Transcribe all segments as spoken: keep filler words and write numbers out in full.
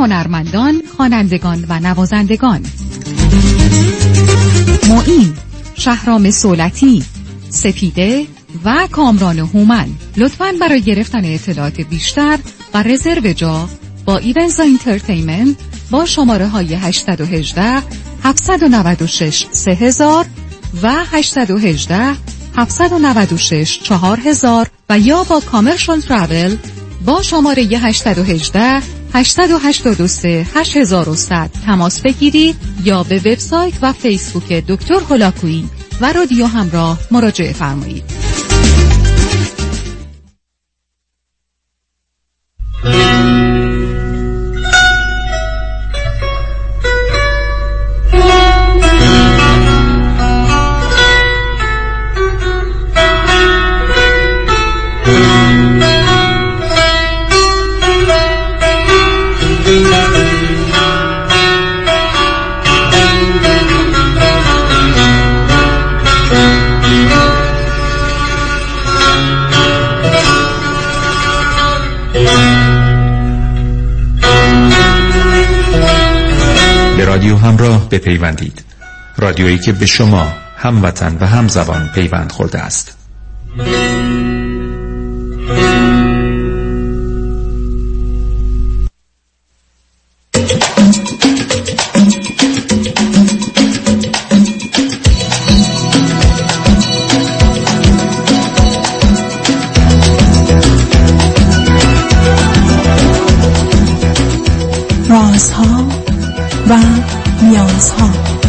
هنرمندان، خوانندگان و نوازندگان. معین، شهرام سولتی، سپیده و کامران هومن. لطفاً برای گرفتن اطلاعات بیشتر و رزرو جا با ایونز انترتینمنت با شماره های هشت یک هشت، هفت نه شش، سه هزار و هشت یک هشت، هفت نه شش، چهار هزار و یا با کامرشال ترافل با شماره هشت یک هشت، هشت هشت دو سه، هشت یک صفر صفر تماس بگیرید یا به وبسایت و فیسبوک دکتر هولاکویی و رادیو همراه مراجعه فرمایید. رادیو همراه بپیوندید. رادیویی که به شما هموطن و همزبان پیوند خورده است. رازها و نیازها.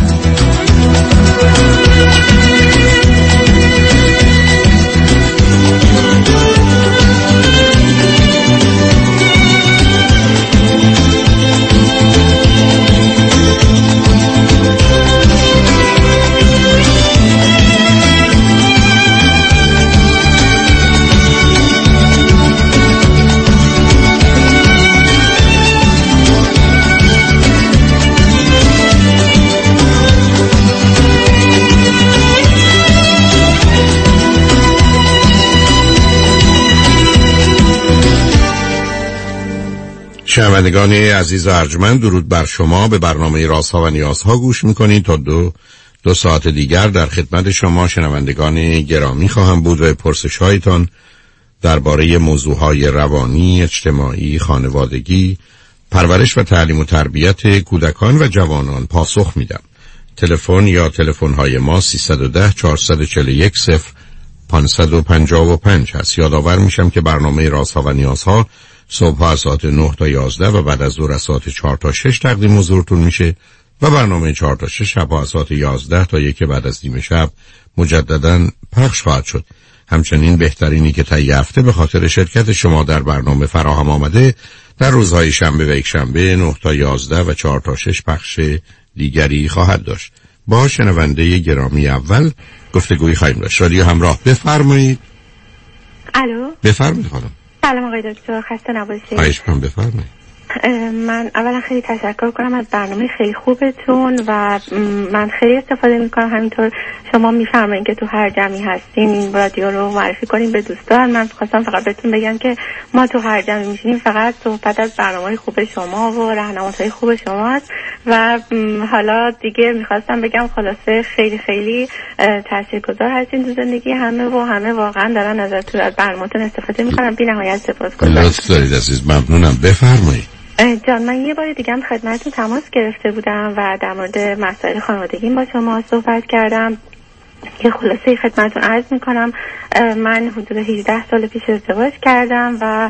شنوندگان عزیز و ارجمند، درود بر شما. به برنامه رازها و نیازها گوش میکنید. تا دو دو ساعت دیگر در خدمت شما شنوندگان گرامی خواهم بود و پرسش هایتان درباره موضوعهای روانی، اجتماعی، خانوادگی، پرورش و تعلیم و تربیت کودکان و جوانان پاسخ میدم. تلفن یا تلفن های ما سیصد و ده، چهارصد و چهل و یک، صفر پانصد و پنجاه و پنج هست. یادآور میشم که برنامه رازها و نیازها صبح از ساعت نه تا یازده و بعد از ظهر از ساعت چهار تا شش تقدیم حضورتون میشه و برنامه چهار تا شش شب از ساعت یازده تا یک بعد از نیم شب مجددا پخش خواهد شد. همچنین بهترینی که طی هفته به خاطر شرکت شما در برنامه فراهم آمده در روزهای شنبه و یک شنبه نه تا یازده و چهار تا شش پخش دیگری خواهد داشت. با شنونده گرامی اول گفتگویی خواهیم داشت. رادیو همراه، بفرمایید. الو، بفرمایید خانم. سلام آقای دکتر، خسته نباشید. خواهش می‌کنم، بفرمایید. من اولا خیلی تشکر کنم از برنامه خیلی خوبتون و من خیلی استفاده میکنم. همینطور شما میفرمایید که تو هر جمعی هستین این رادیو رو معرفی کنیم به دوستان. من خواستم فقط بهتون بگم که ما تو هر جمعی میشینیم فقط صحبت از برنامه‌های خوب شما و راهنمایی‌های خوب شماست و حالا دیگه میخواستم بگم خلاصه خیلی خیلی تاثیرگذار هستین تو زندگی همه و همه واقعا دارن ازتون از برنامه‌تون استفاده میکنن. بی‌نهایت سپاسگزارم. لطف دارید عزیز، ممنونم. بفرمایید. جان، من یه بار دیگه هم خدمتتون تماس گرفته بودم و در مورد مسائل خانوادگی با شما صحبت کردم که خلاصه خدمتتون عرض میکنم. من حدود هجده سال پیش ازدواج کردم و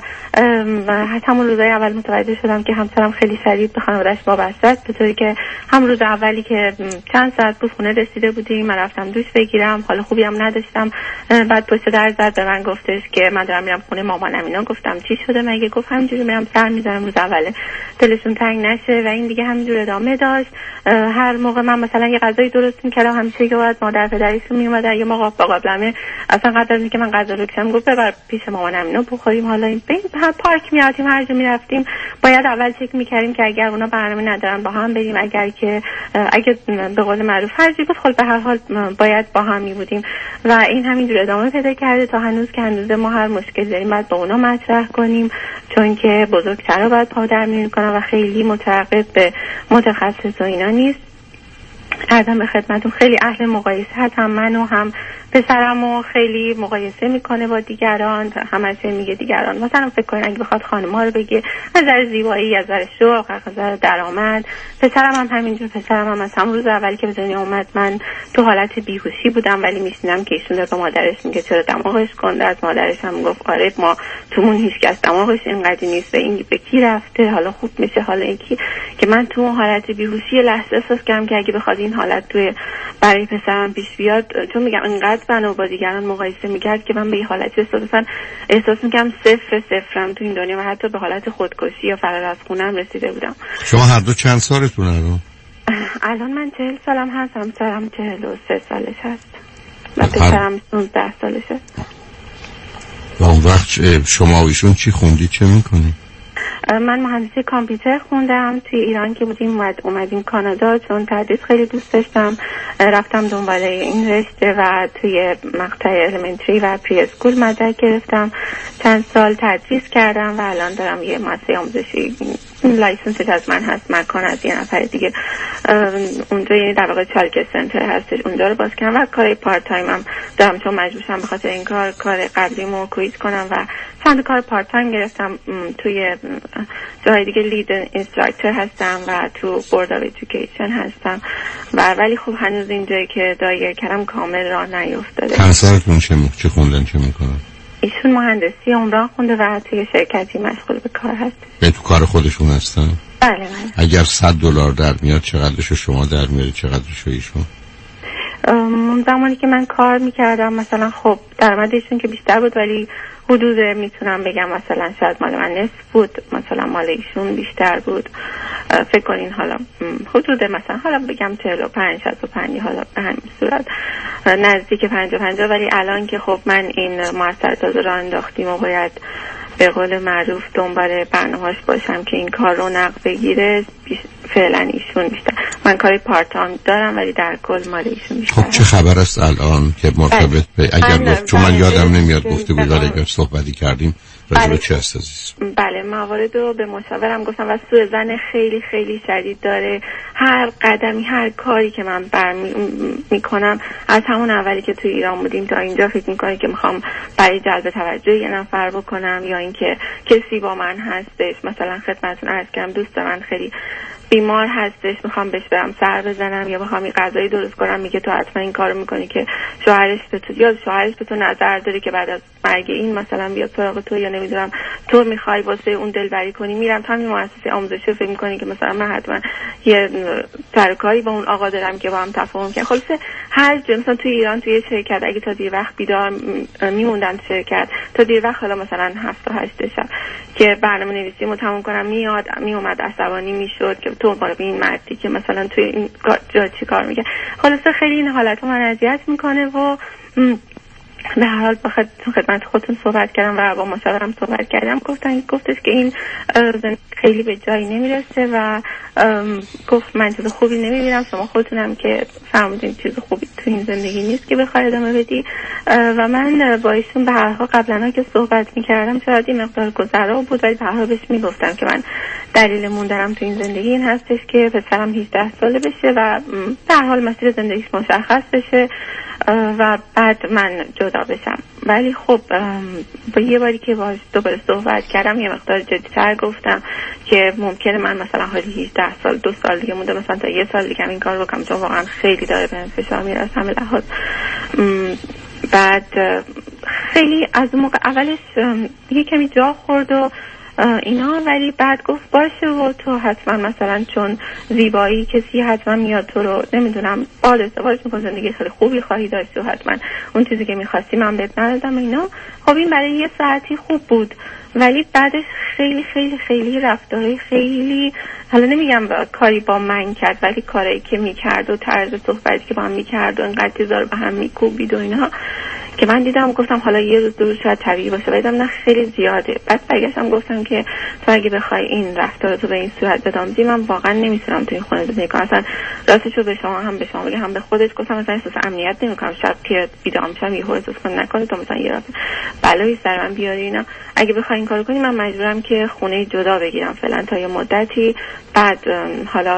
حتی همون روزای اول متوجه شدم که همسرم خیلی شدید به خانواده‌اش وابسته است، به طوری که هم روز اولی که چند ساعت بود خونه رسیده بودیم من رفتم دوش بگیرم، حال خوبی هم نداشتم، بعد پشت در زد به من گفتش که من دارم میرم خونه مامانم. اینا گفتم چی شده مگه؟ گفت همینجوری میرم سر میذارم روز اوله دلشون تنگ نشه و این دیگه همینجوری ادامه داشت. هر موقع من مثلا یه غذای درست میکردم همیشه که باید مادر پدرش ایشون میومدن یه موقع با قابلمه اصلا قبل از اینکه من غذا بکشم گفت ببر پیش مامانم اینو بخوریم. حالا این پارک میرفتیم هر جا میرفتیم باید اول چک میکردیم که اگر اونا برنامه ندارن با هم بریم، اگر که اگه به قول معروف هر چی بود خب به هر حال باید با هم می بودیم و این همینجور ادامه پیدا کرده تا هنوز که هنوز ما هر مشکل داریم باید با اونا مطرح کنیم، چون که بزرگترا باید پادر می‌کنن و خیلی مترقب به متخصص و اینا نیست. عرضم به خدمتون خیلی اهل مقایسه هستم، من و هم پسرمو خیلی مقایسه میکنه با دیگران، همش میگه دیگران مثلا فکر کنین اگه بخواد خانم‌ها رو بگه از نظر زیبایی، از نظر شوق، از نظر درآمد. پسرم هم همینجور، پسرم هم از همون روز اولی که به دنیا اومد من تو حالت بیهوشی بودم ولی میشینم که ایشون داره به مادرش میگه چرا دماغش کنده، از مادرش هم گفت آره ما تومون هیچ کس دماغش اینقدر نیست و این به کی رفته حالا خوب میشه حالا یکی که من تو حالت بیهوشی لحظه احساس کردم که اگه بخواد این حالت توی برای پسرم پیش بیاد، چون میگم اینقدر منو با دیگران مقایسه میکرد که من به این حالت احساسا احساس میکردم صفر صفرم تو این دنیا و حتی به حالت خودکشی یا فرار از خونم رسیده بودم. شما هر دو چند سالتونه الان؟ الان من چهل سالم هستم، سرم چهل و سه سالش هست و پسرم سونزده سالشه. و اون وقت شما و ایشون چی خوندی، چه میکنی؟ من مهندسی کامپیوتر خوندم، توی ایران که بودیم اومد اومدیم کانادا چون تدریس خیلی دوست داشتم، رفتم دنبال این رشته و توی مقطع الیمنتری و پری اسکول مدرک گرفتم، چند سال تدریس کردم و الان دارم یه مدرسه آموزشی لایسنسش از من هست، مکان از یه نفر دیگه اونجا یعنی در واقع چالکر سنتر هستش اونجا رو باز کردم و کار پارت تایم هم دارم چون مجبور شدم به خاطر این کار کار قبلیمو کویت کنم و چند کار پارت تایم گرفتم توی جای دیگه. لید اینستراکتور هستم و تو بورد آف ادویکیشن هستم و ولی خب هنوز اینجایی که دایر کردم کامل راه نیفتاده. چند سالتون چه چه خوندن چه میکنن؟ ایشون مهندسی عمران خونده و توی شرکتی مشغول به کار هست. به تو کار خودشون هستن؟ بله بله. اگر صد دلار در میاد چقدرش شما در میاری، چقدرش ایشون؟ اون زمانی که من کار میکردم مثلا خب درآمدشون که بیشتر بود ولی حدود میتونم بگم مثلا شاید مال من نصف بود، مثلا مال ایشون بیشتر بود. فکر کنین حالا حدود مثلا حالا بگم چهل و پنج شصت و پنج حالا به همین صورت نزدیک پنجاه پنجاه. ولی الان که خب من این مؤسسه تازه راه انداختیم و باید به قول معروف دنبال برنامه‌اش باشم که این کار رو نقد بگیره، فعلا ایشون بیشتر. من کاری پارت تایم دارم ولی در کل مال ایشون بیشتر. خب چه خبر است الان که مرتبط به اگر گفت چون من یادم نمیاد گفته بود ولی اگر صحبتی کردیم راجع به چه است عزیز؟ بله موارد رو به مشاورم گفتم و سوء ظن خیلی خیلی شدید داره. هر قدمی هر کاری که من برمی میکنم از همون اولی که توی ایران بودیم تا اینجا فکر میکنه که میخوام برای جلب توجه یه نفر بکنم یا اینکه کسی با من هستش. مثلا خدمتتون عرض کردم دوست من خیلی بیمار هستش، میخوام بهش برم سر بزنم یا بخوام این غذایی درست کنم، میگه تو حتما این کارو میکنی که شوهرش به تو یا شوهرش به تو نظر داره که بعد از مرگ این مثلا بیاد سراغ تو یا نمیدونم تو میخوای واسه اون دلبری کنی. میرم تا همین مؤسسه آموزشی فکر میکنی که مثلا من حتما یه سرکاری با اون آقا دارم که با هم تفاهم کنیم. خلاص هر جا مثلا توی ایران توی شرکت اگه تا دیر وقت بیدار میموندن شرکت تا دیر وقت حالا مثلا هفت تا هشت شب که برنامه نویسیمو تموم کنم میاد میومد عصبانی میشد که تو برای این مردی که مثلا توی این جا چی کار میگه. خلاصه خیلی این حالت من اذیت میکنه و به هر حال بخاطر خدمت خودتون صحبت کردم و با مشاورم صحبت کردم، گفتن گفتش که این خیلی به جایی نمیرسه و گفت من چیز خوبی نمیبینم، شما خودتونم که فرمودین چیز خوبی تو این زندگی نیست که بخوای ادامه بدی. و من با ایشون به هر حال قبلا که صحبت میکردم شاید این مقدار گذرا بود ولی به هر حال بهش میگفتم که من دلیل موندنم تو این زندگی این هستش که پسرم هجده ساله بشه و به هر حال مسیر زندگیش مشخص بشه و بعد من جدا بشم. ولی خب با یه باری که باهاش دوباره صحبت کردم یه مقدار جدی‌تر گفتم که ممکنه من مثلا حالی هجده سال دو سال دیگه مونده مثلا تا یه سال دیگه این کار بکنم چون واقعا خیلی داره به فشار میرسه همه لحاظ. بعد خیلی از اون موقع اولش یه کمی جا خورد و اینا، ولی بعد گفت باشه و تو حتما مثلا چون زیبایی کسی حتما میاد تو رو نمیدونم بعد ازدواج میکنه، زندگی خیلی خوبی خواهی داشت و حتما اون چیزی که میخواستی من بهت ندادم اینا. خب این برای یه ساعتی خوب بود، ولی بعدش خیلی خیلی خیلی رفتارهای خیلی، حالا نمیگم کاری با من کرد، ولی کاری که میکرد و طرز صحبتی که با هم میکرد و اینقدر چیزا رو به هم میکوبید و اینا که من دیدم گفتم حالا یه روز دو روز شاید طبیعی باشه، ولی دیدم نه خیلی زیاده. بعد برگشتم گفتم که تو اگه بخوای این رفتار تو به این صورت بدامزی من واقعا نمیتونم تو این خونه زندگی کنم. اصلا راستش رو به شما هم به شما بگم هم به خودش گفتم مثلا احساس امنیت نمیکنم، شب که بیدار میشم یهو احساس کنم نکنه تو مثلا یه راست بلایی سر من بیاری اینا. اگه بخوای این کارو کنی من مجبورم که خونه جدا بگیرم فعلا تا یه مدتی، بعد حالا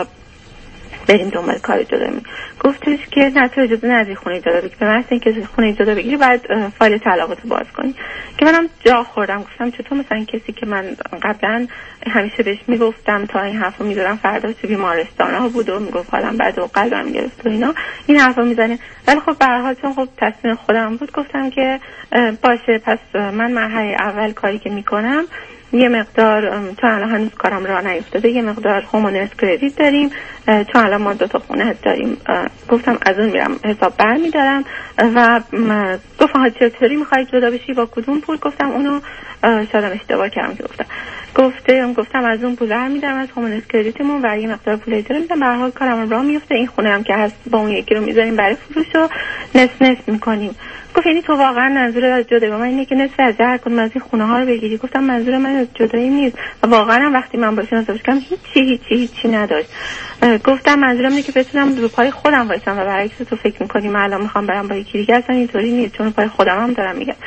بریم دنبال کار جدا. می گفتش که نه تو اجازه نداری خونه جدا بگیری، به من اینکه خونه جدا بگیری بعد فایل طلاقتو باز کنی. که منم جا خوردم گفتم چطور مثلا کسی که من قبلا همیشه بهش میگفتم تا این حرفو میذارم فردا تو بیمارستان ها بود و میگفت حالم بعد و قلبم گرفت و اینا این حرفو میزنه، ولی خب به هر حال چون خب تصمیم خودم بود گفتم که باشه پس من مرحله اول کاری که میکنم یه مقدار چون الان هنوز کارم راه نیفتاده یه مقدار هومونس کردیت داریم چون الان ما دو تا خونه داریم، گفتم از اون میرم حساب برمیدارم و گفتم ها چطوری میخوای جدا بشی با کدوم پول؟ گفتم اونو شاید اشتباه کردم که گفتم گفتم گفتم از اون پول برمیدارم از هومونس کردیتمون و یه مقدار پول اجاره میدم، به هر حال کارم راه میفته، این خونه هم که هست با اون یکی رو میذاریم برای فروش و نصف نصف میکنیم. گفت یعنی تو واقعا منظور از جدایی با من اینه که نصف از هر کدوم از این خونه ها رو بگیری؟ گفتم منظور من از جدایی نیست و واقعا وقتی من باشه ازدواج کردم هیچی هیچی هیچی نداشت. گفتم منظورم اینه که بتونم رو پای خودم وایسم و برعکس تو فکر می‌کنی من الان میخوام برم با یکی دیگه، اصلا اینطوری نیست چون پای خودم هم دارم میگم.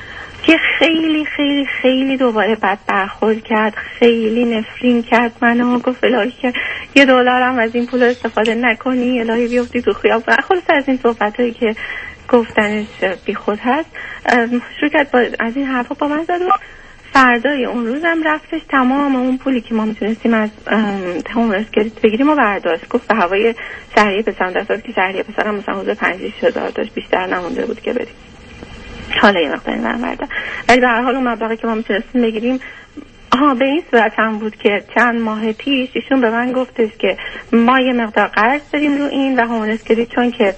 که خیلی خیلی خیلی دوباره بد برخورد کرد، خیلی نفرین کرد منو، گفت الهی که یه دلارم از این پول استفاده نکنی، الهی بیفتی تو خیابون. خلاص از این صحبتایی که گفتنش بی خود هست شروع کرد با از این حرفا با من زد و فردای اون روزم رفتش تمام اون پولی که ما میتونستیم از هومونس کردیت بگیریم و برداشت. گفت به هوای شهریه پسرم در صورتی که شهریه پسرم مثلا حدود پنج شش هزار داشت، بیشتر نمونده بود که بریم حالا یه مقداری برمی‌دارم، ولی به هر حال اون مبلغی که ما میتونستیم بگیریم آها به این صورت هم بود که چند ماه پیش ایشون به من گفتش که ما یه مقدار قرض داریم رو این و هومونس کردیت چون که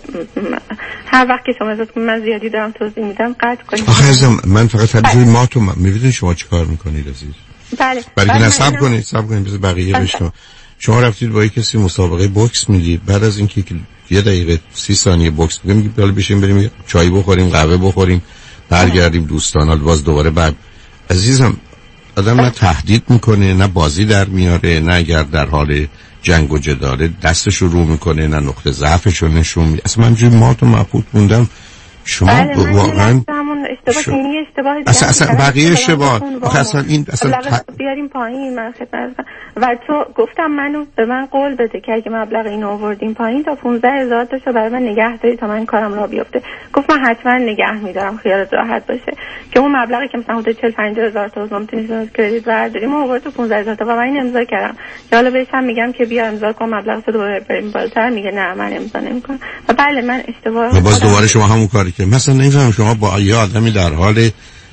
هر وقت که شما ازت من زیادی دارم توضیح میدم قطع کنید. آخه عزیزم من فقط همینجوری ما تو میبینید شما چی کار میکنید عزیز؟ بله برای این حساب کنید حساب کنید بذار بقیه بشنو. شما رفتید با کسی مسابقه بوکس میدید، بعد از اینکه یه دقیقه سی ثانیه بوکس میگه میگه بالا بشین بریم چای بخوریم قهوه بخوریم برگردیم دوستانا باز دوباره بعد. عزیزم آدم نه تهدید میکنه نه بازی در میاره، نه اگر در حال جنگ و جداله دستشو رو میکنه نه نقطه ضعفشو نشون میده. اصلا من جوری ما تو مبهوت موندم شما بله واقعا اشتباه شو... اینی اشتباه دیگه اصلا اصلا بقیه اشتباه آخه اصلا این اصلا ت... بیاریم پایین من خدمت و تو گفتم منو به من قول بده که اگه مبلغ اینو آوردیم پایین تا پانزده هزار تاشو برای من نگه داری تا من کارم راه بیفته. گفت من حتما نگه میدارم خیالت راحت باشه که اون مبلغی که مثلا حدود چهل پنجاه هزار تا بود میتونید از کردیت برداریم و آورد تو پانزده هزار تا و من امضا کردم. حالا بهشم میگم که بیا امضا کن مبلغ تو دوباره بریم بالاتر، میگه نه من امضا نمیکنم. و بله من اشتباه باز دوباره شما همون کاری که مثلا نمیفهمم شما با یه آدمی در حال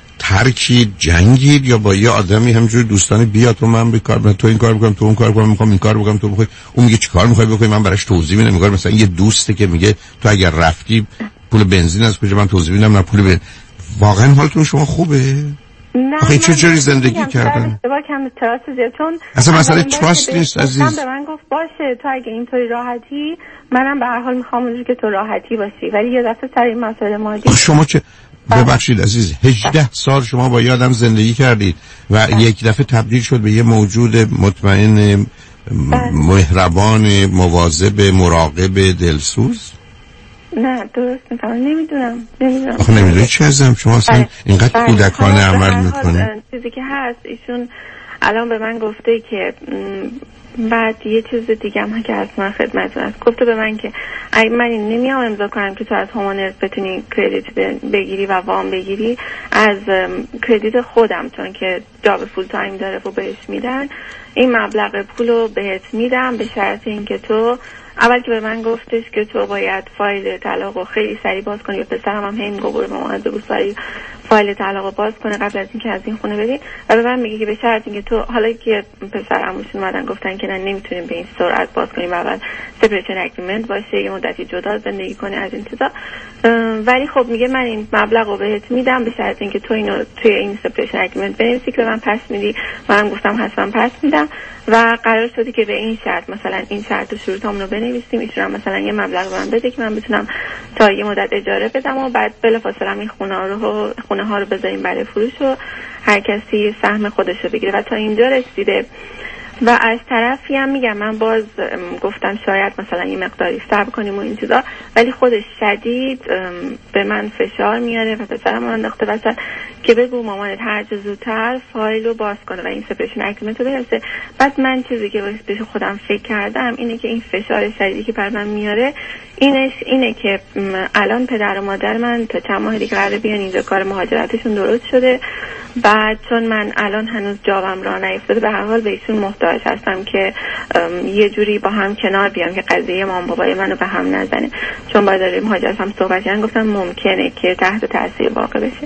ترکی جنگید یا با یه آدمی همینجوری دوستانه بیا تو من به کار تو این کار بکنم تو اون کار بکنم میخوام این کار بکنم تو بخوای اون میگه چیکار میخوای بکنی من براش توضیح میدم. میگم مثلا یه دوسته که میگه تو اگر رفتی پول بنزین از کجا من توضیح میدم نه پول بنزین. واقعا حالتون شما خوبه؟ نه آخه چه جوری زندگی کردن؟ اشتباه کم تراست زیاد چون اصلا مسئله تراست نیست عزیز. به من گفت باشه تو اگه اینطوری راحتی منم به هر حال میخوام اونجوری که تو راحتی باشی، ولی یه دفعه سر این مسئله مادی شما چه ببخشید عزیز هجده سال شما با یه آدم زندگی کردید و یک دفعه تبدیل شد به یه موجود مطمئن مهربان مواظب مراقب دلسوز؟ نه درست میفهمم نمیدونم نمیدونم آخه نمیدونی چه ازم شما اصلا اینقدر کودکانه عمل میکنی. چیزی که هست ایشون الان به من گفته که بعد یه چیز دیگه هم که از من خدمتتون هست گفته به من که اگه من این نمیام امضا کنم که تو از هومونس بتونی کردیت بگیری و وام بگیری از کردیت خودم چون که جاب فول تایم داره و بهش میدن این مبلغ پولو بهت میدم به شرط اینکه تو اول که به من گفتش که تو باید فایل طلاقو خیلی سریع باز کنی و پسرم هم همین گفت به من بگو سریع فایل طلاق باز کنه قبل از اینکه از این خونه بدی و به من میگه که به شرط اینکه تو حالا که پسر عموشون اومدن گفتن که نه نمیتونیم به این سرعت باز کنیم و اول سپریشن اگریمنت باشه یه مدتی جدا زندگی کنی از این چیزا، ولی خب میگه من این مبلغ رو بهت میدم به شرط اینکه تو اینو توی این سپریشن اگریمنت بنویسی که من پس میدی. من گفتم حتما پس میدم و قرار شد که به این شرط مثلا این شرط و شروطامون رو بنویسیم، ایشون هم مثلا یه مبلغ به من بده که من بتونم تا یه مدت اجاره بدم و بعد بلافاصله این خونه ها رو خونه ها رو بذاریم برای فروش و هر کسی سهم خودش رو بگیره و تا اینجا رسیده. و از طرفی هم میگم من باز گفتم شاید مثلا یه مقداری صبر کنیم و این چیزا، ولی خودش شدید به من فشار میاره و پسرم رو انداخته وسط که بگو مامانت هر چه زودتر فایل رو باز کنه و این سپریشن اگریمنت رو بنویسه. بعد من چیزی که بهش خودم فکر کردم اینه که این فشار شدیدی که بر من میاره اینش اینه که الان پدر و مادر من تا چند ماه دیگه قراره بیان اینجا، کار مهاجرتشون درست شده. بعد چون من الان هنوز جابم راه نیفتاده به هر حال به ایشون محتاج هستم که یه جوری با هم کنار بیام که قضیه مام بابای منو به هم نزنه، چون باید داریم مهاجرت هم صحبت کردن گفتم ممکنه که تحت تاثیر واقع بشه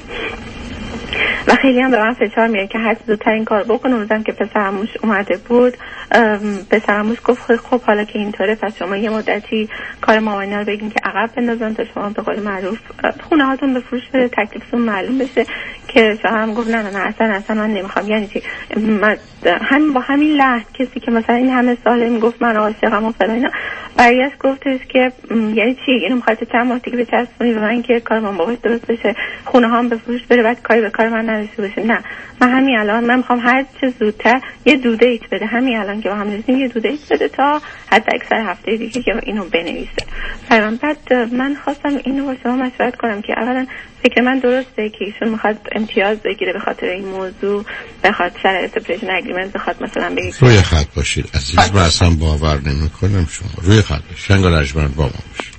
و خیلی هم به من فشار میاره که هر زودتر این کار بکنم. روزم که پسرموش اومده بود پسرموش گفت خب حالا که اینطوره پس شما یه مدتی کار مامانی‌ها رو بگین که عقب بندازن تا شما به قول معروف خونه هاتون به فروش بره، تکلیفتون معلوم بشه. که شوهرم گفت نه نه نه اصلا اصلا من نمیخوام. یعنی چی؟ من هم با همین لحظه کسی که مثلا این همه ساله میگفت من عاشقم و فلان اینا برگشت گفتش که یعنی چی اینو میخواد چند ماه دیگه بچسبونی به من که کار مام باباش درست بشه، خونه هام به فروش بره، بعد کاری به کار من نداشته باشه. نه من همین الان من میخوام هر چه زودتر یه دو دیت بده، همین الان که با هم رسیدیم یه دو دیت بده تا حتی اکثر هفته دیگه که اینو بنویسه. بعد من خواستم اینو با شما مشورت کنم که اولا فکر من درسته که ایشون میخواد امتیاز بگیره به خاطر این موضوع، بخواد شرط سپریشن اگریمنت بخواد مثلا بگه روی خط باشید عزیز. من اصلا باور نمیکنم شما روی خط باشید. شنگ رجمند با ما باشید.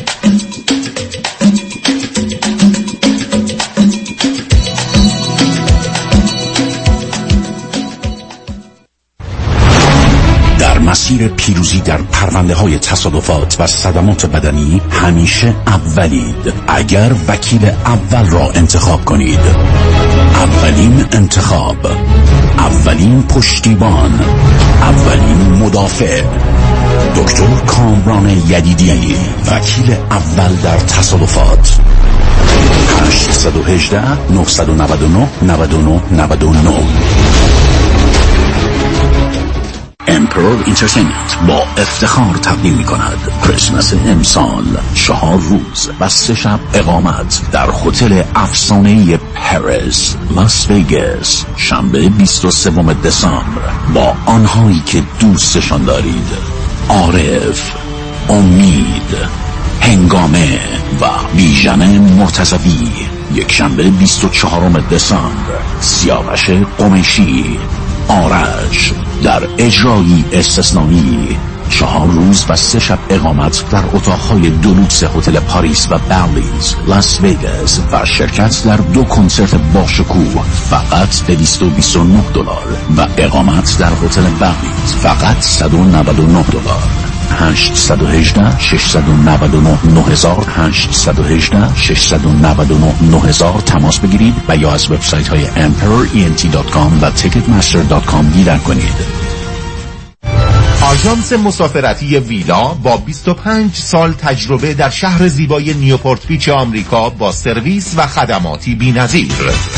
در مسیر پیروزی در پرونده های تصادفات و صدمات بدنی همیشه اولید. اگر وکیل اول را انتخاب کنید، اولین انتخاب، اولین پشتیبان، اولین مدافع، دکتر کامران یدیدی، وکیل اول در تصادفات. هشت یک هشت نه نه نه نه نه نه نه امپرور اینترتینمنت با افتخار تقدیم می کند کریسمس امسال چهار روز و سه شب اقامت در هتل افسانه‌ای پاریس لاس وگاس شنبه بیست و سوم دسامبر با آنهایی که دوستشان دارید: عارف، امید، هنگامه و بیژن مرتضوی. یک شنبه بیست و چهارم دسامبر سیاوش قمیشی، آرش در اجرایی استثنایی. چهار روز و سه شب اقامت در اتاقهای دولوکس هتل پاریس و برلیز لاس وگاس و شرکت در دو کنسرت باشکوه فقط دویست و بیست و نه دلار و اقامت در هتل برلیز فقط صد و نود و نه دلار. هشت یک هشت شش نه نه نه هزار هشت یک هشت شش نه نه نه هزار تماس بگیرید و یا از وبسایت های امپرور ای ان تی دات کام و تیکت مستر دات کام دیدن کنید. آژانس مسافرتی ویلا با بیست و پنج سال تجربه در شهر زیبای نیوپورت بیچ آمریکا با سرویس و خدماتی بی‌نظیر.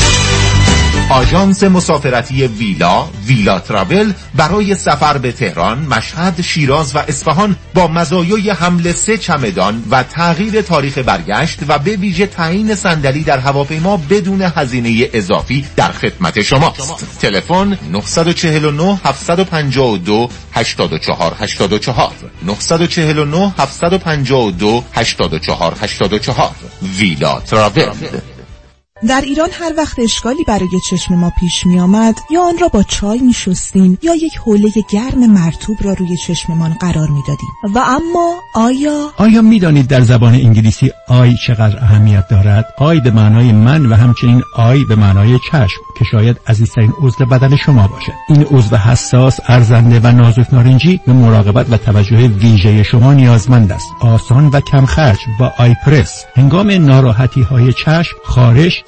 آژانس مسافرتی ویلا ویلا تراول برای سفر به تهران، مشهد، شیراز و اصفهان با مزایای حمل سه چمدان و تغییر تاریخ برگشت و به ویژه تعیین صندلی در هواپیما بدون هزینه اضافی در خدمت شماست. تلفن نه چهار نه هفت پنج دو هشت چهار هشت چهار نه چهار نه هفت پنج دو هشت چهار هشت چهار. ویلا تراول. در ایران هر وقت اشکالی برای چشم ما پیش می آمد یا آن را با چای می شستیم یا یک حوله گرم مرطوب را روی چشممان قرار می دادیم. و اما آیا آیا می دانید در زبان انگلیسی آی چقدر اهمیت دارد؟ آی به معنای من و همچنین آی به معنای چشم که شاید عزیزترین عضو بدن شما باشد. این عضو حساس، ارزنده و نازک نارنجی به مراقبت و توجه ویژه شما نیازمند است. آسان و کم خرج با آی پرس هنگام ناراحتی های چشم، خارش،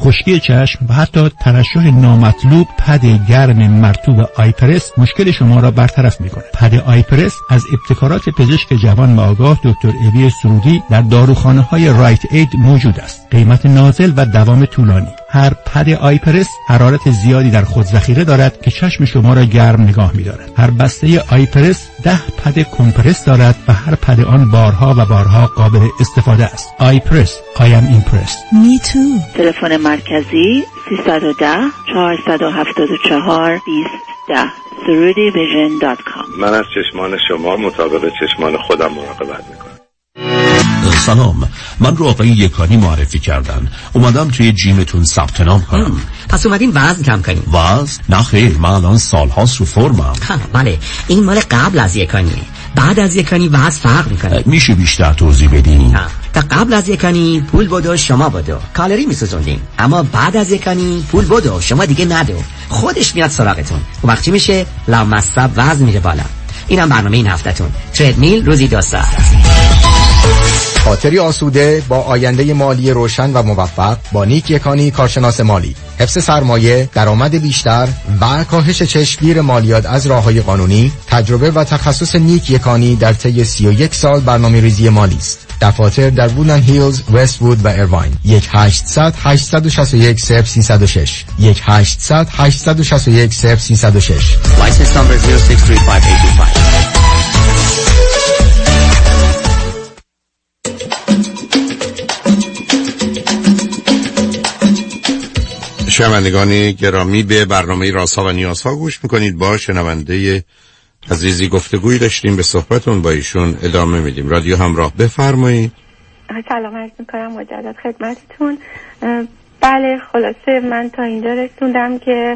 خشکی چشم و حتی ترشح نامطلوب پد گرم مرطوب آیپرس مشکل شما را برطرف می‌کند. پد آیپرس از ابتکارات پزشک جوان و آگاه دکتر ابی سرودی در داروخانه‌های رایت اید موجود است. قیمت نازل و دوام طولانی. هر پد آیپرس حرارت زیادی در خود ذخیره دارد که چشم شما را گرم نگاه می‌دارد. هر بسته آیپرس ده پد کمپرس دارد و هر پد آن بارها و بارها قابل استفاده است. آیپرس I am impressed. Me too. تلفن مرکزی سیصد و ده چهارصد و هفتاد و چهار بیست ده سرودی ویژن دات کام. من از چشمان شما مطابق چشمان خودم مراقبت میکنم. سلام، من رو آقای یکانی معرفی کردن. اومدم توی جیمتون ثبت نام کنم. پس اومدین وزن کم کنیم؟ وزن؟ نه خیر، من الان سالهاست رو فرمم. بله، این مال قبل از یکانیه. بعد از یکانی وزن فرق میکنه. میشه بیشتر توضیح بدین؟ تا قبل از یکانی پول بدو شما بدو، کالری میسوزوندین. اما بعد از یکانی پول بدو شما دیگه ندو، خودش میاد سراغتون. وقت چی میشه؟ لامصب وزن میره بالا. اینم برنامه این هفتهتون. تردمیل روزی دو ساعت. خاطری آسوده با آینده مالی روشن و موفق با نیک یکانی کارشناس مالی. حفظ سرمایه، درآمد بیشتر و کاهش چشمگیر مالیات از راه‌های قانونی. تجربه و تخصص نیک یکانی در طی سی و یک سال برنامه‌ریزی مالی است. دفاتر در وودلند هیلز، وست وود و ایرواین. یک هشتصد هشتصد و شصت و یک صفر سیصد و شش یک هشتصد هشتصد و شصت و یک صفر سیصد و شش. License number zero six three five eight two five. شنوندگان گرامی، به برنامه رازها و نیازها گوش میکنید. با شنونده عزیزی گفتگویی داشتیم، به صحبتون با ایشون ادامه میدیم. رادیو همراه، بفرمایید. سلام عرض میکنم مجدد خدمتتون. بله، خلاصه من تا اینجا رسوندم که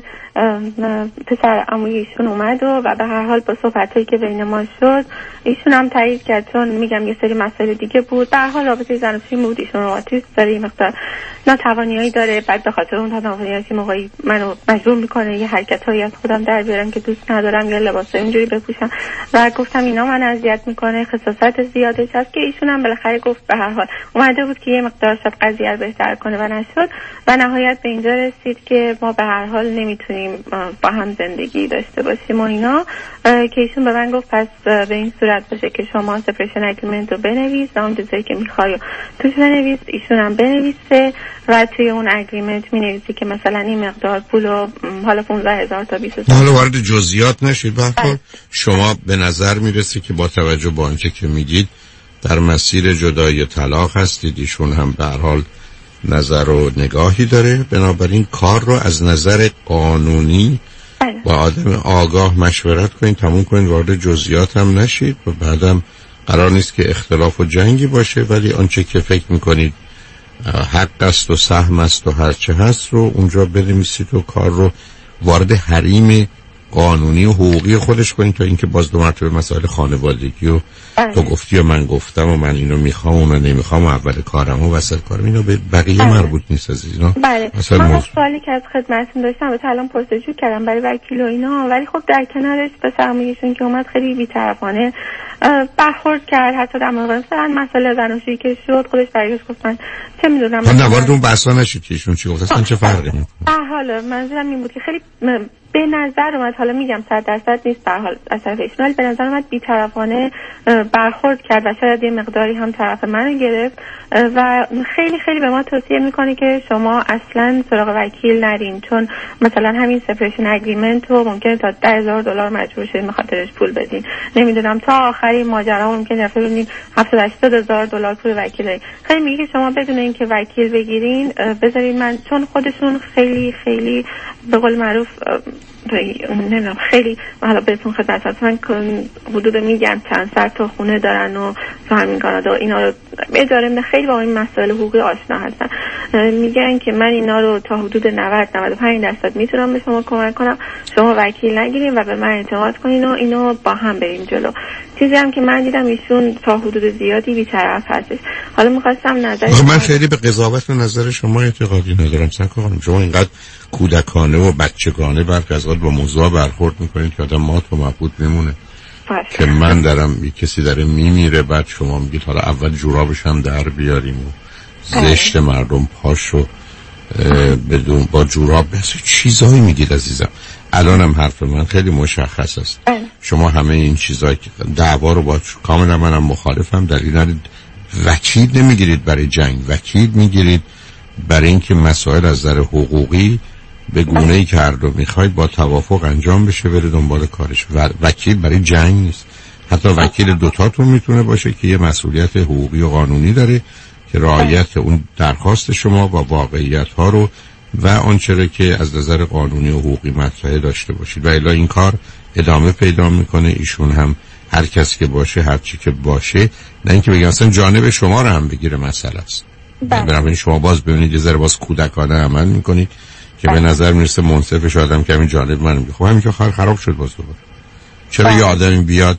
پسر عموی ایشون اومد و, و به هر حال با صحبتایی که بین ما شد ایشون هم تایید کرد، چون میگم یه سری مسائل دیگه بود. به هر حال رابطه زناشویی بود، ایشون روماتیسم داره، یه مقدار ناتوانیایی داره، بعد به خاطر اون ناتوانیایی موقعی منو مجبور میکنه یه حرکتایی از خودم در بیارم که دوست ندارم یا لباسای اینجوری بپوشم و گفتم اینا من اذیت میکنه، خصاصت زیادش هست که ایشون هم بالاخره گفت به هر حال اومده بود که یه مقدار شب قضیه رو بهتر کنه و نشد و نهایت به اینجا رسید که ما به هر حال نمیتونیم با هم زندگی داشته باشیم و اینا، که ایشون به من گفت پس به این صورت باشه که شما سپریشن اگریمنت رو بنویس و اون چیزایی که میخوای توش بنویس، ایشون هم بنویسه و توی اون اگریمنت مینویسی که مثلا این مقدار پولو حالا پانزده هزار تا بیست هزار. حالا وارد جزئیات نشید. به هر حال شما به نظر میرسه که با توجه به آنچه که میگید در مسیر جدایی طلاق هستید، ایشون هم به هر حال نظر و نگاهی داره، بنابراین کار رو از نظر قانونی با آدم آگاه مشورت کنید، تموم کنید، وارد جزئیات هم نشید و بعدم قرار نیست که اختلاف و جنگی باشه، ولی آنچه که فکر میکنید حق است و سهم است و هرچه هست رو اونجا بنویسید و کار رو وارد حریم قانونی و حقوقی خودش کنید، تا اینکه باز دو مرتبه مسائل خانوادگی و تو گفتی و من گفتم و من اینو میخوام و من نمیخوام و اول کارم و وسط کارم، اینو به بقیه بله. مربوط نیست عزیز. بله، من موضوع... سوالی که از خدمتتون داشتم و تا الان پرسجو کردم برای وکیل و اینا، ولی خب در کنارش به سرمایه‌شون که اومد خیلی بی‌طرفانه برخورد کرد، حتی در مورد مثلا مسئله زناشویی که شد خودش برگشت گفت من چه میدونم. من نوارد اون بحثا نشید که ایشون چی گفت، اصلا چه فرقی میکنه. به حال منظورم این بود که خیلی به نظر اومد، حالا میگم صد درصد نیست به حال از طرف ایشون، ولی به نظر اومد بی‌طرفانه برخورد کرد و شاید یه مقداری هم طرف منو گرفت و خیلی خیلی به ما توصیه میکنه که شما اصلا سراغ وکیل نرین، چون مثلا همین سپریشن اگریمنت رو ممکنه تا ده هزار دلار مجبور شید بخاطرش پول بدین، نمیدونم تا آخری ماجرا ممکنه دفعه ببینید هفتاد هشتاد هزار دلار پول وکیل دارین. خیلی میگه که شما بدون اینکه وکیل بگیرین بذارین من، چون خودشون خیلی خیلی به قول معروف نمیدونم خیلی حالا بهتون خدمت هستم، حدود میگم چند صد تا خونه دارن و تو همین کانادا اینا رو اداره خیلی با این مسائل حقوقی آشنا هستن، میگن که من اینا رو تا حدود نود نود و پنج درصد میتونم به شما کمک کنم، شما وکیل نگیرین و به من اعتماد کنین و اینو با هم بریم جلو. چیزی هم که من دیدم ایشون تا حدود زیادی بی‌طرف هستش. حالا می‌خواستم نظر من خیلی به قضاوت و نظر شما اعتقادی ندارم. سعی کنم شما اینقدر کودکانه و بچگانه برخی از اوقات با موضوع برخورد میکنید که آدم مات و مبهوت میمونه که من دارم کسی داره میمیره، بعد شما میگید حالا اول جورابش هم در بیاریم و زشت مردم پاشو بدون با جوراب بس چیزایی میگید عزیزم. الانم حرف من خیلی مشخص است. شما همه این چیزایی که دعوا رو با کاملا منم مخالفم، دلیل ندید وکیل نمیگیرید برای جنگ، وکیل میگیرید برای اینکه مسائل از نظر حقوقی به گونه‌ای که هر دو میخواید با توافق انجام بشه، بره دنبال کارش. و وکیل برای جنگ نیست. حتی وکیل دوتاتون میتونه باشه که یه مسئولیت حقوقی و قانونی داره که رعایت اون درخواست شما با واقعیت ها رو و آنچه که از نظر قانونی و حقوقی مطرحه داشته باشید. و الا این کار ادامه پیدا میکنه. ایشون هم هر کس که باشه، هر چی که باشه، نه اینکه بگم اصلا جانب شما رو هم بگیره مسئله است. بنابراین شما باز ببینید یه ذره باز کودکانه عمل میکنید که به نظر میرسه منصفش آدم که همین جانب من میگه. خب همین که خر خراب شد باز دوباره. چرا یه آدمی بیاد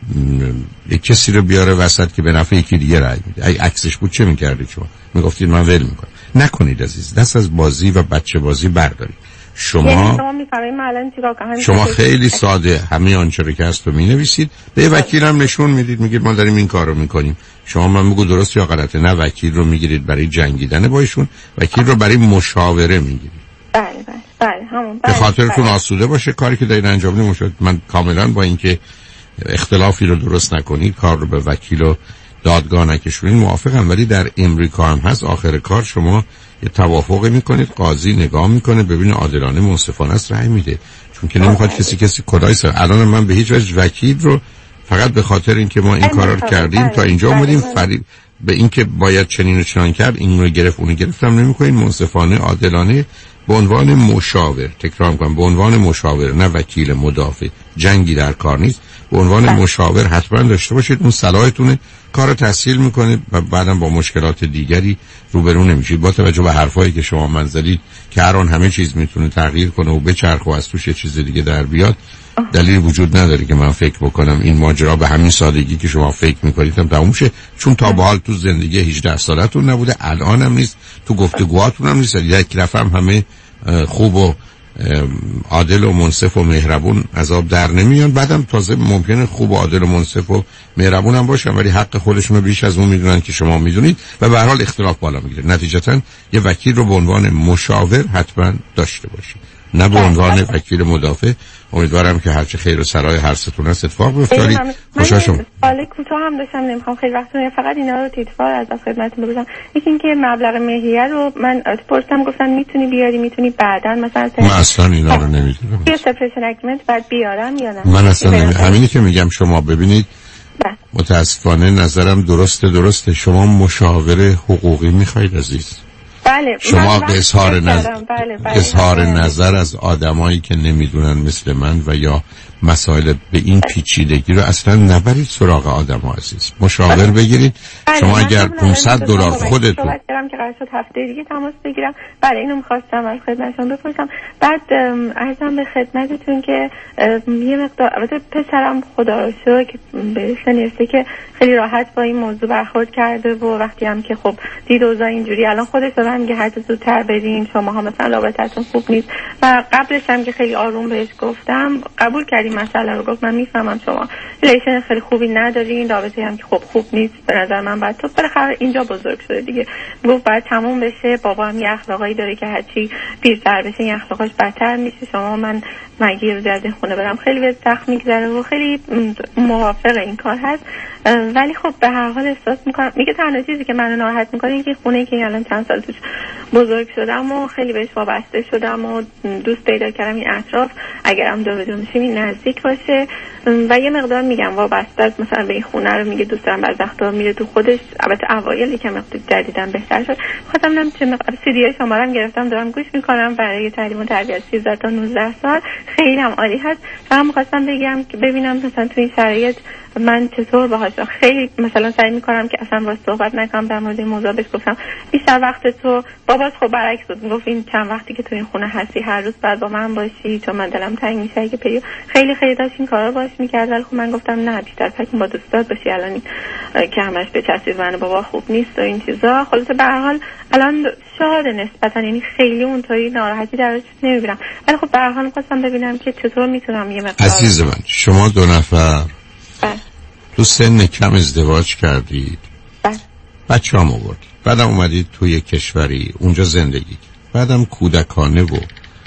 یک کسی رو بیاره وسط که به نفع یکی دیگه رای میده؟ ای عکسش بود چه میکردید شما؟ میگفتید من ول میکنم. نکنید عزیز، دست از بازی و بچه بازی بردارید. شما یعنی شما میفهمید من الان چیکار کنم؟ شما خیلی ساده همه آنچه رو که هست رو مینویسید، به وکیل هم نشون میدید، میگید ما داریم این کار رو میکنیم. شما من میگو درست یا غلطه؟ نه وکیل رو میگیرید برای جنگیدن با ایشون، وکیل رو برای مشاوره میگیرید. بله بله بله همون. به خاطرتون آسوده باشه کاری که دارین انجام نمیشه. من کاملا با اینکه اختلافی رو درست نکنید، کار رو به وکیل و دادگاه نکشونید موافقم، ولی در امریکا هم هست آخر کار شما یه توافقی میکنید، قاضی نگاه میکنه ببینه عادلانه منصفانه است رأی میده، چون که نمیخواد کسی کسی کدای سر. الان من به هیچ وجه وکیل رو فقط به خاطر اینکه ما این کارا رو کردیم تا اینجا اومدیم فریب به اینکه باید چنین و چنان کرد، این رو گرفت اون رو گرفتم نمیکنین. منصفانه عادلانه به عنوان مشاور، تکرار میکنم به عنوان مشاور، نه وکیل مدافع، جنگی در کار نیست، به عنوان مشاور حتما داشته باشید. اون صلاحتونه، کار تسهیل میکنه و بعدم با مشکلات دیگری روبرو نمیشید. با توجه به حرفایی که شما من زدید که هر آن همه چیز میتونه تغییر کنه و بچرخه و از توش یه چیز دیگه در بیاد، دلیل وجود نداره که من فکر بکنم این ماجرا به همین سادگی که شما فکر میکنید هم تموم شه، چون تا به حال تو زندگی هجده سالتون نبوده، الان هم نیست، تو گفتگوهاتون هم نیست. یک رفع هم همه خوب و عادل و منصف و مهربون عذاب در نمیان، بعدم تازه ممکنه خوب و عادل و منصف و مهربون هم باشن ولی حق خودشون رو بیش از اون میدونن که شما میدونید و به هر حال اختلاف بالا میگیره. نتیجتا یه وکیل رو به عنوان مشاور حتما داشته باشید، نه به عنوان وکیل مدافع. امیدوارم که هرچه خیر و سرای هر ستون است اتفاق بیفته. خوشحال شدم. سوال کوتاه هم داشتم، نمیخوام خیلی وقت بگیرم، فقط اینا رو تیتفار از خدمتتون بگم. یکی اینکه مبلغ مهریه رو من پرسیدم، گفتن میتونی بیاری، میتونی بعداً مثلا من اصلا اینا رو نمیدونم. یه سپریشن اگریمنت بعد بیارم یا نه؟ من اصلا نمیدونم. همینی که میگم شما ببینید متاسفانه نظرم درسته درسته شما مشاور حقوقی میخواید عزیز. بله شما اظهار نظر بله بله اظهار بله. نظر از آدمایی که نمیدونن مثل من و یا مسائل به این پیچیدگی رو اصلا نبرید سراغ آدم‌ها عزیز. مشاور بله. بگیرید. بله. شما اگر پانصد دلار خودتون صحبت کردم که قرار شد هفته دیگه تماس بگیرم. بله اینو می‌خواستم از خدمتتون بپرسم. بعد عرضم به خدمتتون که یه مقدار البته پسرم خدا رو شکر که بهش نرسه که خیلی راحت با این موضوع برخورد کرده و وقتی هم که خب دید اوضاع اینجوری الان خودش به میگه هر زودتر بریم، شماها مثلا رابطتون خوب نیست و قبلش هم که خیلی آروم بهش گفتم قبول کردیم مسئله رو، گفت من میفهمم شما ریلیشن خیلی خوبی ندارین، رابطه هم که خب خوب نیست به نظر من، بعد تو بالاخره اینجا بزرگ شده دیگه، گفت باید تموم بشه، بابا هم یه اخلاقایی داره که هرچی پیرتر بشه این اخلاقاش بدتر میشه، شما من مگه رو از این خونه برم خیلی به سخت میگذره و خیلی موافق این کار هست. ولی خب به هر حال احساس میکنم میگه تنها چیزی که منو ناراحت میکنه این که خونه که الان چند سال توش بزرگ شدم و خیلی بهش وابسته شدم و دوست پیدا کردم این اطراف اگرم دو بدون میشیم این نزدیک باشه و یه مقدار میگم وابسته است مثلا به این خونه رو میگه دوست دارم بعضی وقتا میره تو خودش. البته اوایل یکم مقدار جدیدن بهتر شد. خواستم ببینم چه مقدار سی دی شمارم گرفتم دارم گوش میکنم برای تعلیم و تربیت سیزده تا نوزده سال خیلی هم عالی هست. فقط می‌خواستم بگم که ببینم مثلا تو این شرایط من چطور باهاش خیلی مثلا سعی میکنم که اصلا باهاش صحبت نکنم در مورد این موضوع، بهش گفتم بیشتر وقت تو باباش خب برعکس بود، میگفت این چند وقتی که تو این خونه هستی هر روز بعد با من باشی چون من دلم تنگ میشه اگه پیو خیلی خیلی داشت این کارا باهاش میکرد، ولی خب من گفتم نه بیشتر فکر با دوستات باشی الان که همش به چسبید من بابا خوب نیست و این چیزا. خلاصه به هر حال الان شاهد نسبتا یعنی خیلی اونطوری ناراحتی درش نمیبینم، ولی خب به هر حال خواستم ببینم که چطور میتونم یه مقدار. عزیز من شما دو نفر تو سن کم ازدواج کردید، بچه هم آوردید، بعدم اومدید توی کشوری اونجا زندگی، بعدم کودکانه و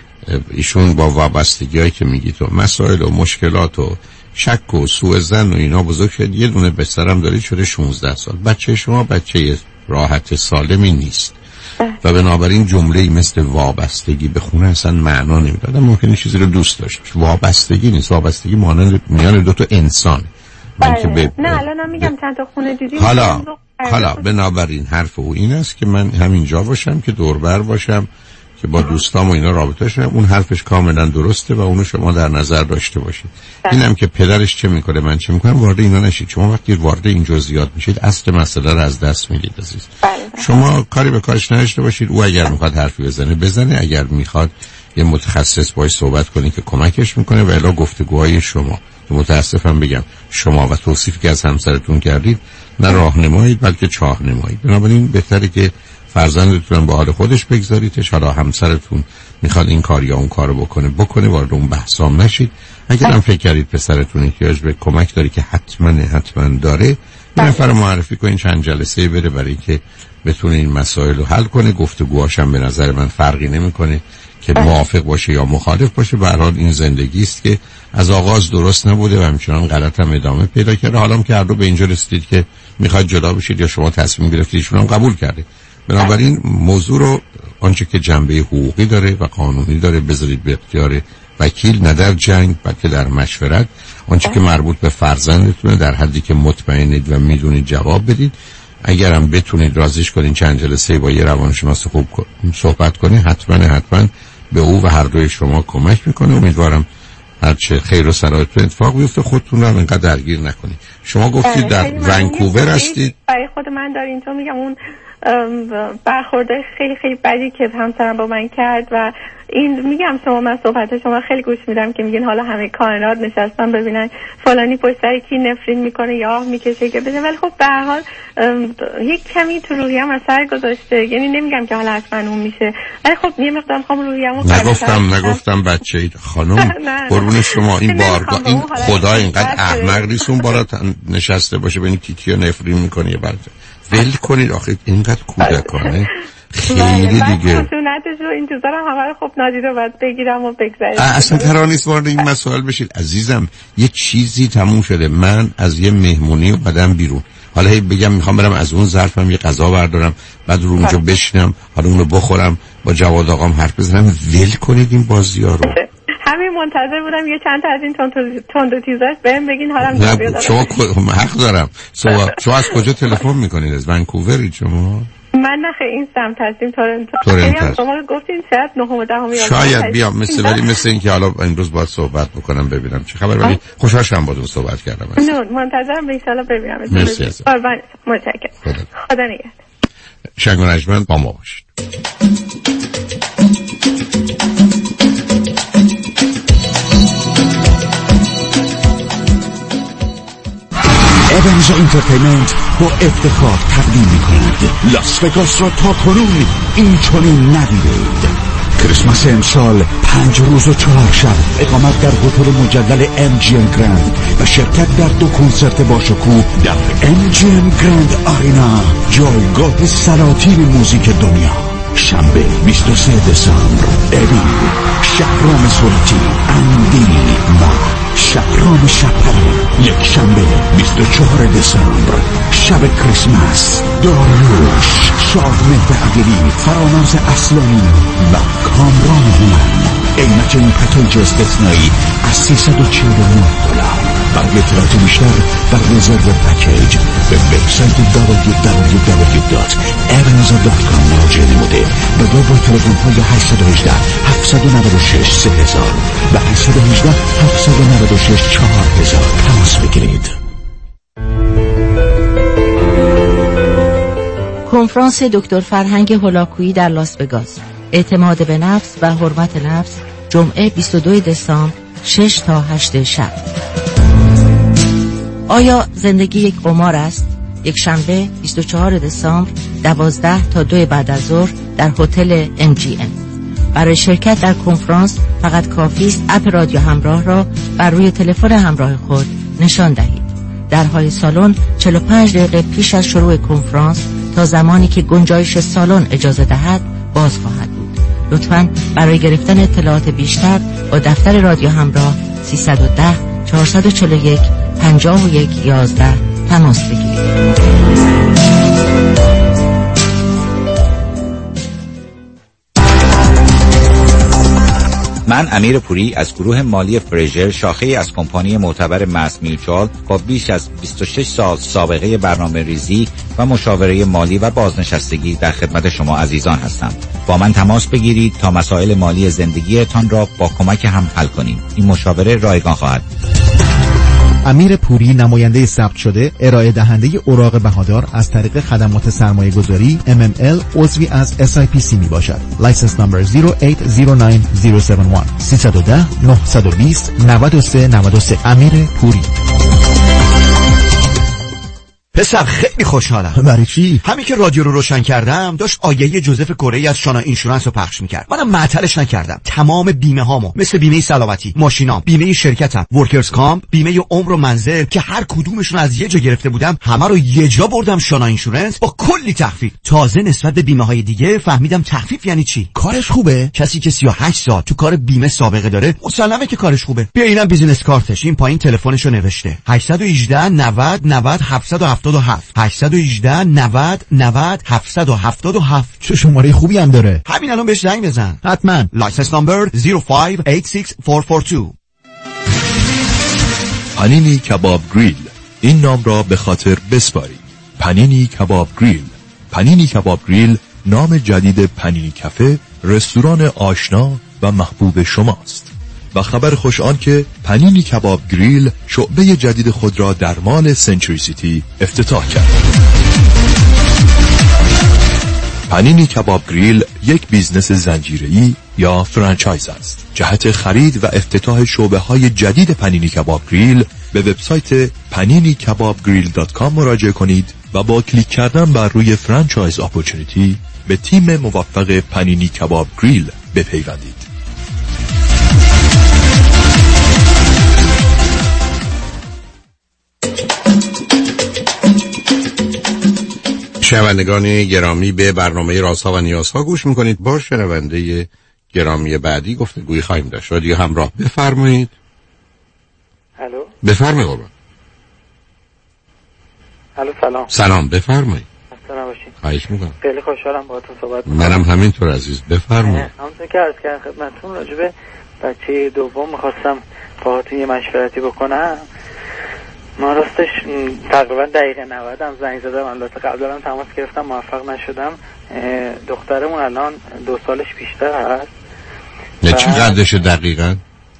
ایشون با وابستگی‌هایی که میگی تو مسائل و مشکلات و شک و سوء ظن و اینا بزرگ شد. یه دونه بسترم دارید شده شانزده سال. بچه شما بچه راحت سالمی نیست و بنابراین جمله‌ای مثل وابستگی به خونه اصلا معنا نمیداد. ممکنه چیزی رو دوست داشت، وابستگی نیست. وابستگی مانند میان دو تا انسان. من که ب... نه الان میگم چند تا خونه دیدیم. حالا حالا بنابراین حرف او این است که من همینجا باشم که دوربر باشم که با دوستام و اینا رابطه شم. اون حرفش کاملا درسته و اونو شما در نظر داشته باشید. اینم که پدرش چه میکنه من چه میکنم وارد اینا نشید. شما وقتی وارد این جزئیات میشید اصل مسئله رو از دست میدید عزیز. شما کاری به کارش نداشته باشید. او اگر میخواد حرفی بزنه بزنه، اگر میخواد یه متخصص باهاش صحبت کنی که کمکش میکنه و الا گفتگوهای شما که متاسفم بگم شما و توصیفی که از همسرتون کردید نه راهنمایید بلکه چاهنمایید. بنابراین بهتره که فرزندتون با حال خودش بگذاریدش. حالا همسرتون میخواد این کار یا اون کارو بکنه بکنه، وارد اون بحثام نشید. اگر هم فکر کردید پسرتون احتیاج به کمک داره که حتما حتما داره، یه نفر معرفی کنین چند جلسه بره برای که بتونه این مسائل رو حل کنه. گفتگوهاش هم به نظر من فرقی نمیکنه که موافق باشه یا مخالف باشه. به هر حال این زندگی است که از آغاز درست نبوده و همچنان غلط هم ادامه پیدا کرده. حالا هم که هر دو به اینجا رسیدید که میخواید جدا بشید یا شما تصمیم گرفتید ایشون هم قبول کرده. بنابراین موضوع رو آنچه که جنبه حقوقی داره و قانونی داره بذارید به اختیار وکیل، نه در جنگ بلکه در مشورت. آنچه که مربوط به فرزندتونه در حدی که مطمئنید و میدونید جواب بدید. اگرم بتونید رازیش کنین چند جلسه با یه روانشناس خوب صحبت کنید، حتما حتما به او و هر دوی شما کمک میکنه. امیدوارم هرچه خیر و سرایتون اتفاق بیفته. خودتون رو اینقدر درگیر نکنید. شما گفتید در ونکوور هستید. برای خود من داره اینطور میگم اون برخورده خیلی خیلی بدی که همسرم با من کرد و این میگم شما من صحبت شما خیلی گوش میدم که میگین حالا همه کائنات نشستن ببینن فلانی پشت سر کی نفرین میکنه یا میکشه که بزنه، ولی خب به هر حال یک کمی تو روحیه‌ام اثر گذاشته. یعنی نمیگم که حالا حتما اون میشه، ولی خب یه مقدار میخوام روحیه‌مو نگفتم نگفتم بچه اید خانم قربون شما. این بارگاه این خدا اینقدر احمق نیست اون بالا نشسته باشه ببینید کی کیو نفرین میکنه. یه برده ول کنید آخه اینقدر کودکانه خیلی دیگه. خشونتش رو انتظارم همه رو خب نادیده باید بگیرم و بگذاریم. اصلا قرار نیست وارد این مسائل بشید عزیزم. یه چیزی تموم شده. من از یه مهمونی اومدم بیرون، حالا هی بگم میخوام برم از اون ظرفم یه غذا بردارم بعد رو اونجا بشینم حالا اونو بخورم با جواد آقام حرف بزنم. ول کنید این بازی‌ها رو. همین منتظر بودم یه چند تا از این تند و تیزاش بهم بگین حالا نه شما حق دارم. شما شما از کجا تلفن میکنید؟ از ونکوورید شما؟ من نه خیلی این سمت هستیم تورنتو. تورنتو. شما گفتین شاید نهم و دهم شاید بیام مثل ولی مثل این که حالا امروز باید صحبت بکنم ببینم چه خبر. ولی خوشحال شدم باهاتون صحبت کردم. نه منتظرم ان شاءالله ببینم. مرسی عزیز. متشکرم. خدا, خدا نگهدار. شنگ و نجمن با ما باشید. ایونز انترتینمنت با افتخار تقدیم می‌کند لاس وگاس را تا کنون این چنین ندیدید. کریسمس امسال پنج روز و چهار شب اقامت در هتل مجلل ام جی ام گرند و شرکت در دو کنسرت باشکوه در ام جی ام گرند آرینا، جایگاه سلاطین موزیک دنیا. شنبه بیست و سوم دسامبر ابی، شهرام سلطی، اندی و شهرام شپره. یک شنبه بیست و چهارم دسامبر شب کریسمس، داریوش، شادمهر عقیلی، فراناز اصلانی و کامران هومن. قیمت این پکیج استثنایی از سیصد و چهل و نه دلار. برای اطلاعات بیشتر و رزرو پکیج به وبسایت دبلیو دبلیو دبلیو دات evans دات com مراجعه نموده و یا با تلفن های هشت یک هشت، هفت نه شش، سه هزار و هشت یک هشت، هفت نه شش، چهار هزار تماس بگیرید. کنفرانس دکتر فرهنگ هولاکویی در لاس وگاس، اعتماد به نفس و حرمت نفس، جمعه بیست و دوم دسامبر شش تا هشت شب. آیا زندگی یک قمار است؟ یک شنبه بیست و چهارم دسامبر دوازده تا دو بعد از ظهر در هتل ام جی ام. برای شرکت در کنفرانس فقط کافی است اپ رادیو همراه را بر روی تلفن همراه خود نشان دهید. درهای سالن چهل و پنج دقیقه پیش از شروع کنفرانس تا زمانی که گنجایش سالن اجازه دهد باز خواهد بود. لطفاً برای گرفتن اطلاعات بیشتر با دفتر رادیو همراه سیصد و ده چهارصد و چهل و یک پنجاه و یک یازده تماس بگیرید. من امیر پوری از گروه مالی فریژر، شاخه از کمپانی معتبر ماس میوچوال با بیش از بیست و شش سال سابقه برنامه ریزی و مشاوره مالی و بازنشستگی در خدمت شما عزیزان هستم. با من تماس بگیرید تا مسائل مالی زندگیتان را با کمک هم حل کنیم. این مشاوره رایگان خواهد. امیر پوری، نماینده ثبت شده، ارائه دهنده اوراق بهادار از طریق خدمات سرمایه گذاری ام ام ال، عضوی از اس آی پی سی می باشد. لایسنس نمبر صفر هشت صفر نه صفر هفت یک سیصد و ده نهصد و بیست نود و سه نود و سه. امیر پوری. پسر خیلی خوشحالم. برای چی؟ همین که رادیو رو روشن کردم داشت آگهی جوزف کره از شانا اینشورنس رو پخش میکرد. منم معطلش نکردم. تمام بیمه هامو مثل بیمه سلامتی، ماشینام، بیمه شرکتم، ورکرز کامپ، بیمه عمر و منزل که هر کدومشون از یه جا گرفته بودم همه رو یه جا بردم شانا اینشورنس با کلی تخفیف. تازه نسبت به بیمه های دیگه فهمیدم تخفیف یعنی چی. کارش خوبه؟ کسی که سی و هشت سال تو کار بیمه سابقه داره مسلمه که کارش خوبه. بیا اینم بیزینس کارتش. این پایین تلفنشو نوشته. هشت یک هشت نود نود هفتصد و هفتاد و هفت هشت یک هشت نود نود هفتصد و هفتاد و هفت. چه شماره خوبی هم داره. همین الان بهش زنگ بزن. حتما. لایسنس نمبر صفر پنج هشت شش چهار چهار دو. پنینی کباب گریل، این نام را به خاطر بسپارید. پنینی کباب گریل. پنینی کباب گریل نام جدید پنینی کافه، رستوران آشنا و محبوب شماست. و خبر خوش آن که پنینی کباب گریل شعبه جدید خود را در مال سنچوری سیتی افتتاح کرد. پنینی کباب گریل یک بیزنس زنجیره‌ای یا فرانچایز است. جهت خرید و افتتاح شعبه های جدید پنینی کباب گریل به وبسایت پنینی کباب گریل دات کام مراجعه کنید و با کلیک کردن بر روی فرانچایز اپورتونیتی به تیم موفق پنینی کباب گریل بپیوندید. شنوندگان گرامی، به برنامه رازها و نیازها گوش میکنید. با شنونده گرامی بعدی گفتگوی خواهیم داشت. رادیو همراه، بفرمایید. الو، بفرمایید قربان. الو، سلام. سلام، بفرمایید. خسته نباشید. خواهش میکنم. خیلی خوشحالم باهاتون صحبت میکنم. منم همینطور عزیز، بفرمایید. همونطور که عرض کردم خدمتتون راجع به بچه دوم میخواستم باهاتون یه مشورتی بکنم. ما راستش تقریبا دقیقه نود هم زنگ زدم، البته قبلا هم تماس گرفتم موفق نشدم. دخترمون الان دو سالش بیشتر هست. نه چی قدرشه دقیقا؟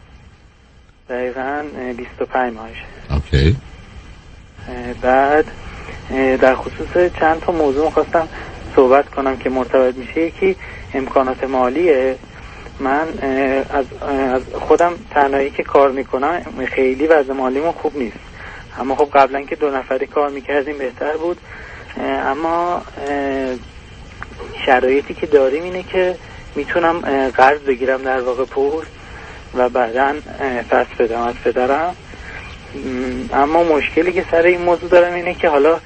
دقیقا بیست و پنج ماهشه. اوکی. بعد در خصوص چند تا موضوع خواستم صحبت کنم که مرتبط میشه. یکی امکانات مالیه. من از از خودم تنهایی که کار میکنم خیلی وضع مالیمون خوب نیست، اما خب قبلا که دو نفری کار میکردیم بهتر بود. اما شرایطی که داریم اینه که میتونم قرض بگیرم در واقع پول و بعداً پس بدم از پدرم. اما مشکلی که سر این موضوع دارم اینه که حالا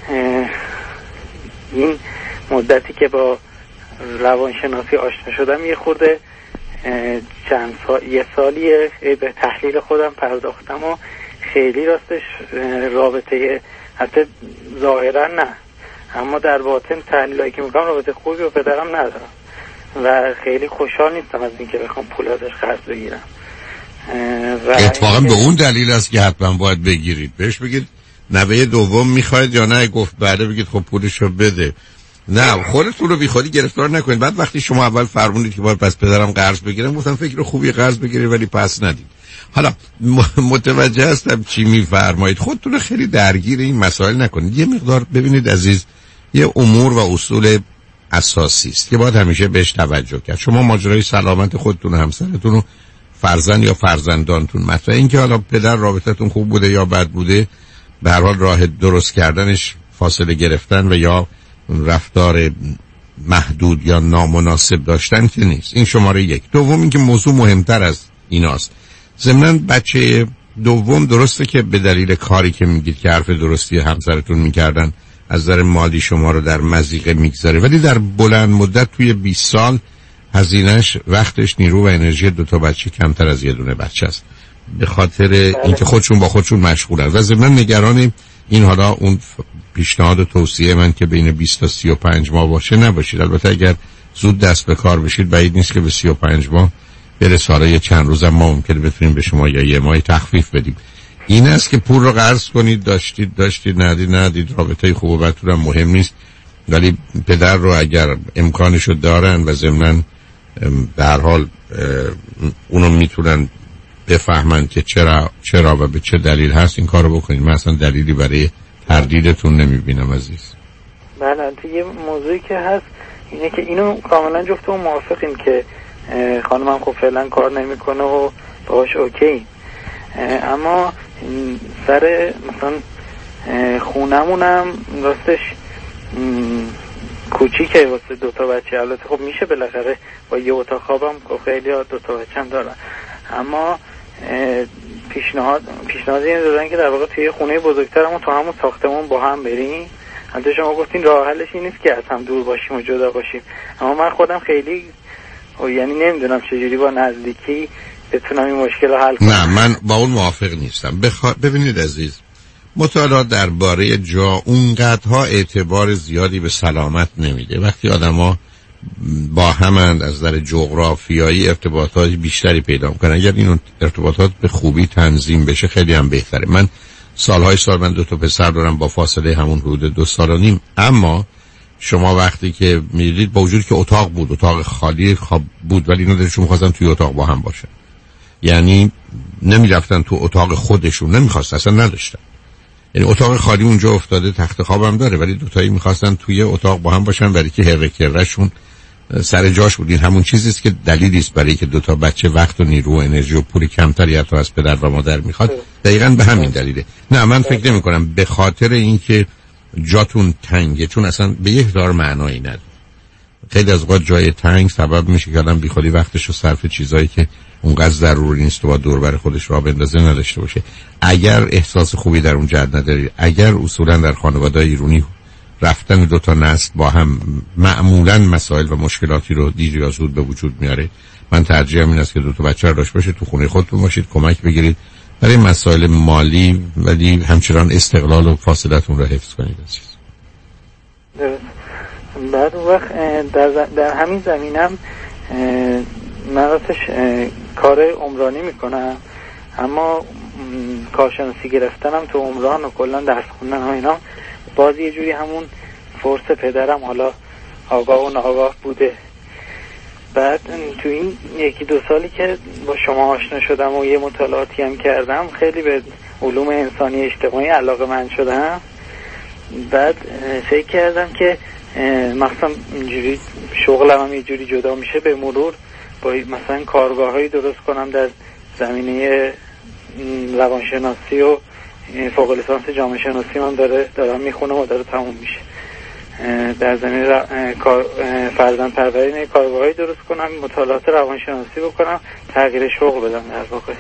این مدتی که با روانشناسی آشنا شدم یه خورده چند سال یه سالیه به تحلیل خودم پرداختم و خیلی راستش رابطه حتی ظاهرا نه اما در باطن تحلیلایی که میکنم رابطه خوبی با پدرم ندارم و خیلی خوشحال نیستم از اینکه بخوام پول ازش قرض بگیرم. اتفاقا به اون دلیل است که حتما باید بگیرید. بهش بگید نوه دوم میخواید یا نه، گفت بله، بگید خب پولشو بده. نه خودتون رو بی خودی گرفتار نکنید. بعد وقتی شما اول فرمودید که باید پس پدرم قرض بگیرم، گفتم فکر خوبی قرض بگیرید ولی پس ندید. حالا متوجه هستم چی میفرمایید. خودتون رو خیلی درگیر این مسائل نکنید. یه مقدار ببینید عزیز، یه امور و اصول اساسی است که باید همیشه بهش توجه کرد. شما ماجرای سلامت خودتون و همسرتون و فرزند یا فرزندانتون مطرح این که حالا پدر رابطتون خوب بوده یا بد بوده، به هر حال راه درست کردنش فاصله گرفتن و یا رفتار محدود یا نامناسب داشتن که نیست. این شماره یک. دوم این که موضوع مهمتر از ایناست. ضمناً بچه دوم درسته که به دلیل کاری که میگید که حرف درستی همسرتون میکردن از نظر مالی شما رو در مضیقه میگذاره، ولی در بلند مدت توی بیست سال هزینهش، وقتش، نیرو و انرژی دو تا بچه کمتر از یه دونه بچه است، به خاطر اینکه خودشون با خودشون مشغولن. و ضمن نگران این حالا اون پیشنهاد و توصیه من که بین بیست تا سی و پنج ماه باشه نباشید. البته اگر زود دست به کار بشید بعید نیست که به سی و پنج ماه برسه. حالا یه چند روز هم ما ممکنه بتونیم به شما یا یه ماه تخفیف بدیم. این است که پول رو قرض کنید، داشتید داشتید ندید ندید، رابطه خوب و بدتون هم مهم نیست، ولی پدر رو اگر امکانشو دارن و ضمناً به هر حال اونو میتونن بفهمن که چرا چرا و به چه دلیل هست، این کارو بکنید. من اصلا دلیلی برای تردیدتون نمیبینم عزیز. بله یه موضوعی که هست اینه که اینو کاملا جفتمون موافقیم که خانمم خب فعلا کار نمیکنه و باهاش اوکی، اما سر مثلا خونمونم راستش کوچیکه واسه دو تا بچه. البته خب میشه بالاخره با یه اتاق خوابم که خیلی ها دو تا بچه‌م دارن، اما پیشنهاد پیشنهاد این دادن که در واقع توی خونه بزرگترمون تو همون ساختمون با هم بریم. البته شما گفتین راه حلش این نیست که از هم دور باشیم و جدا باشیم، اما من خودم خیلی یعنی نمیدونم چجوری با نزدیکی بتونم این مشکل رو حل کنم. نه من با اون موافق نیستم. بخوا... ببینید عزیز، مطالعات درباره جا اونقدرها اعتبار زیادی به سلامت نمیده. وقتی آدما با همند از نظر جغرافیایی ارتباطات بیشتری پیدا میکنن، اگر این ارتباطات به خوبی تنظیم بشه خیلی هم بهتره. من سالهای سال من دو تا پسر دارم با فاصله همون حدود دو سال و نیم، اما شما وقتی که میدید با وجود که اتاق بود، اتاق خالی خواب بود، ولی اینا دلشون می‌خواستن توی اتاق با هم باشن، یعنی نمیرفتن تو اتاق خودشون، نمیخواستن، اصلا نداشتن. یعنی اتاق خالی اونجا افتاده، تخت خوابم داره، ولی دوتایی میخواستن توی اتاق با هم باشن، برای که هر کرشون سر جاش بود. این همون چیزی است که دلیلی است برای که دوتا بچه وقت و نیرو و انرژی و پول کمتری حتی از پدر و مادر میخواد. دقیقاً به همین دلیله. نه من فکر نمی کنم به خاطر اینکه جاتون تنگه، چون اصلا به یک دار معنایی نداره. خیلی از اوقات جای تنگ سبب میشه که آدم بیخودی وقتش رو صرف چیزایی که اونقدر ضروری نیست و با دور بر خودش راه بندازه نداشته باشه. اگر احساس خوبی در اون جهت ندارید، اگر اصولا در خانواده‌های ایرانی رفتن دو تا نسل با هم معمولا مسائل و مشکلاتی رو دیر یا زود به وجود میاره، من ترجیحم این است که دو تا بچه رو داشته باشید، تو خونه خودتون باشید، کمک بگیرید برای مسائل مالی، ولی همچنان استقلال و فاصلتون رو حفظ کنید. درست. بعد وقت در, در همین زمینم من راستش کار عمرانی میکنم، اما کارشناسی گرفتنم تو عمران و کلا درس خوندن و اینا باز یه جوری همون فرص پدرم حالا آگاه و ناآگاه بوده. بعد تو این یکی دو سالی که با شما آشنا شدم و یه مطالعاتی هم کردم، خیلی به علوم انسانی اجتماعی علاقه من شدم. بعد فکر کردم که مثلا اینجوری شغلم هم یه جوری جدا میشه، به مرور با مثلا کارگاهایی درست کنم در زمینه روانشناسی و فوق لیسانس جامعه شناسی من داره دارم میخونم و داره تموم میشه. در زمینه کار فرزند پروری کارگاهایی درست کنم، مطالعات روانشناسی بکنم، تغییر شغل بدم در واقع.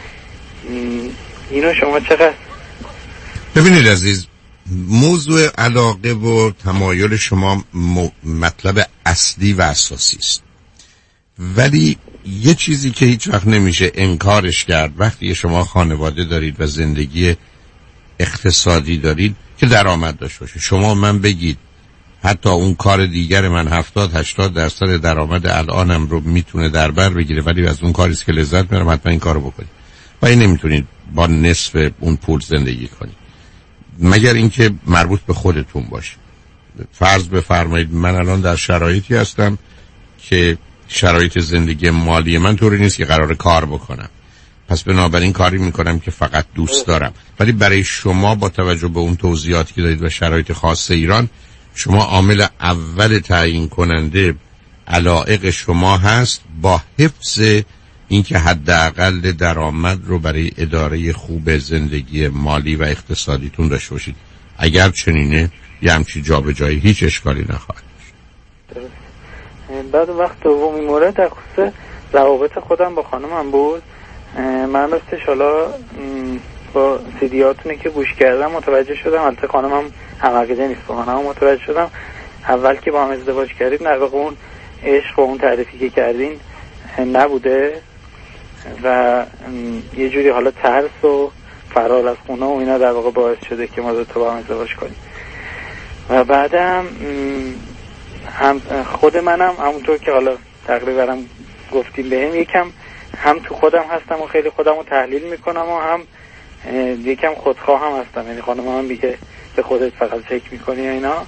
اینو شما چقدر ببینید عزیز، موضوع علاقه و تمایل شما م... مطلب اصلی و اساسی است، ولی یه چیزی که هیچ وقت نمیشه انکارش کرد وقتی شما خانواده دارید و زندگی اقتصادی دارید که درآمد داشته باشه. شما من بگید حتی اون کار دیگر من هفتاد هشتاد درصد درآمد الانم رو میتونه در بر بگیره، ولی از اون کاریست که لذت میبرم حتما این کارو بکنید و این نمیتونید با نصف اون پول زندگی کنید، مگر اینکه مربوط به خودتون باشه. فرض بفرمایید من الان در شرایطی هستم که شرایط زندگی مالی من طوری نیست که قرار کار بکنم، پس بنابراین کاری میکنم که فقط دوست دارم. ولی برای شما با توجه به اون توضیحاتی که دارید و شرایط خاص ایران، شما عامل اول تعیین کننده علایق شما هست با حفظ اینکه حداقل درآمد رو برای اداره خوب زندگی مالی و اقتصادیتون داشته باشید. اگر چنینه یه همچی جا به جایی هیچ اشکالی نخواهد داشت. بعد وقت دومی مورد در خصوص روابط خودم با خانمم بود. من راستش حالا با سیدیاتونی که گوش کردم متوجه شدم، البته خانمم هم عقیده نیست با خانمم، متوجه شدم اول که با هم ازدواج کردیم در واقع اون عشق و اون تعریفی که کردین نبوده و یه جوری حالا ترس و فرار از خونه و اینا در واقع باعث شده که ما دو تا با هم ازدواج کنیم. و بعدم هم خود منم همونطور که حالا تقریبا هم گفتیم بهم یکم هم تو خودم هستم و خیلی خودم رو تحلیل میکنم و هم یکم خودخواه هم هستم. یعنی خانم هم میگه به خودت فقط فکر میکنی و اینا.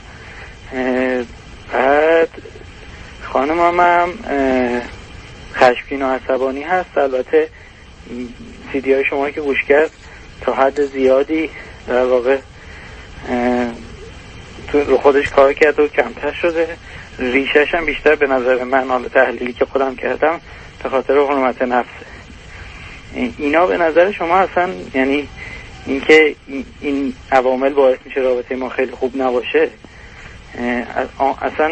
بعد خانم هم خشمگین و عصبانی هست. البته سیدی های شما که گوش کرد تا حد زیادی در واقع تو خودش کار کرد و کمتر شده. ریشش هم بیشتر به نظر من، حالا تحلیلی که خودم کردم، به خاطر حرمت نفسه. اینا به نظر شما اصلا یعنی اینکه این عوامل باعث میشه رابطه ما خیلی خوب نباشه، اصلا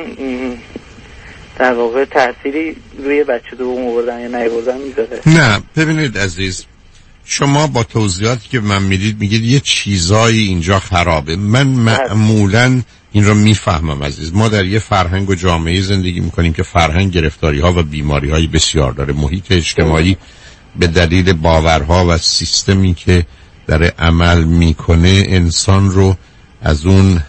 در واقع تأثیری روی بچه دوم آوردن یا نیاوردن میذاره؟ نه ببینید عزیز، شما با توضیحاتی که من میدید میگید یه چیزایی اینجا خرابه. من معمولاً این رو میفهمم عزیز. ما در یه فرهنگ و جامعه زندگی میکنیم که فرهنگ گرفتاری ها و بیماری های بسیار داره. محیط اجتماعی به دلیل باورها و سیستمی که در عمل میکنه انسان رو از اون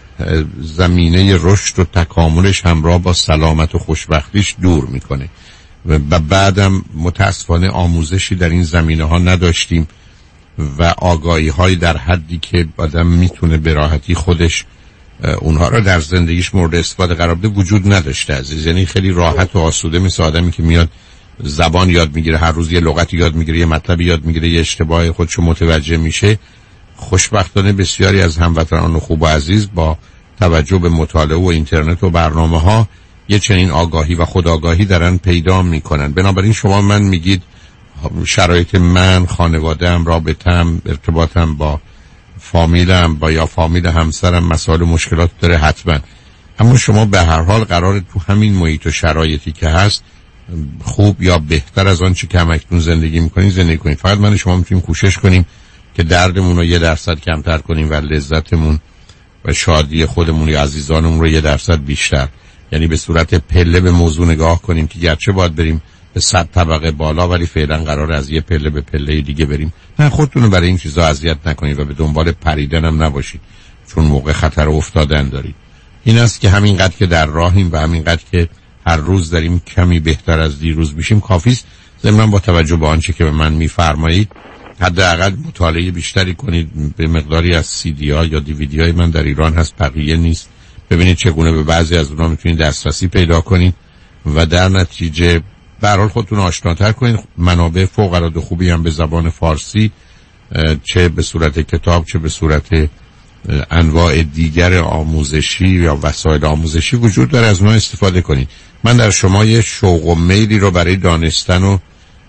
زمینه رشد و تکاملش همراه با سلامت و خوشبختیش دور میکنه و بعدم متاسفانه آموزشی در این زمینه ها نداشتیم و آگاهی های در حدی که آدم میتونه به راحتی خودش اونها رو در زندگیش مورد استفاده قرار بده وجود نداشته عزیز. یعنی خیلی راحت و آسوده مثل آدمی که میاد زبان یاد میگیره، هر روز یه لغتی یاد میگیره، یه مطلبی یاد میگیره، یه اشتباه خودشو متوجه میشه. خوشبختانه بسیاری از هموطنان خوب و عزیز با توجه به مطالعه و اینترنت و برنامه ها یه چنین آگاهی و خودآگاهی دارن پیدا میکنن. بنابراین شما من میگید شرایط من، خانواده‌ام، رابطه‌ام، ارتباطم با فامیلم با یا فامیل همسرم مسائل و مشکلات داره حتما، اما شما به هر حال قراره تو همین محیط و شرایطی که هست خوب یا بهتر از آن چی که همکنون زندگی میکنید زندگی کنید. فقط من شما میتونیم کوشش کنیم که دردمون رو یه درصد کمتر کنیم و لذتمون و شادی خودمون یا عزیزانمون رو یه درصد بیشتر. یعنی به صورت پله به موضوع نگاه کنیم که گرچه باید بریم به صد طبقه بالا ولی فعلا قرار از یه پله به پله دیگه بریم. نه خودتون رو برای این چیزا اذیت نکنید و به دنبال پریدن هم نباشید، چون موقع خطر افتادن دارید. این است که همینقدر که در راهیم و همینقدر که هر روز داریم کمی بهتر از دیروز میشیم کافی است. ضمن با توجه به آنچه که به من میفرمایید حداقل مطالعه بیشتری کنید. به مقداری از سی دی ها یا دی وی دی های من در ایران هست، بقیه نیست. ببینید چگونه به بعضی از اونها میتونید دسترسی پیدا کنید و در نتیجه به هر حال خودتون آشناتر کنید. منابع فوق العاده خوبی هم به زبان فارسی، چه به صورت کتاب چه به صورت انواع دیگر آموزشی یا وسایل آموزشی وجود داره، از اونها استفاده کنید. من در شما یه شوق و میلی رو برای دانستن و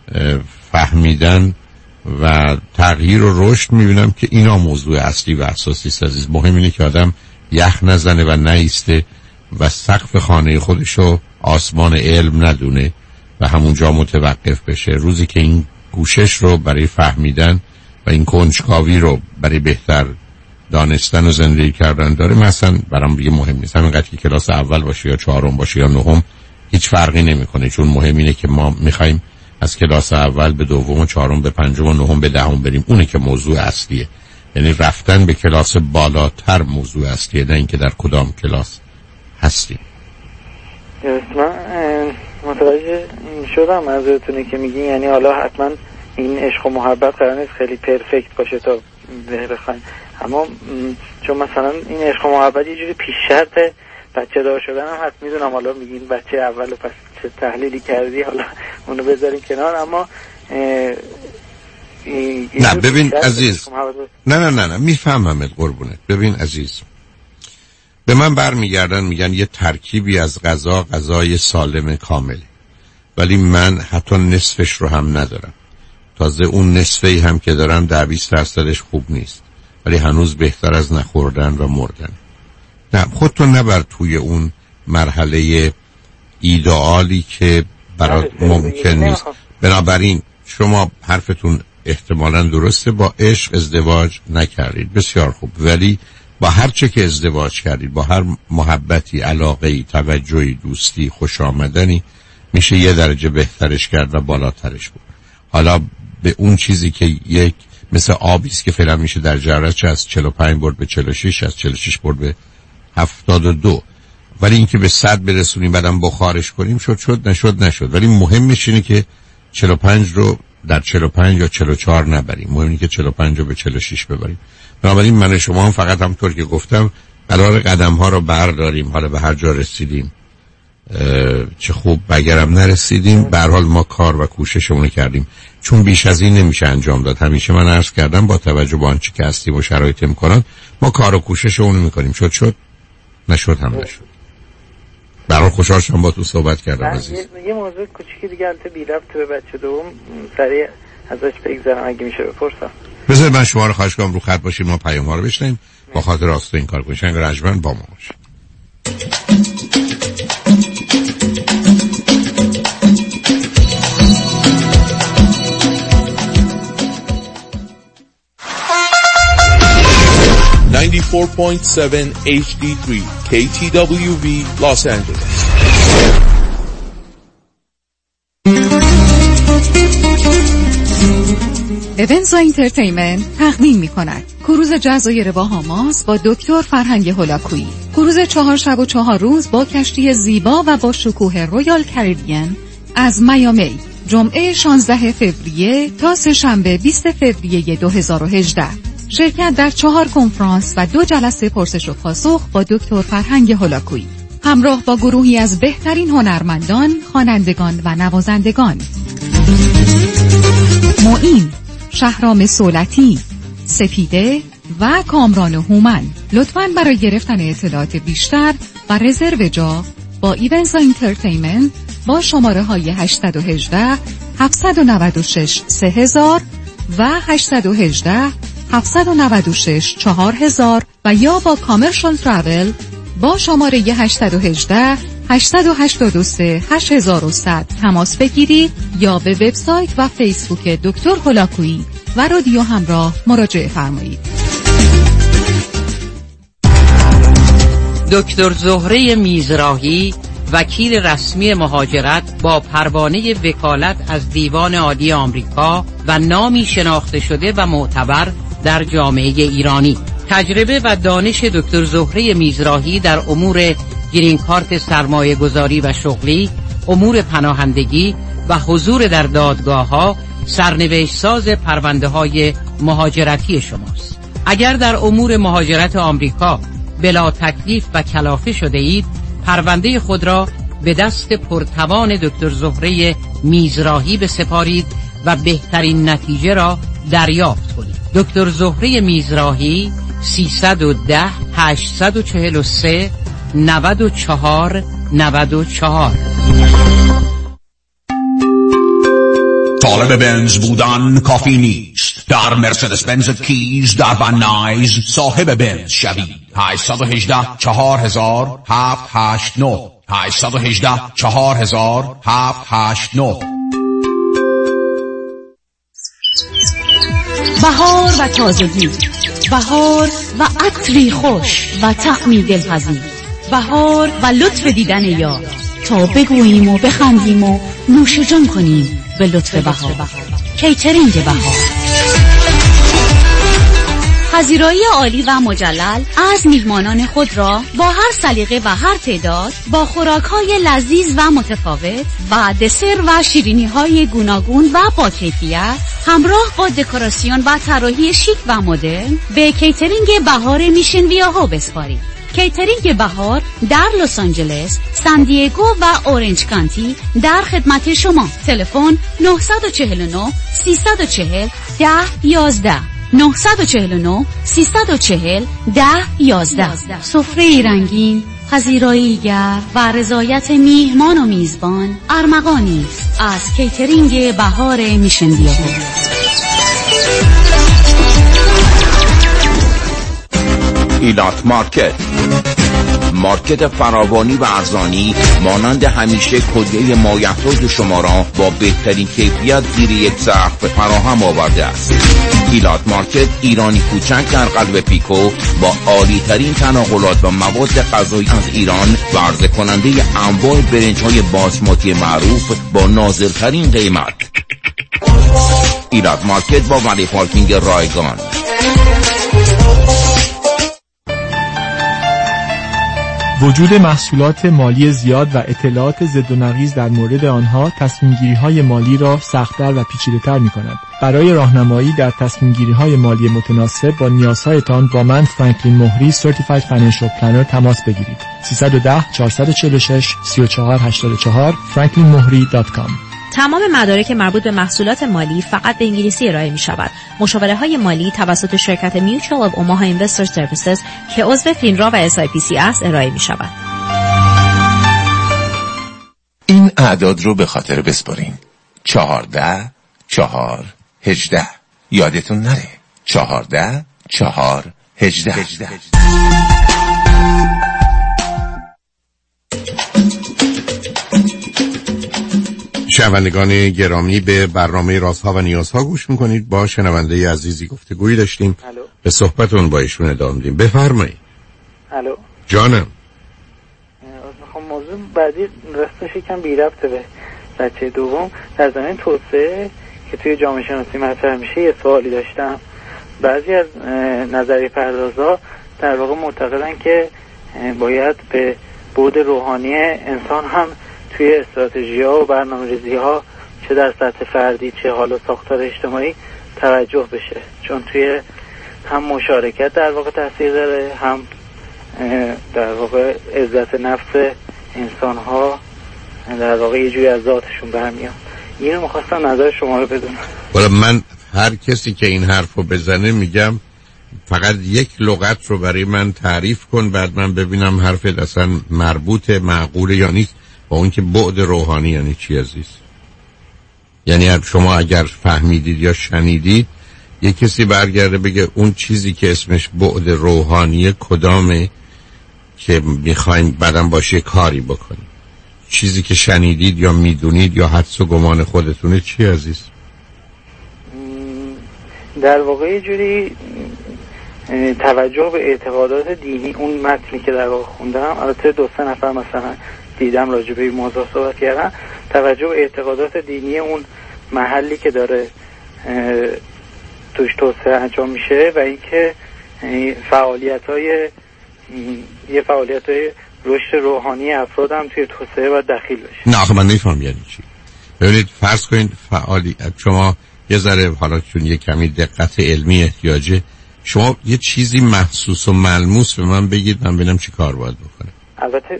فهمیدن و تغییر و رشد میبینم که اینا موضوع اصلی و اساسی است عزیز. مهم اینه که آدم یخ نزنه و نیسته و سقف خانه خودشو آسمان علم ندونه و همونجا متوقف بشه. روزی که این کوشش رو برای فهمیدن و این کنجکاوی رو برای بهتر دانستن و زندگی کردن داره، مثلا برام دیگه مهم نیست همینقدر که کلاس اول باشه یا چهارم باشه یا نهم، هیچ فرقی نمیکنه، چون مهم اینه که ما میخوایم از کلاس اول به دوم و چهارم به پنجم و نهم به دهم بریم. اونه که موضوع اصلیه. یعنی رفتن به کلاس بالاتر موضوع اصلیه، نه اینکه در کدام کلاس هستیم. من متوجه شدم منظورتونه که میگین، یعنی حالا حتما این عشق و محبت قرار نیست خیلی پرفکت باشه تا بخواین، اما چون مثلا این عشق و محبت یه جوری پیش شرط بچه دار شدن هم هست. میدونم حالا میگین بچه اول و پس چه تحلیلی کردی، حالا اونو بذاریم کنار، اما نه ببین عزیز، نه نه نه نه میفهممت قربونت. ببین عزیز، به من برمیگردن میگن یه ترکیبی از غذا غذای سالم کامله، ولی من حتی نصفش رو هم ندارم. تازه اون نصفی هم که دارم در بیست درصدش خوب نیست، ولی هنوز بهتر از نخوردن و مردن. نه خودتون نبر توی اون مرحله ایدئالی که برات ممکن نیست. بنابراین شما حرفتون احتمالاً درسته، با عشق ازدواج نکردید، بسیار خوب، ولی با هر چه که ازدواج کردید، با هر محبتی، علاقه‌ای، توجهی، دوستی، خوش آمدنی، میشه یه درجه بهترش کرد و بالاترش بود. حالا به اون چیزی که یک مثل آبیست که فعلا میشه در جرعه از چهل و پنج برد به چهل و شش، از چهل و شش برد به هفتاد و دو، ولی اینکه به صد برسونیم بعدم بخارش کنیم شد شد نشد نشد. ولی مهمش اینه که چهل و پنج رو در چهل و پنج یا چهل و چهار نبریم، مهم اینه که چهل و پنج رو به چهل و شش ببریم. بنابراین من شما هم فقط همطور که گفتم قرار قدم ها رو برداریم. حالا به هر جا رسیدیم چه خوب، بگرم نرسیدیم، به هر حال ما کار و کوششمون کردیم، چون بیش از این نمیشه انجام داد. همیشه من عرض کردم با توجه به آنچه که هستیم و شرایط امکانات ما کار و کوششمون میکنیم، شد شد نشد هم نشد. برای خوشحال شدم با تو صحبت کردم عزیز. یه موضوع کوچیکی دیگه البته بی ربط به بچه دوم سریع ازش بگذرم اگه میشه بپرسم. بذار من شما رو خواهش کنم رو خط باشیم، ما پیام ها رو بشنیم با خاطر راست این کار کنیم. شنگ رجمن با ما باشه. ninety-four point seven H D three K T W V Los Angeles. ایونز انترتینمنت تقدیم می کند کروز جزایر باهاماس با دکتر فرهنگ هولاکویی. کروز چهار شب و چهار روز با کشتی زیبا و با شکوه رویال کریبین از میامی، جمعه شانزده فوریه تا سه‌شنبه بیست فوریه دو هزار و هجده. شرکت در چهار کنفرانس و دو جلسه پرسش و پاسخ با دکتر فرهنگ هولاکویی، همراه با گروهی از بهترین هنرمندان، خوانندگان و نوازندگان. معین، شهرام سولتی، سپیده و کامران هومن. لطفاً برای گرفتن اطلاعات بیشتر و رزرو جا با ایونز انترتینمنت با شماره های هشت یک هشت، هفت نه شش، سه هزار و هشت یک هشت، هفت نه شش، چهار هزار و یا با کامرشال ترافل با شماره هشت یک هشت، هشت هشت سه، هشت صفر صفر تماس بگیرید یا به وبسایت و فیسبوک دکتر هولاکویی و رادیو همراه مراجعه فرمایید. دکتر زهره میزراهی، وکیل رسمی مهاجرت با پروانه وکالت از دیوان عالی آمریکا و نامی شناخته شده و معتبر در جامعه ایرانی. تجربه و دانش دکتر زهره میزراهی در امور گرین کارت سرمایه گذاری و شغلی، امور پناهندگی و حضور در دادگاه ها سرنوشت ساز پرونده های مهاجرتی شماست. اگر در امور مهاجرت آمریکا بلا تکلیف و کلافه شده اید، پرونده خود را به دست پرتوان دکتر زهره میزراهی بسپارید و بهترین نتیجه را دریافت کنید. دکتر زهره میزراهی سیصد و ده، هشتصد و چهل و سه، نود و چهار، نود و چهار. طالب بنز بودن کافی نیست. در مرسدس بنز کیز در ون نایز صاحب بنز شوید. هشت یک هشت، چهار هزار، هفت هشت نه، هشت یک هشت، چهار هزار، هفت هشت نه. بهار و تازگی، بهار و عطری خوش و طعمی دلپذیر، بهار و لطف دیدن یار، تا بگوییم و بخندیم و نوش جان کنیم به لطف بهار. کیترینگ بهار، پذیرایی عالی و مجلل از میهمانان خود را با هر سلیقه و هر تعداد، با خوراک‌های لذیذ و متفاوت و دسر و شیرینی‌های گوناگون و با کیفیت، همراه با دکوراسیون و طراحی شیک و مدرن، به کیترینگ بهار میشن ویاها بسپارید. کیترینگ بهار در لس آنجلس، سان دیگو و اورنج کانتی در خدمت شما. تلفن نه چهار نه، سه چهار صفر، ده یازده، نه چهار نه، سه چهار صفر، ده یازده. سفره رنگین، پذیرایی گر و رضایت میهمان و میزبان ارمغانی است از کیترینگ بهار میشن ویاها. ایلات مارکت، مارکت فراوانی و ارزانی مانند همیشه کلیه مایحتاج شما را با بهترین کیفیت زیر یک سقف فراهم آورده است. ایلات مارکت ایرانی کوچک در قلب پیکو با عالی ترین تناقلات و مواد غذایی از ایران و عرضه کننده انواع برنج های باسماتی معروف با نازلترین قیمت. ایلات مارکت با ولی پارکینگ رایگان. وجود محصولات مالی زیاد و اطلاعات ضد و نقیض در مورد آنها تصمیم‌گیری‌های مالی را سخت‌تر و پیچیده‌تر می‌کند. برای راهنمایی در تصمیم‌گیری‌های مالی متناسب با نیازهایتان با من فرانکلین مهری Certified Financial Planner تماس بگیرید. سه یک صفر چهار چهار شش سه چهار هشت چهار فرانکلین مهری دات کام. تمام مدارک مربوط به محصولات مالی فقط به انگلیسی ارائه می شود. مشاوره های مالی توسط شرکت Mutual of Omaha Investor Services که عضو فینرا و اس آی پی سی است ارائه می شود. این اعداد رو به خاطر بسپارین: چهارده، چهار، هجده. یادتون نره. چهارده، چهار، هجده. شنوندگان گرامی، به برنامه رازها و نیازها گوش میکنید. با شنونده عزیزی گفتگویی داشتیم. الو. به صحبتون با ایشون ادامه میدیم. بفرمایید. الو. جانم. میخوام موضوع بعدی راستش یکم بی ربطه به بچه دوم. در زمین توسعه که توی جامعه شناسی مطرح میشه یه سوالی داشتم. بعضی از نظریه پردازا در واقع معتقدن که باید به بعد روحانی انسان هم توی استراتژی‌ها و برنامه‌ریزی‌ها چه در سطح فردی چه حالا ساختار اجتماعی توجه بشه، چون توی هم مشارکت در واقع تاثیر داره، هم در واقع عزت نفس انسان‌ها در واقع یه جوری از ذاتشون برمیاد. اینو می‌خواستم نظر شما رو بدونم. والا من هر کسی که این حرفو بزنه میگم فقط یک لغت رو برای من تعریف کن، بعد من ببینم حرفت اصلا مربوط معقول یا نیست. با اون که بعد روحانی یعنی چی عزیز؟ یعنی شما اگر فهمیدید یا شنیدید یک کسی برگرده بگه اون چیزی که اسمش بعد روحانی کدامه که میخواین بعدم باشه کاری بکنید. چیزی که شنیدید یا میدونید یا حدس و گمان خودتونه چی عزیز؟ در واقع یه جوری توجه به اعتقادات دینی، اون متنی که در واقع خوندم، البته دو سه نفر مثلا دیدم راجع به این موضوع صحبت کردن، توجه به اعتقادات دینی اون محلی که داره توش توسعه انجام میشه و اینکه فعالیت‌های یه فعالیت‌های رشد روحانی افراد هم توی توسعه و دخیل بشه. نه آخه من نمی‌فهمم یعنی چی. ببینید فرض کنید فعالیت شما یه ذره حالا چون یه کمی دقت علمی احتیاجه، شما یه چیزی محسوس و ملموس به من بگید من ببینم چی کار باید بکنم. البته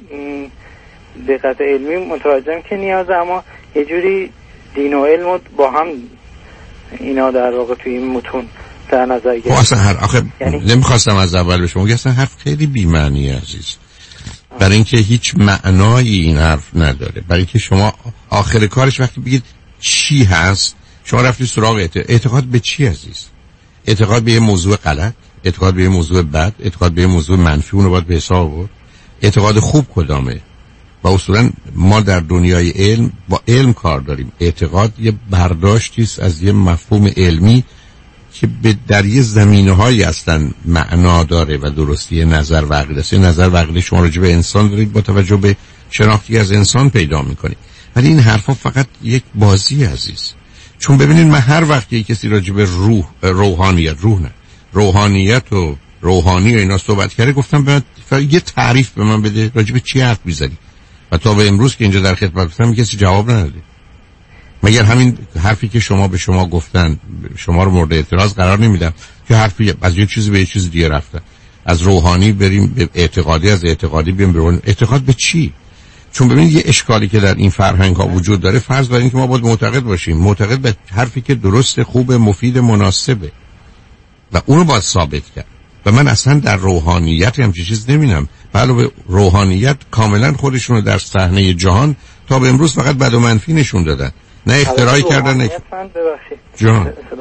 دقت علمی متوجهم که نیازه، اما یه جوری دین و علم با هم اینا در واقع توی این متون در نظر گرفت. اصلا هر آخه یعنی... نمیخواستم از اول به شما اصلا حرف خیلی بی‌معنیه عزیز، برای اینکه هیچ معنایی این حرف نداره. برای اینکه شما آخر کارش وقتی بگید چی هست، شما رفتی سراغ اعتقاد. اعتقاد به چی عزیز؟ اعتقاد به یه موضوع غلط، اعتقاد به یه موضوع بد، اعتقاد به یه موضوع منفی، اون رو باید به حساب آورد. اعتقاد خوب کدامه؟ و اصولا ما در دنیای علم با علم کار داریم. اعتقاد یه برداشتی است از یه مفهوم علمی که به در یه زمینه‌هایی اصلا معنا داره و درستی نظر و عقیده است. نظر و عقیده شما راجع به انسان دارید با توجه به شناختی از انسان پیدا می‌کنید، ولی این حرفا فقط یک بازی عزیز. چون ببینید من هر وقت یک کسی راجع به روح روحانیت روح نه روحانیت و روحانی و اینا صحبت کرده، گفتم باید یه تعریف به من بده راجع به چی حرف می‌زنی. و تا به امروز که اینجا در خدمت هستم کسی جواب نداده، مگر همین حرفی که شما به شما گفتن شما رو مورد اعتراض قرار نمیدم که حرفی از یه چیزی به یه چیز دیگه رفتن، از روحانی بریم به اعتقادی، از اعتقادی بریم به اعتقاد به چی؟ چون ببینید یه اشکالی که در این فرهنگ ها وجود داره، فرض بر این که ما باید معتقد باشیم، معتقد به حرفی که درست، خوب، مفید، مناسبه و اونو باید ثابت کرد. و من اصلا در روحانیت همچین چیز نمی‌بینم. علاوه روحانیت کاملا خودشونو در صحنه جهان تا به امروز فقط بد و منفی نشون دادن، نه اختراعی کردن. نه جان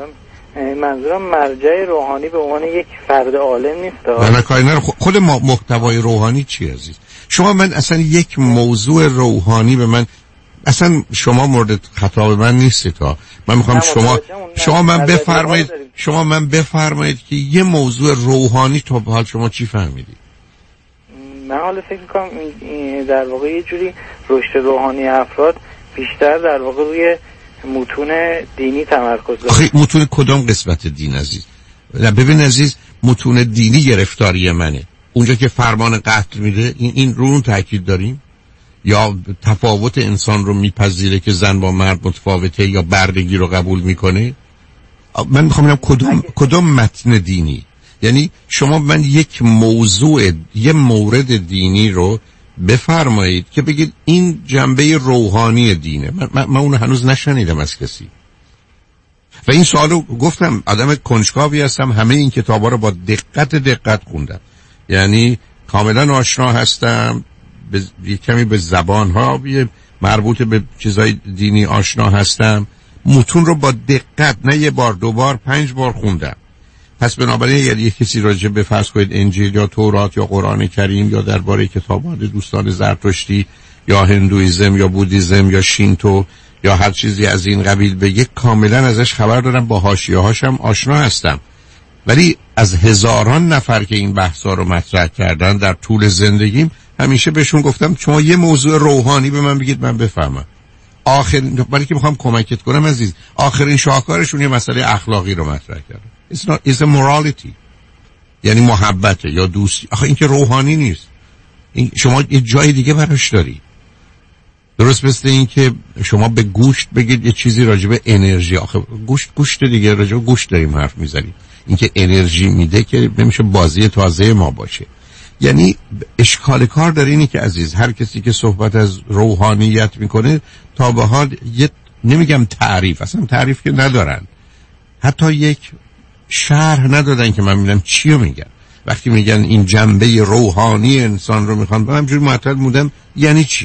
منظورم مرجع روحانی به عنوان یک فرد عالم نیست. نه کاری نره. خود محتوای روحانی چی عزیز؟ شما من اصلا یک موضوع روحانی به من اصلا شما مورد خطاب من نیستید ها. من میخوام شما شما من بفرمایید شما من بفرمایید که یه موضوع روحانی تو حال شما چی فهمیدید؟ من حالا فکر میکنم در واقع یه جوری رشد روحانی افراد بیشتر در واقع روی متون دینی تمرکز داره. آخه متون کدام قسمت دین عزیز؟ ببین عزیز، متون دینی گرفتاری منه. اونجا که فرمان قتل میده این, این رو اون تاکید داریم؟ یا تفاوت انسان رو میپذیره که زن با مرد متفاوته یا بردگی رو قبول میکنه؟ من میخوام ببینم کدوم کدوم متن دینی. یعنی شما من یک موضوع یه مورد دینی رو بفرمایید که بگید این جنبه روحانی دینه. من, من, من اونو هنوز نشنیدم از کسی و این سوالو گفتم آدم کنجکاوی هستم، همه این کتابا رو با دقت دقت خوندم، یعنی کاملا آشنا هستم، به کمی به زبان‌ها مربوط به چیزای دینی آشنا هستم، متون رو با دقت نه یه بار دو بار پنج بار خوندم. پس بنابراین اگر یک کسی راجع به فرض کنید انجیل یا تورات یا قرآن کریم یا درباره کتابان دوستان زرتشتی یا هندویزم یا بودیزم یا شینتو یا هر چیزی از این قبیل بگه، کاملا ازش خبر دارم، با حاشیه‌هاش هم آشنا هستم. ولی از هزاران نفر که این بحثا رو مطرح کردن در طول زندگیم همیشه بهشون گفتم شما یه موضوع روحانی به من بگید من بفهمم. آخرین ولی که میخوام کمکت کنم عزیز، آخرین شاهکارشون یه مسئله اخلاقی رو مطرح کردن. It's not it's a morality. یعنی محبت یا دوستی. آخه این که روحانی نیست. این شما یه جای دیگه براش داری. درست مثل این که شما به گوشت بگید یه چیزی راجع به انرژی. آخه گوشت گوشت دیگه، راجع به گوشت داریم حرف میزنیم. این که انرژی میده که نمیشه بازی تازه ما باشه. یعنی اشکال کار داره اینی که عزیز، هر کسی که صحبت از روحانیت میکنه تا به حال یه نمیگم تعریف، اصلا تعریف که ندارن، حتی یک شرح ندادن که من میدونم چی رو میگن. وقتی میگن این جنبه روحانی انسان رو میخوان، من همجوری معطل موندم یعنی چی؟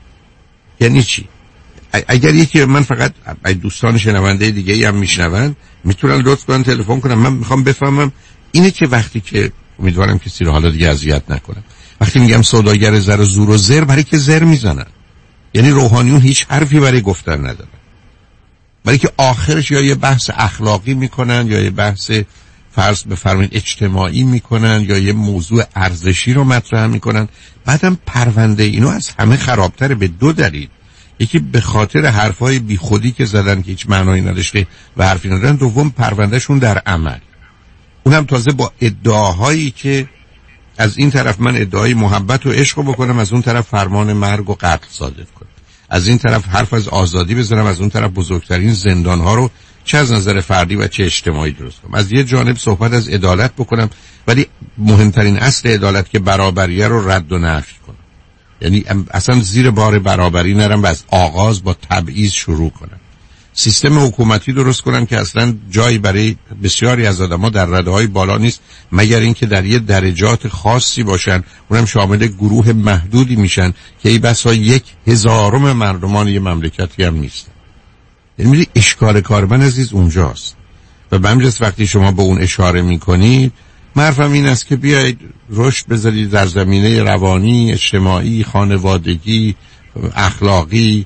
یعنی چی؟ اگر یکی من فقط دوستان شنونده دیگه ای هم میشنون میتونن لطف کنن تلفن کنن، من میخوام بفهمم اینه که وقتی که امیدوارم کسی رو حالا دیگه اذیت نکنم، وقتی میگم سوداگر زر و زور و زر، برای که زر میزنن، یعنی روحانیون هیچ حرفی برای گفتن ندارن، برای که آخرش یا یه بحث اخلاقی میکنن یا یه بحث فرض بفرمایید اجتماعی میکنن یا یه موضوع ارزشی رو مطرح میکنن. بعدم پرونده اینو از همه خرابتره به دو دلیل. یکی به خاطر حرفای بیخودی که زدن که هیچ معنایی نداشته و حرفی ندارن، دوم پروندهشون در عمل، اونم تازه با ادعاهایی که از این طرف من ادعای محبت و عشق بکنم، از اون طرف فرمان مرگ و قتل صادر کنم، از این طرف حرف از آزادی بزنم، از اون طرف بزرگترین زندانها رو چه از نظر فردی و چه اجتماعی درست کنم. از یه جانب صحبت از عدالت بکنم ولی مهمترین اصل عدالت که برابریه رو رد و نفی کنم، یعنی اصلا زیر بار برابری نرم و از آغاز با تبعیض شروع کنم. سیستم حکومتی درست کنم که اصلا جایی برای بسیاری از آدم‌ها در رده‌های بالا نیست مگر اینکه در یه درجات خاصی باشن، اونم شامل گروه محدودی میشن که ای بسا یک هزارم مردمان یه مملکتی هم نیستن. یعنی می‌بینی اشکال کار من عزیز اونجاست و به همین وقتی شما به اون اشاره میکنید، حرفم این است که بیایید رشد بذارید در زمینه روانی، اجتماعی، خانوادگی، اخلاقی،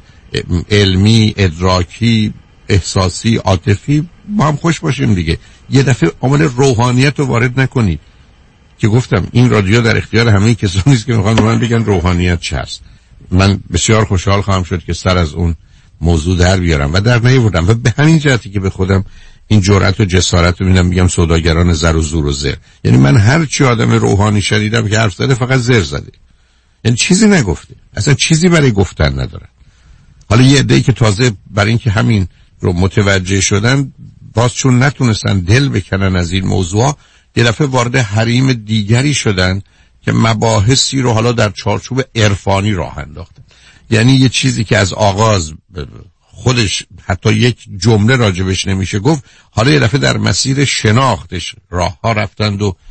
علمی، ادراکی، احساسی، عاطفی، ما هم خوش باشیم دیگه. یه دفعه عامل روحانیت رو وارد نکنید که گفتم این رادیو در اختیار همه کسانی است که میخوان به من بگن روحانیت چه است. من بسیار خوشحال خواهم شد که سر از اون موضوع در بیارم و در نیاوردم و به همین جهتی که به خودم این جرأت و جسارت رو میدم میگم سوداگران زر و زور و زر. یعنی من هر چی آدم روحانی شنیدم که حرف زده فقط زر زده، یعنی چیزی نگفته، اصلا چیزی برای گفتن نداره. حالا یه عده‌ای که تازه برای اینکه همین رو متوجه شدن، باز چون نتونستن دل بکنن از این موضوع، یه دفعه وارد حریم دیگری شدن که مباحثی رو حالا در چارچوب عرفانی راه انداختن. یعنی یه چیزی که از آغاز خودش حتی یک جمله راجبش نمیشه گفت، حالا یه دفعه در مسیر شناختش راه ها رفتند و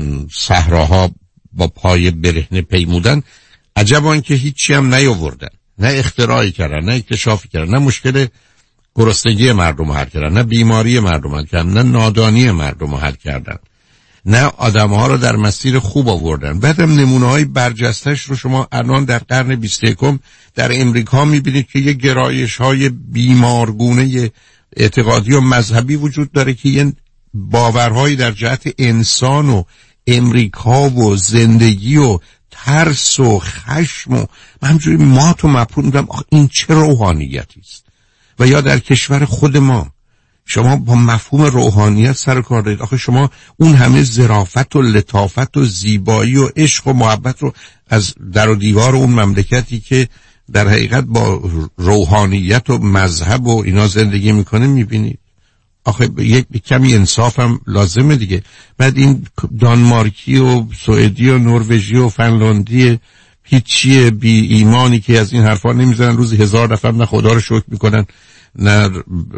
صحراها با پای برهنه پیمودن. عجب آن که هیچی هم نیاوردن، نه اختراعی کردن، نه اکتشافی کردن، نه مشکل گرسنگی مردم رو حل کردن، نه بیماری مردم رو حل کردن، نه نادانی مردم رو حل کردن، نه آدم‌ها رو در مسیر خوب آوردن. بعدم نمونه‌های برجسته‌اش رو شما الان در قرن بیست و یکم در امریکا می‌بینید که یه گرایش‌های بیمارگونه اعتقادی و مذهبی وجود داره که یه باورهایی در جهت انسان و امریکا و زندگی و ترس و خشم و من همجوری مات و مبهوت می‌شم آخه این چه روحانیتی است. و یا در کشور خود ما شما با مفهوم روحانیت سر کار دارید. آخه شما اون همه ظرافت و لطافت و زیبایی و عشق و محبت رو از در و دیوار اون مملکتی که در حقیقت با روحانیت و مذهب و اینا زندگی میکنه میبینید. آخه یک کمی انصاف هم لازمه دیگه. بعد این دانمارکی و سوئدی و نروژی و فنلاندی هیچیه بی ایمانی که از این حرفا نمیزنن، روزی هزار دفعه نه خدا رو شکر میکنن نه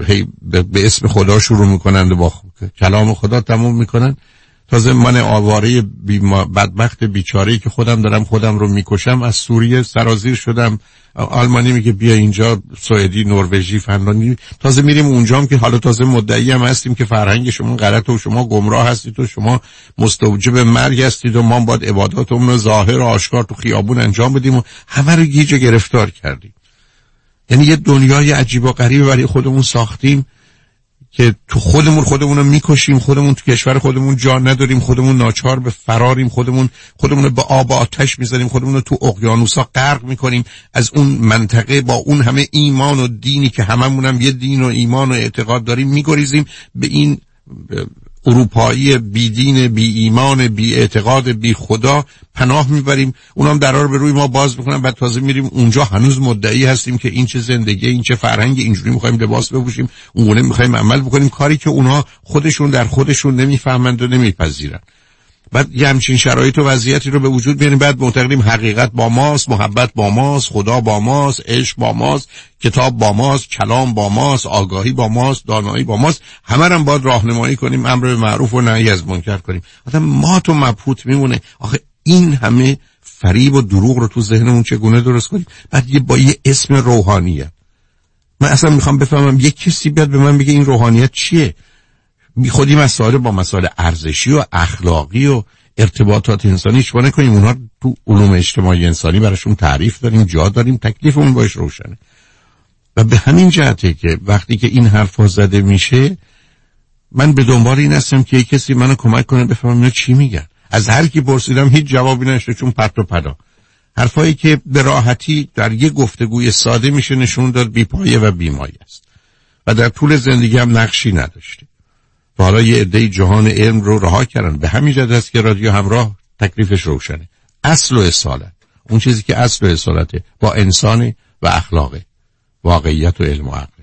به اسم خدا شروع میکنن و با کلام خدا تموم میکنن. تازه من آواره بیما بدبخت بیچاره‌ای که خودم دارم خودم رو میکشم از سوریه سرازیر شدم، آلمانی میگه بیا اینجا، سوئدی، نروژی، فنلاندی، تازه میریم اونجام که حالا تازه مدعی هم هستیم که فرهنگ شما غلطه و شما گمراه هستید و شما مستوجب مرگ هستید و ما باید عباداتمون رو ظاهر و آشکار تو خیابون انجام بدیم و همه رو گیج گرفتار کردیم. یعنی یه دنیای عجیب و غریب برای خودمون ساختیم که تو خودمون خودمون رو میکشیم، خودمون تو کشور خودمون جا نداریم، خودمون ناچار به فراریم، خودمون خودمون رو به آب و آتش میذاریم، خودمون رو تو اقیانوسا غرق میکنیم، از اون منطقه با اون همه ایمان و دینی که هممون هم یه دین و ایمان و اعتقاد داریم میگریزیم به این اروپایی بی دین، بی ایمان، بی اعتقاد، بی خدا پناه میبریم. اونام درار به روی ما باز میکنن. بعد تازه میریم اونجا هنوز مدعی هستیم که این چه زندگی، این چه فرهنگ، اینجوری میخوایم لباس بپوشیم، اونگونه میخوایم عمل بکنیم، کاری که اونها خودشون در خودشون نمیفهمند و نمیپذیرن. بعد یه همچین شرایط و وضعیتی رو به وجود بیاریم. بعد معتقدیم حقیقت با ماست، محبت با ماست، خدا با ماست، عشق با ماست، کتاب با ماست، کلام با ماست، آگاهی با ماست، دانایی با ماست. همه رو باید راهنمایی کنیم، امر به معروف و نهی از منکر کنیم. آدم مات و مبهوت میمونه. آخه این همه فریب و دروغ رو تو ذهنمون چگونه درست کنیم؟ بعد یه با یه اسم روحانیت. من اصلا میخوام بفهمم یک کسی بیاد به من بگه این روحانیت چیه. بی خودی مسائل با مسائل ارزشی و اخلاقی و ارتباطات انسانی شما نکنیم اونها تو علوم اجتماعی انسانی براشون تعریف داریم، جا داریم، تکلیفمون باش روشنه. و به همین جهته که وقتی که این حرفا زده میشه من به دنبال این هستم که یک کسی منو کمک کنه بفهمم اینا چی میگن. از هر کی پرسیدم هیچ جوابی نشد، چون پرت و پلا حرفایی که به راحتی در یک گفتگوی ساده میشه نشون داد بی پایه و بی مایه است و در طول زندگی هم نقشی نداشته. و حالا یه عده جهان علم رو رها کردن. به همین جهت است که رادیو همراه تکلیفش روشنه. اصل و اصالت، اون چیزی که اصل و اصالته با انسان و اخلاقه، واقعیت و علم و عقل.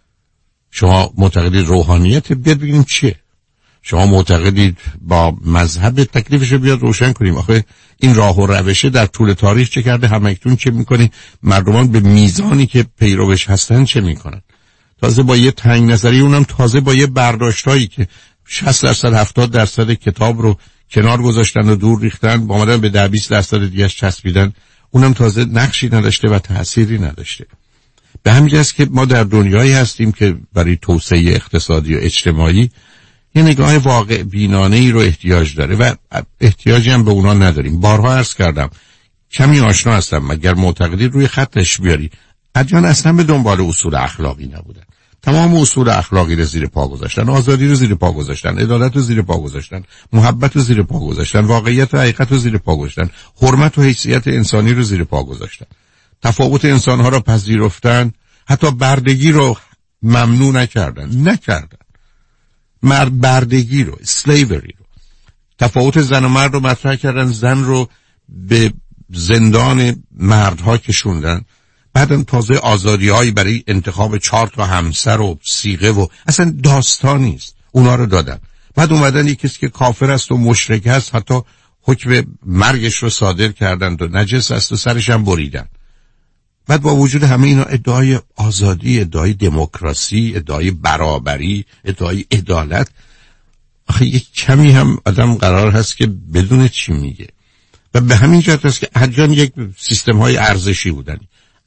شما معتقدید روحانیت، بیاد ببینیم چیه. شما معتقدید با مذهب، تکلیفش رو بیاد روشن کنیم. آخه این راه و روشه در طول تاریخ چه کرده، همکنون چه میکنه، مردمان به میزانی که پیروش هستن چه میکنن. تازه با یه تنگ نظری، اونم تازه با یه برداشتایی که شصت درصد هفتاد درصد کتاب رو کنار گذاشتن و دور ریختن، با آمدن به ده بیست درصد دیگه‌اش چسبیدن، اونم تازه نقشی نداشته و تأثیری نداشته. به همین جاست که ما در دنیایی هستیم که برای توسعه اقتصادی و اجتماعی یه نگاه واقع بینانه‌ای رو احتیاج داره و احتیاجی هم به اونا نداریم. بارها عرض کردم کمی آشنا هستم، مگر معتقدید روی خطش بیاری. ادیان اصلا به دنبال اصول اخلاقی نبودن. تمام اصول اخلاقی رو زیر پا گذاشتن، آزادی رو زیر پا گذاشتن، عدالت رو زیر پا گذاشتن، محبت رو زیر پا گذاشتن، واقعیت و حقیقت رو زیر پا گذاشتن، حرمت و حیثیت انسانی رو زیر پا گذاشتن، تفاوت انسان‌ها رو پذیرفتن، حتی بردگی رو ممنوع نکردن نکردن مرد بردگی رو، اسلیوری رو، تفاوت زن و مرد رو مطرح کردن، زن رو به زندان مردها کشوندن. بعدم تازه آزادی‌هایی برای انتخاب چهار تا همسر و صیغه و اصلا داستانی است اونا رو دادن. بعد اومدن یک کسی که کافر است و مشرک است حتی حکم مرگش رو صادر کردن و نجس است و سرش هم بریدن. بعد با وجود همه اینا ادعای آزادی، ادعای دموکراسی، ادعای برابری، ادعای عدالت، آخه یک کمی هم آدم قرار هست که بدون چی میگه. و به همین جهت است که ادیان یک سیستم های ارزشی بودن.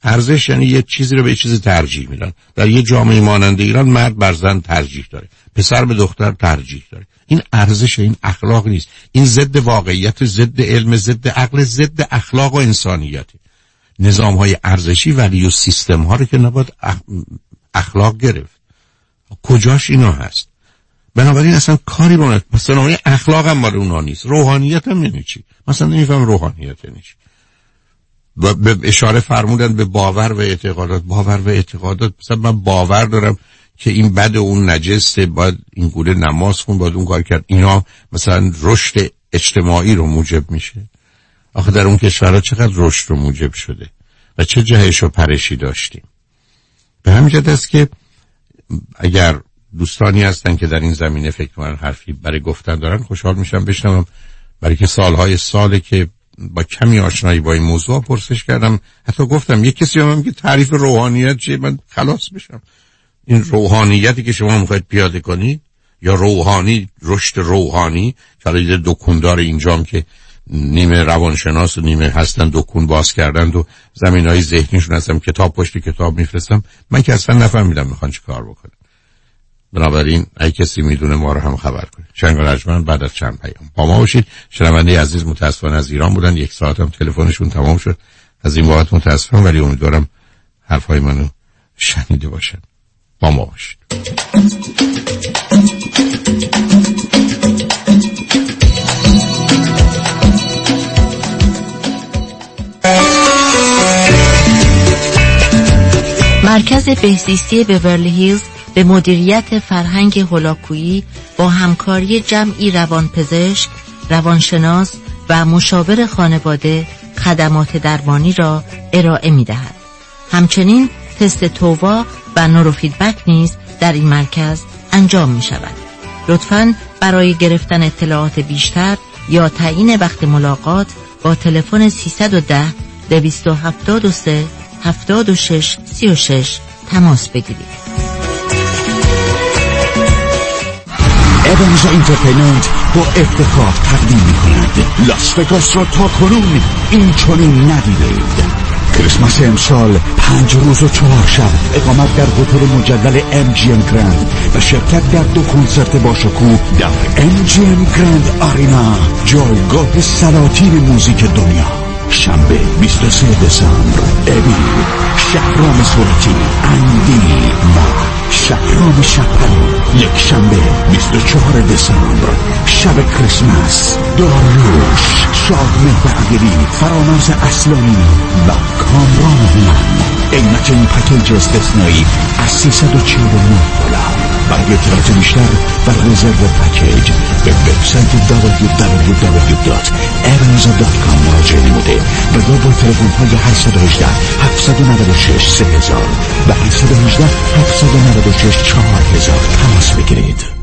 ارزش یعنی یه چیزی رو به یه چیز ترجیح میدن. در یه جامعه مانند ایران مرد بر زن ترجیح داره، پسر به دختر ترجیح داره. این ارزش، این اخلاق نیست. این ضد واقعیت، ضد علم، ضد عقل، ضد اخلاق و انسانیت. نظام های ارزشی ولی و سیستم ها رو که نباید اخلاق گرفت. کجاش اینا هست؟ بنابراین اصلا کاری با مثلا اخلاق هم مال اونا نیست، روحانیت هم یعنی چی؟ مثلا نمیفهم روحانیت یعنی چی. و به اشاره فرمودن به باور و اعتقادات. باور و اعتقادات، مثلا من باور دارم که این بد و اون نجسه، باید این گونه نماز خون، باید اون کار کرد. اینا مثلا رشد اجتماعی رو موجب میشه. آخه در اون کشورها چقدر رشد رو موجب شده و چه جهش و پرشی داشتیم. به همین جهت است که اگر دوستانی هستن که در این زمینه فکر کنن حرفی برای گفتن دارن، خوشحال میشم بشنوم، برای که سالهای ساله که با کمی آشنایی با این موضوع پرسش کردم. حتی گفتم یک کسی هم که تعریف روحانیت چیه، من خلاص بشم. این روحانیتی که شما میخواید پیاده کنید یا روحانی، رشد روحانی، که حالا دکوندار اینجام که نیمه روانشناس و نیمه هستن دکون باز کردند و زمینهای ذهنیشون هستم، کتاب پشت کتاب میفرستم، من که اصلا نفهمیدم میخوان چی کار بکنن. بنابراین اگه کسی میدونه ما رو هم خبر کنید. شنگ رجمن بعد از چند پیام با ما باشید. شنونده عزیز متاسفانه از ایران بودن، یک ساعت هم تلفنشون تمام شد. از این بابت متاسفم، ولی امیدوارم حرفای منو شنیده باشن. با ما باشید. مرکز بهزیستی بیورلی هیلز به مدیریت فرهنگ هولاکویی با همکاری جمعی روانپزشک، روانشناس و مشاور خانواده خدمات درمانی را ارائه می‌دهد. همچنین تست تووا و نوروفیدبک نیز در این مرکز انجام می‌شود. لطفاً برای گرفتن اطلاعات بیشتر یا تعیین وقت ملاقات با تلفن سیصد و ده دویست و هفتاد و سه هفتاد و شش سی و شش تماس بگیرید. ایونز انترتینمنت با افتخار تقدیم می‌کند لاس وگاس را تا کنون این چنین ندیدید. کریسمس امسال پنج روز و چهار شب اقامت در هتل مجلل ام جی ام گرند و شرکت در دو کنسرت باشکوه در ام جی ام گرند آرینا، جایگاه سلاطین موزیک دنیا. شنبه بیست و سه دسامبر ابی، شهرام سورتی، اندی و شهرام شپل. یک شنبه بیست و چهار دسامبر شب کریسمس، داریوش، شادمه بردری، فرامرز اصلانی و کامران هومن. قیمت این پکیج استثنایی از سیصد و چهل و نه دلار. برای اطلاعات بیشتر و رزرو پکیج به وبسایت دبلیو دبلیو دبلیو دات evans دات کام مراجعه نموده و یا با تلفن های هشت یک هشت هفت نه شش سه هزار و هشت یک هشت هفت نه شش چهار هزار تماس بگیرید.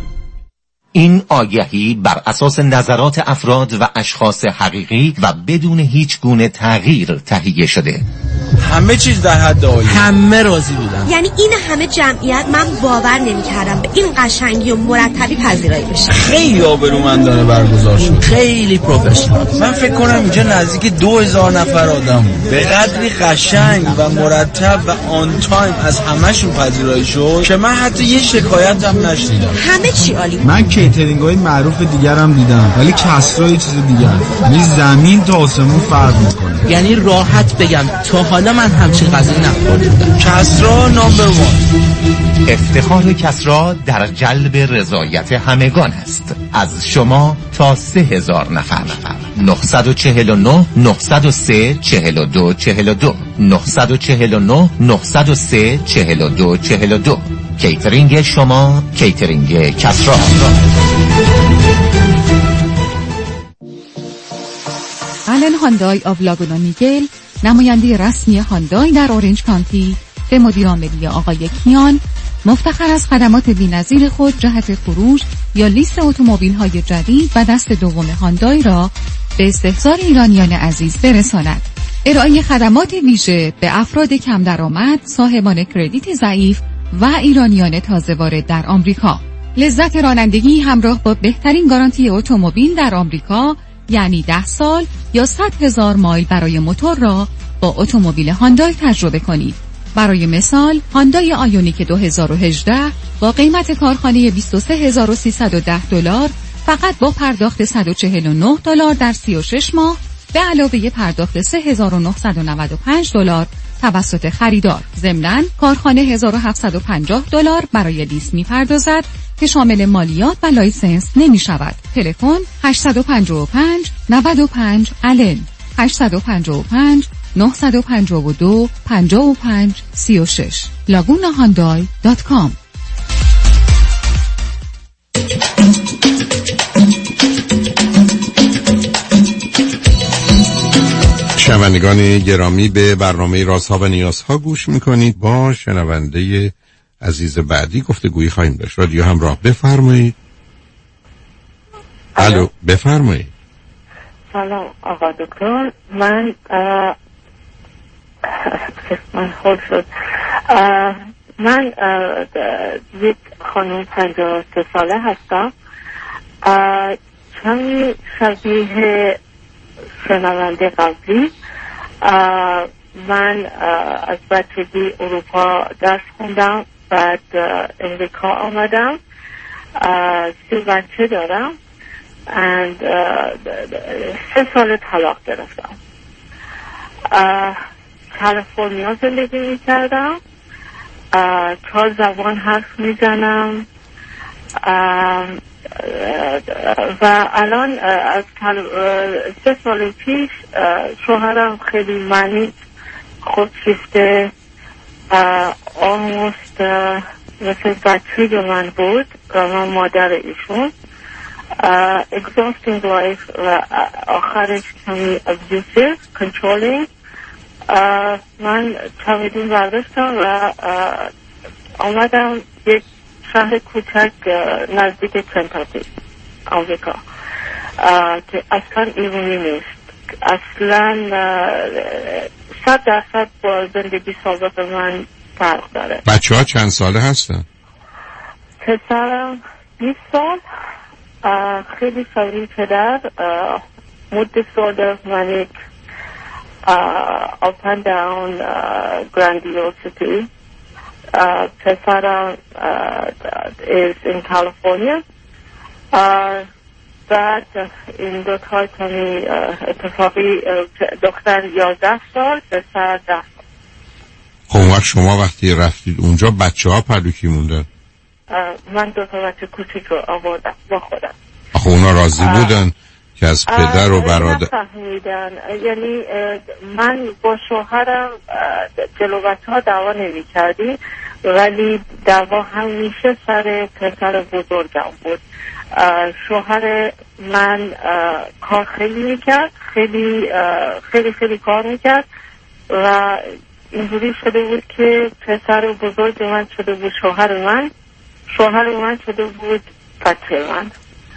این آگهی بر اساس نظرات افراد و اشخاص حقیقی و بدون هیچ گونه تغییر تهیه شده. همه چیز در حد عالی، همه راضی بودن. یعنی این همه جمعیت، من باور نمی‌کردم به این قشنگی و مرتبی پذیرایی بشه. خیلی آبرومندانه برگزار شد، خیلی پروفشنال. من فکر کنم اینجا نزدیک دو هزار نفر آدم بود. به قدری قشنگ و مرتب و آن تایم از همه‌شون پذیرایی شد که من حتی یه شکایت هم نشنیدم. همه چی عالی. من کیترینگ‌های معروف دیگر هم دیدم، ولی کسرا یه چیز دیگه است. یعنی زمین تا آسمون فرق می‌کنه. یعنی راحت بگم تا حالا من همچین غذایی نخوردم. کسرا نامبر وان. افتخار کسرا در جلب رضایت همگان است. از شما تا سه هزار نفر. نه چهار نه نه صفر سه چهار دو چهار دو نه چهار نه نه صفر سه چهار دو چهار دو. کیترینگ شما، کیترینگ کسرا. آلن هاندای آف لاگونا نیگل، نماینده رسمی هاندای در اورنج کانتی، به مدیر عاملی آقای کیان مفتخر از خدمات بی‌نظیر خود جهت فروش یا لیست اتومبیل‌های جدید و دست دوم هاندای را به استحضار ایرانیان عزیز برساند. ارائه خدمات ویژه به افراد کم درآمد، صاحبان کردیت ضعیف و ایرانیان تازه وارد در آمریکا. لذت رانندگی همراه با بهترین گارانتی اتومبیل در آمریکا، یعنی ده سال یا صد هزار مایل برای موتور را با اتومبیل هاندای تجربه کنید. برای مثال هاندای آیونیک دو هزار و هجده با قیمت کارخانه بیست و سه هزار و سیصد و ده دلار فقط با پرداخت صد و چهل و نه دلار در سی و شش ماه به علاوه پرداخت سه هزار و نهصد و نود و پنج دلار توسط خریدار. ضمناً کارخانه هزار و هفتصد و پنجاه دلار برای لیست می‌پردازد که شامل مالیات و لایسنس نمی‌شود. تلفن هشت پنج پنج نه پنج آلن هشت پنج پنج نه پنج دو پنج پنج سه شش لاگونا هاندای دات کام. شنوندگان گرامی، به برنامه رازها و نیازها گوش میکنید. با شنونده عزیز بعدی گفتگویی خواهیم داشت. رادیو همراه، بفرمایید. الو، بفرمایید. سلام آقا دکتر، من من خود شد من یک خانم پنجاه و سه ساله هستم. کمی شبیه شنونده قبلی، من از بچگی اروپا درس خوندم، بعد امریکا آمدم، سی بچه دارم and سه سال طلاق گرفتم. کالیفرنیا زندگی می کردم، چهار زبان حرف می زنم و الان از سه سال پیش شوهرم خیلی منی خودشیفته، almost مثل بچی به من بود و من مادر ایشون. exhausting life و آخرش کمی abusive, controlling. من چمیدون برداشتم و آمدم یک شهر کوچک نزدیک کنتاکی آمریکا که اصلا ایرونی نیست، اصلا صد درصد با زندگی سابق من فرق داره. بچه ها چند ساله هستن؟ پسرم بیست سال، خیلی شبیه پدر، مود دیسوردر، منیک، up and down grandiosity. پسرم is in California. بعد این دو تا کمی اتفاقی، دختر یازده سال، پسر ده سال. خب وقت شما وقتی رفتید اونجا بچه ها پردوکی موندن؟ من دو تا بچه کوچیک رو آوردم با خودم. خب اونا راضی بودن که از پدر و برادر؟ نفهمیدن، یعنی من با شوهرم جلو بچه ها دعوا نمی کردیم، ولی دعوا همیشه سر پسر بزرگم بود. شوهر من کار خیلی میکرد، خیلی خیلی خیلی کار میکرد و اینجوری شده بود که پسر بزرگ من شده بود شوهر من، شوهر من شده بود بچه من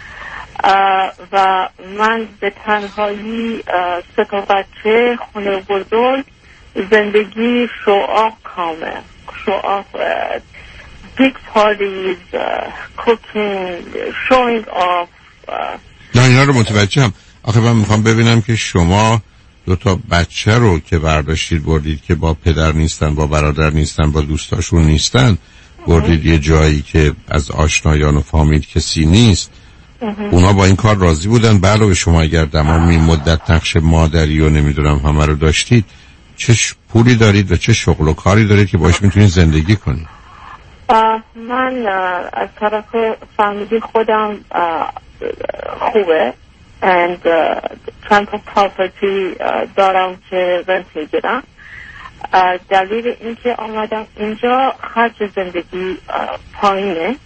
و من به تنهایی سه تا بچه، خونه بزرگ، زندگی شو-آف کامل، شو-آف big parties, uh, cooking, showing off. نه اینا رو متوجهم. آخه من میخوام ببینم که شما دو تا بچه رو که برداشتید بردید که با پدر نیستن، با برادر نیستن، با دوستاشون نیستن، بردید یه جایی که از آشنایان و فامیل کسی نیست. اونا با این کار راضی بودن؟ علاوه شما اگر تمام این مدت نقش مادری و نمیدونم همه رو داشتید، چه پولی دارید و چه شغل و کاری دارید که باش میتونید زندگی کنید؟ من از طرف فامیلی خودم خوبه and چند تا پراپرتی دارم که رنت میگیرم. دلیل اینکه آمدم اینجا خرج زندگی پایینه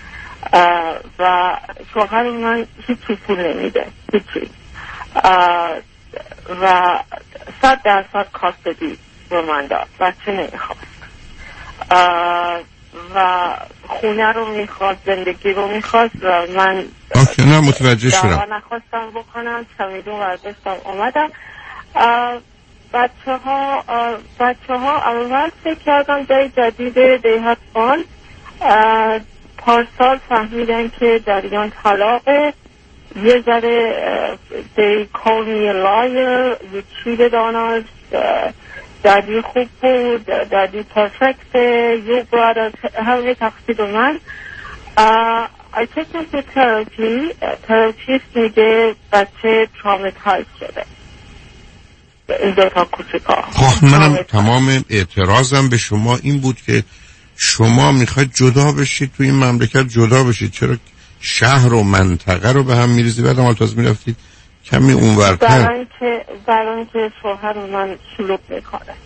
و شوهر من هیچی پول نمیده، هیچی، و صد درصد کاستدی رو من داد، بچه نمیخواست و خونه رو میخواست، زندگی رو میخواست و من آکه نه متوجه شدم، نخواستم بکنم، چمیدون ورداشتم آمدم. بچه ها بچه ها اول فکر کردم جای جدید دیهت فان، پارسال فهمیدن که جریان طلاقه یه ذره they called me a liar, you cheated on us, دادی خوب بود، دادی پرفکته، you brought us همه تقصیر من. I took him to therapy. تراپیست میگه بچه تراماتایز شده. این دوتا کوچیکا. خب منم تمام اعتراضم به شما این بود که شما میخواید جدا بشید تو این مملکت، جدا بشید. چرا شهر و منطقه رو به هم میریزی بعد هم تازه میرفتید کمی اونورتر؟ برای اینکه برای اینکه شوهر من شلوغ میکنه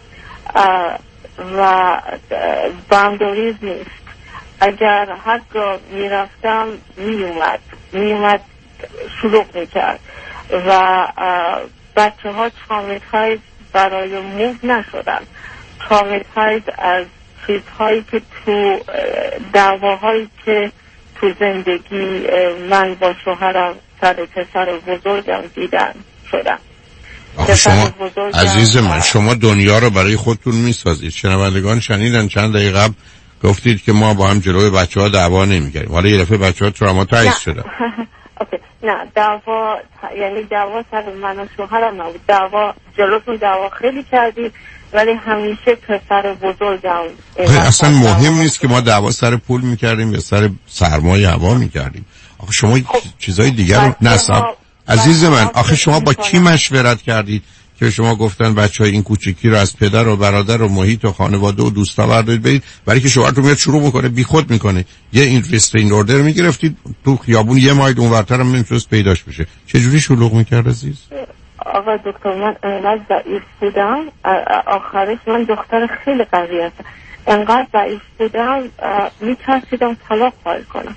و بانداریز نیست. اگر هر جا میرفتم میومد میومد شلوغ میکرد و بچه ها تراماتایز برای موو نشدن، تراماتایز از چیزهایی که تو دعواهایی که تو زندگی من با شوهرم سر پسر بزرگم دیدن شدن. شما عزیز من شما دنیا رو برای خودتون میسازید. شنوندگان شنیدن چند دقیقه قبل گفتید که ما با هم جلوی بچه ها دعوا نمی‌کردیم، حالا یه دفعه بچه ها تراماتایز شدن. اوکی نه دعوا یعنی دعوا سر من و شوهرم نبود، دعوا جلوتون دعوا خیلی کردید ولی همیشه پسر بزرگم. اصلا مهم نیست که ما دعوا سر پول میکردیم یا سر سرمایه هوا میکردیم. آخه شما خب چیزای دیگر رو نصب عزیز من، آخه شما با کی مشورت کردید که شما گفتن بچهای این کوچیکی رو از پدر و برادر و محیط و خانواده و دوستا بردارید برید، برای که شوهرتون میاد شروع بکنه بیخود میکنه یه این ریسترین اوردر میگرفتید تو خیابون یه مایل اونورتر هم نمیتونست پیداش بشه، چه جوری شلوغ میکرد عزیز؟ آقا دکتر من انقدر ضعیف بودم، آخرش من دختر خیلی قوی هستم، انقدر ضعیف بودم میترسیدم طلاق فایل کنم.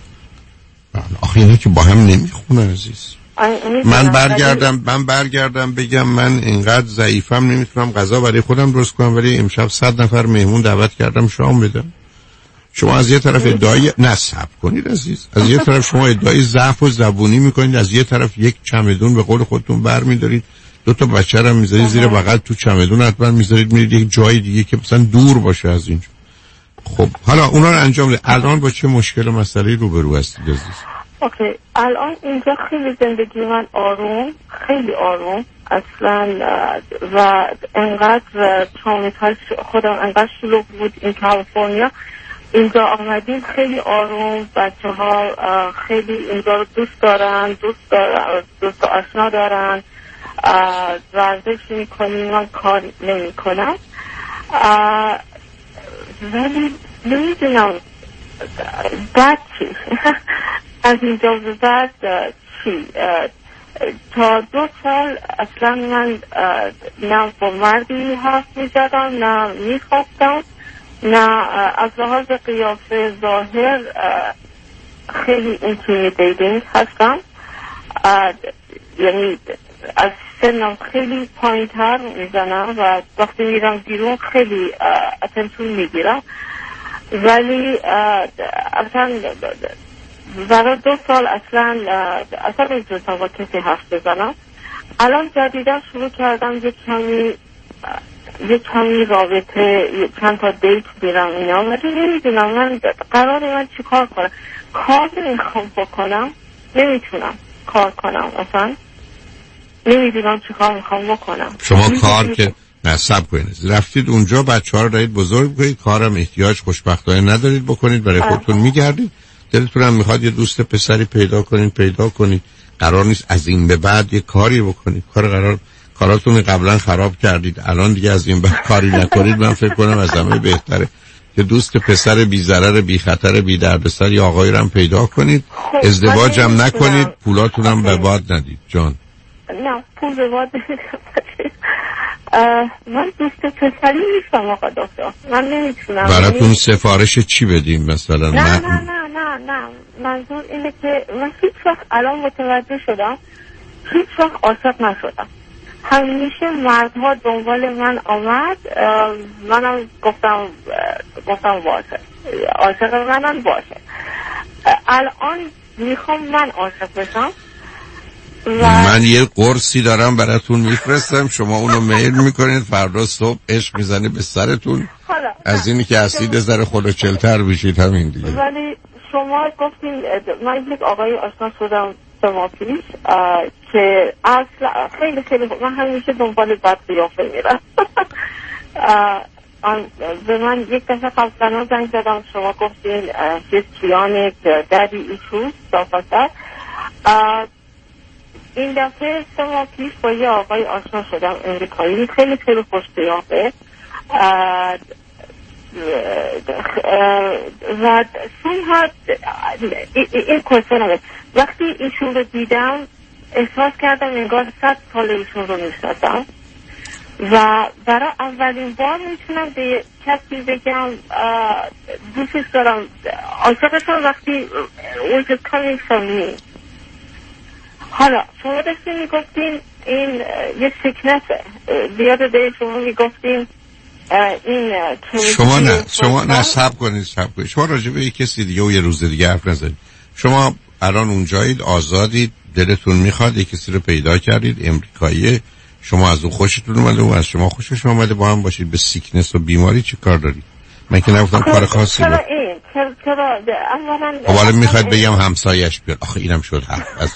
آخه اینا که با هم نمیخونه عزیز. من برگردم من برگردم بگم من اینقدر ضعیفم نمیتونم غذا برای خودم درست کنم ولی امشب صد نفر مهمون دعوت کردم شام بدم. شما از یه طرف ادعای نصب کنید عزیز، از یه طرف شما ادعای ضعف و زبونی میکنید، از یه طرف یک چمدون به قول خودتون برمیدارید، دو تا بچه رو میذارید زیر بغل تو چمدون، حتما میذارید میرید یک جای دیگه که مثلا دور باشه از اینجا. خب حالا اونا رو انجام بدید. الان با چه مشکل و مسئله روبرو هستید عزیز؟ اوکی الان اینجا خیلی زندگی من آروم، خیلی آروم اصلا و انقدر تراماتایز خودم انقدر شلوغ بود این کالیفرنیا، اینجا آمدیم خیلی آروم، بچه ها خیلی اینجا رو دوست دارن، دوست دارن دوست آشنا دارن، ورزش میکنیم، من کار نمی کنم ولی نمیدونم بعد چی از اینجا به بعد چی. تا دو سال اصلا من نه با مردی حرف میزدم نه میخواستم، نه از لحاظ قیافه ظاهر خیلی اینتیمیدیتینگ هستم، یعنی از سنم خیلی پایین تر میزنم و وقتی میرم بیرون خیلی اتنشن میگیرم ولی اصلا برای دو سال اصلا اصلا نمیتونستم با کسی حرف بزنم. الان جدیدا شروع کردم یک کمی یک کمی رابطه چند تا دیت بیرم اینا ولی نمیدونم من قرار من چی کار کنم، کار نمیخوام بکنم، نمیتونم کار کنم، اصلا نمیدونم چی کار میخوام بکنم. شما کار که نصب کنید رفتید اونجا بچه ها رو دارید بزرگ کنید، کارم احتیاج خوشبختانه ندارید بکنید، برای خودتون میگردید، دلتون هم میخواد یه دوست پسری پیدا کنید پیدا کنید، قرار نیست از این به بعد یه کاری بکنید، کار قرار کاراتون قبلا خراب کردید، الان دیگه از این بعد کاری نکنید. من فکر کنم از همه بهتره که دوست پسر بی ضرر بی خطر بی دردسر یا آقایی رو هم پیدا کنید، ازدواج هم نکنید، پولاتون هم به باد ندید. جان نه پول به باد من دوست پسری نیستم آقا دکتر، من نمیتونم. براتون سفارش چی بدیم مثلا؟ نه نه نه نه نه منظور اینه که من هیچ وقت الان متوجه شدم هیچ وقت عاشق نشدم، همیشه مردها دنبال من آمد، منم گفتم گفتم باشه عاشق منم باشه. الان میخوام من عاشق بشم من یه قرصی دارم براتون میفرستم، شما اونو میل میکنید، فردا صبح عشق میزنه به سرتون، از اینی که هستید ذره خلوچلتر بشید، همین دیگه. ولی شما گفتین من یک آقای آشنا شدم سه ماه پیش که اصلا خیلی خیلی من همیشه دنبال بد قیافه میرم. به من یک دفعه قبلا زنگ زدم، شما گفتین هیستریانیک دادی ایشوز صافته. این دفعه سه ماه پیش با یه آقای آشنا شدم امریکایی، خیلی خیلی خوش قیافه و سومها این کوشنه. وقتی ایشون رو دیدم احساس کردم انگار صد سال ایشون رو میشناسم و برای اولین بار میتونم به کسی بگم دوستش دارم، عاشقشم وقتی which is coming from me. حالا شما داشتین میگفتین این یه سیکنسه، بیاده ده شما میگفتین این شما نه شما نه سب کنید سب کنید شما راجع به یک کسی دیگه و یه روز دیگه حرف نزنید. شما الان اونجایید، آزادید، دلتون میخواد یک کسی رو پیدا کردید امریکایی، شما از اون خوشتون اومده و از شما خوشش اومده، با هم باشید. به سیکنس و بیماری چی کار دارید؟ من که نگفتم کار خاصی بود. چرا این چرا چرا اولا میخواد بگم همسایش بیاد. آخه اینم شد حرف از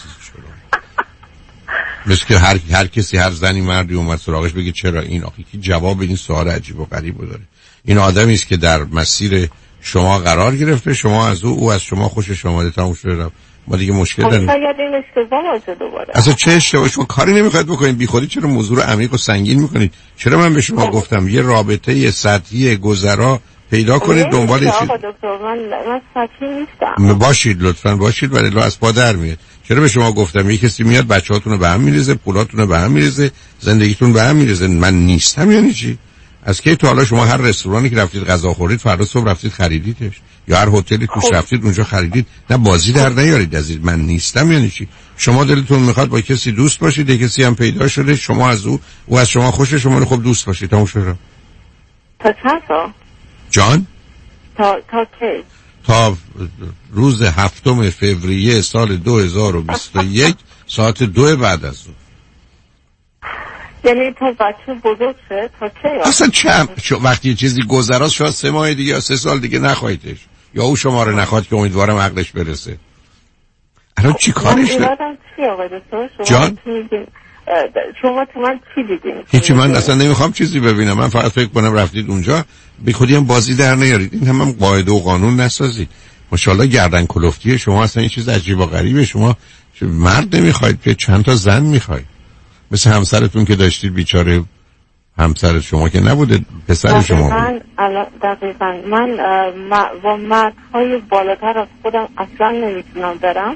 مثل که هر هر کسی هر زنی مردی اومد سراغش بگه چرا این. آخه کی جواب این سوال عجیب و غریب داره؟ این آدمی است که در مسیر شما قرار گرفته، شما از او، او از شما خوشش اومده، تموم شده. ما دیگه مشکل داریم. شاید این اشتباه باشه دوباره. اصلا چه اشتباهی؟ شما کاری نمیخواید بکنید، بیخودی چرا موضوع رو عمیق و سنگین میکنید؟ چرا من به شما گفتم یه رابطه سطحی گذرا پیدا کنید، دنبال چیز. آقا دکتر من من سطحی نیستم. باشید لطفاً باشید، ولی لا از پا در میاد. چرا به شما گفتم یه کسی میاد بچه‌هاتون رو به هم میریزه، پولاتون رو به هم میریزه، زندگیتون به هم میریزه. من نیستم یعنی چی؟ از کی تا حالا شما هر رستورانی که رفتید غذا خوردید فردا صبح رفتید خریدیدش، یا هر هتلی که رفتید اونجا خریدید؟ نه بازی در نیارید از این. من نیستم یعنی چی؟ شما دلتون میخواد با کسی دوست باشید، یه کسی هم پیدا شده، شما از او، او از شما خوشه، شما رو خب دوست باشید، تموم شد. تا چند تا؟ جان؟ تا تا کی؟ تا روز هفتم فوریه سال دو هزار و بیست و یک ساعت دو بعد از اون. یعنی تا بچه بزرگ شد تا چه؟ اصلا چم وقتی یه چیزی گذراست شاید سه ماه دیگه یا سه سال دیگه نخواهیدش، یا او شما رو نخواد که امیدوارم عقلش برسه. الان چی کارش داره؟ چی آقای دکتر؟ جان؟ شما تو من چی دیدین؟ هیچی، من اصلا نمیخوام چیزی ببینم. من فقط فکر کنم رفتید اونجا بی خودی هم بازی در نیارید، این هم, هم قاعده و قانون نسازید. ماشاءالله گردن کلفتی شما اصلا این چیز عجیب و غریبه. شما مرد نمیخواید که چند تا زن میخواید، مثل همسرتون که داشتید بیچاره. همسر شما که نبوده، پسر شما بود. دقیقاً من با مردهای بالاتر از خودم اصلا نمیتونم برم،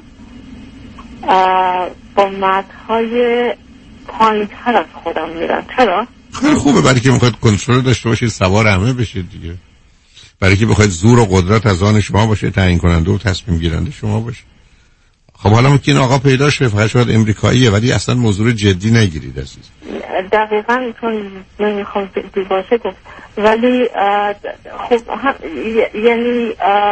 با مردهای پایین‌تر از خودم میرم. چرا؟ خیلی خوبه، برای که میخواید کنترل داشته باشید، سوار همه بشید دیگه. برای که بخواید زور و قدرت از آن شما باشه، تعیین کننده و تصمیم گیرنده شما باشه. خب حالا ممکن این آقا پیدا شه، فقط شاید امریکاییه، ولی اصلا موضوع جدی نگیرید عزیز. دقیقاً چون نمیخوام جدی باشه گفت، ولی خب یعنی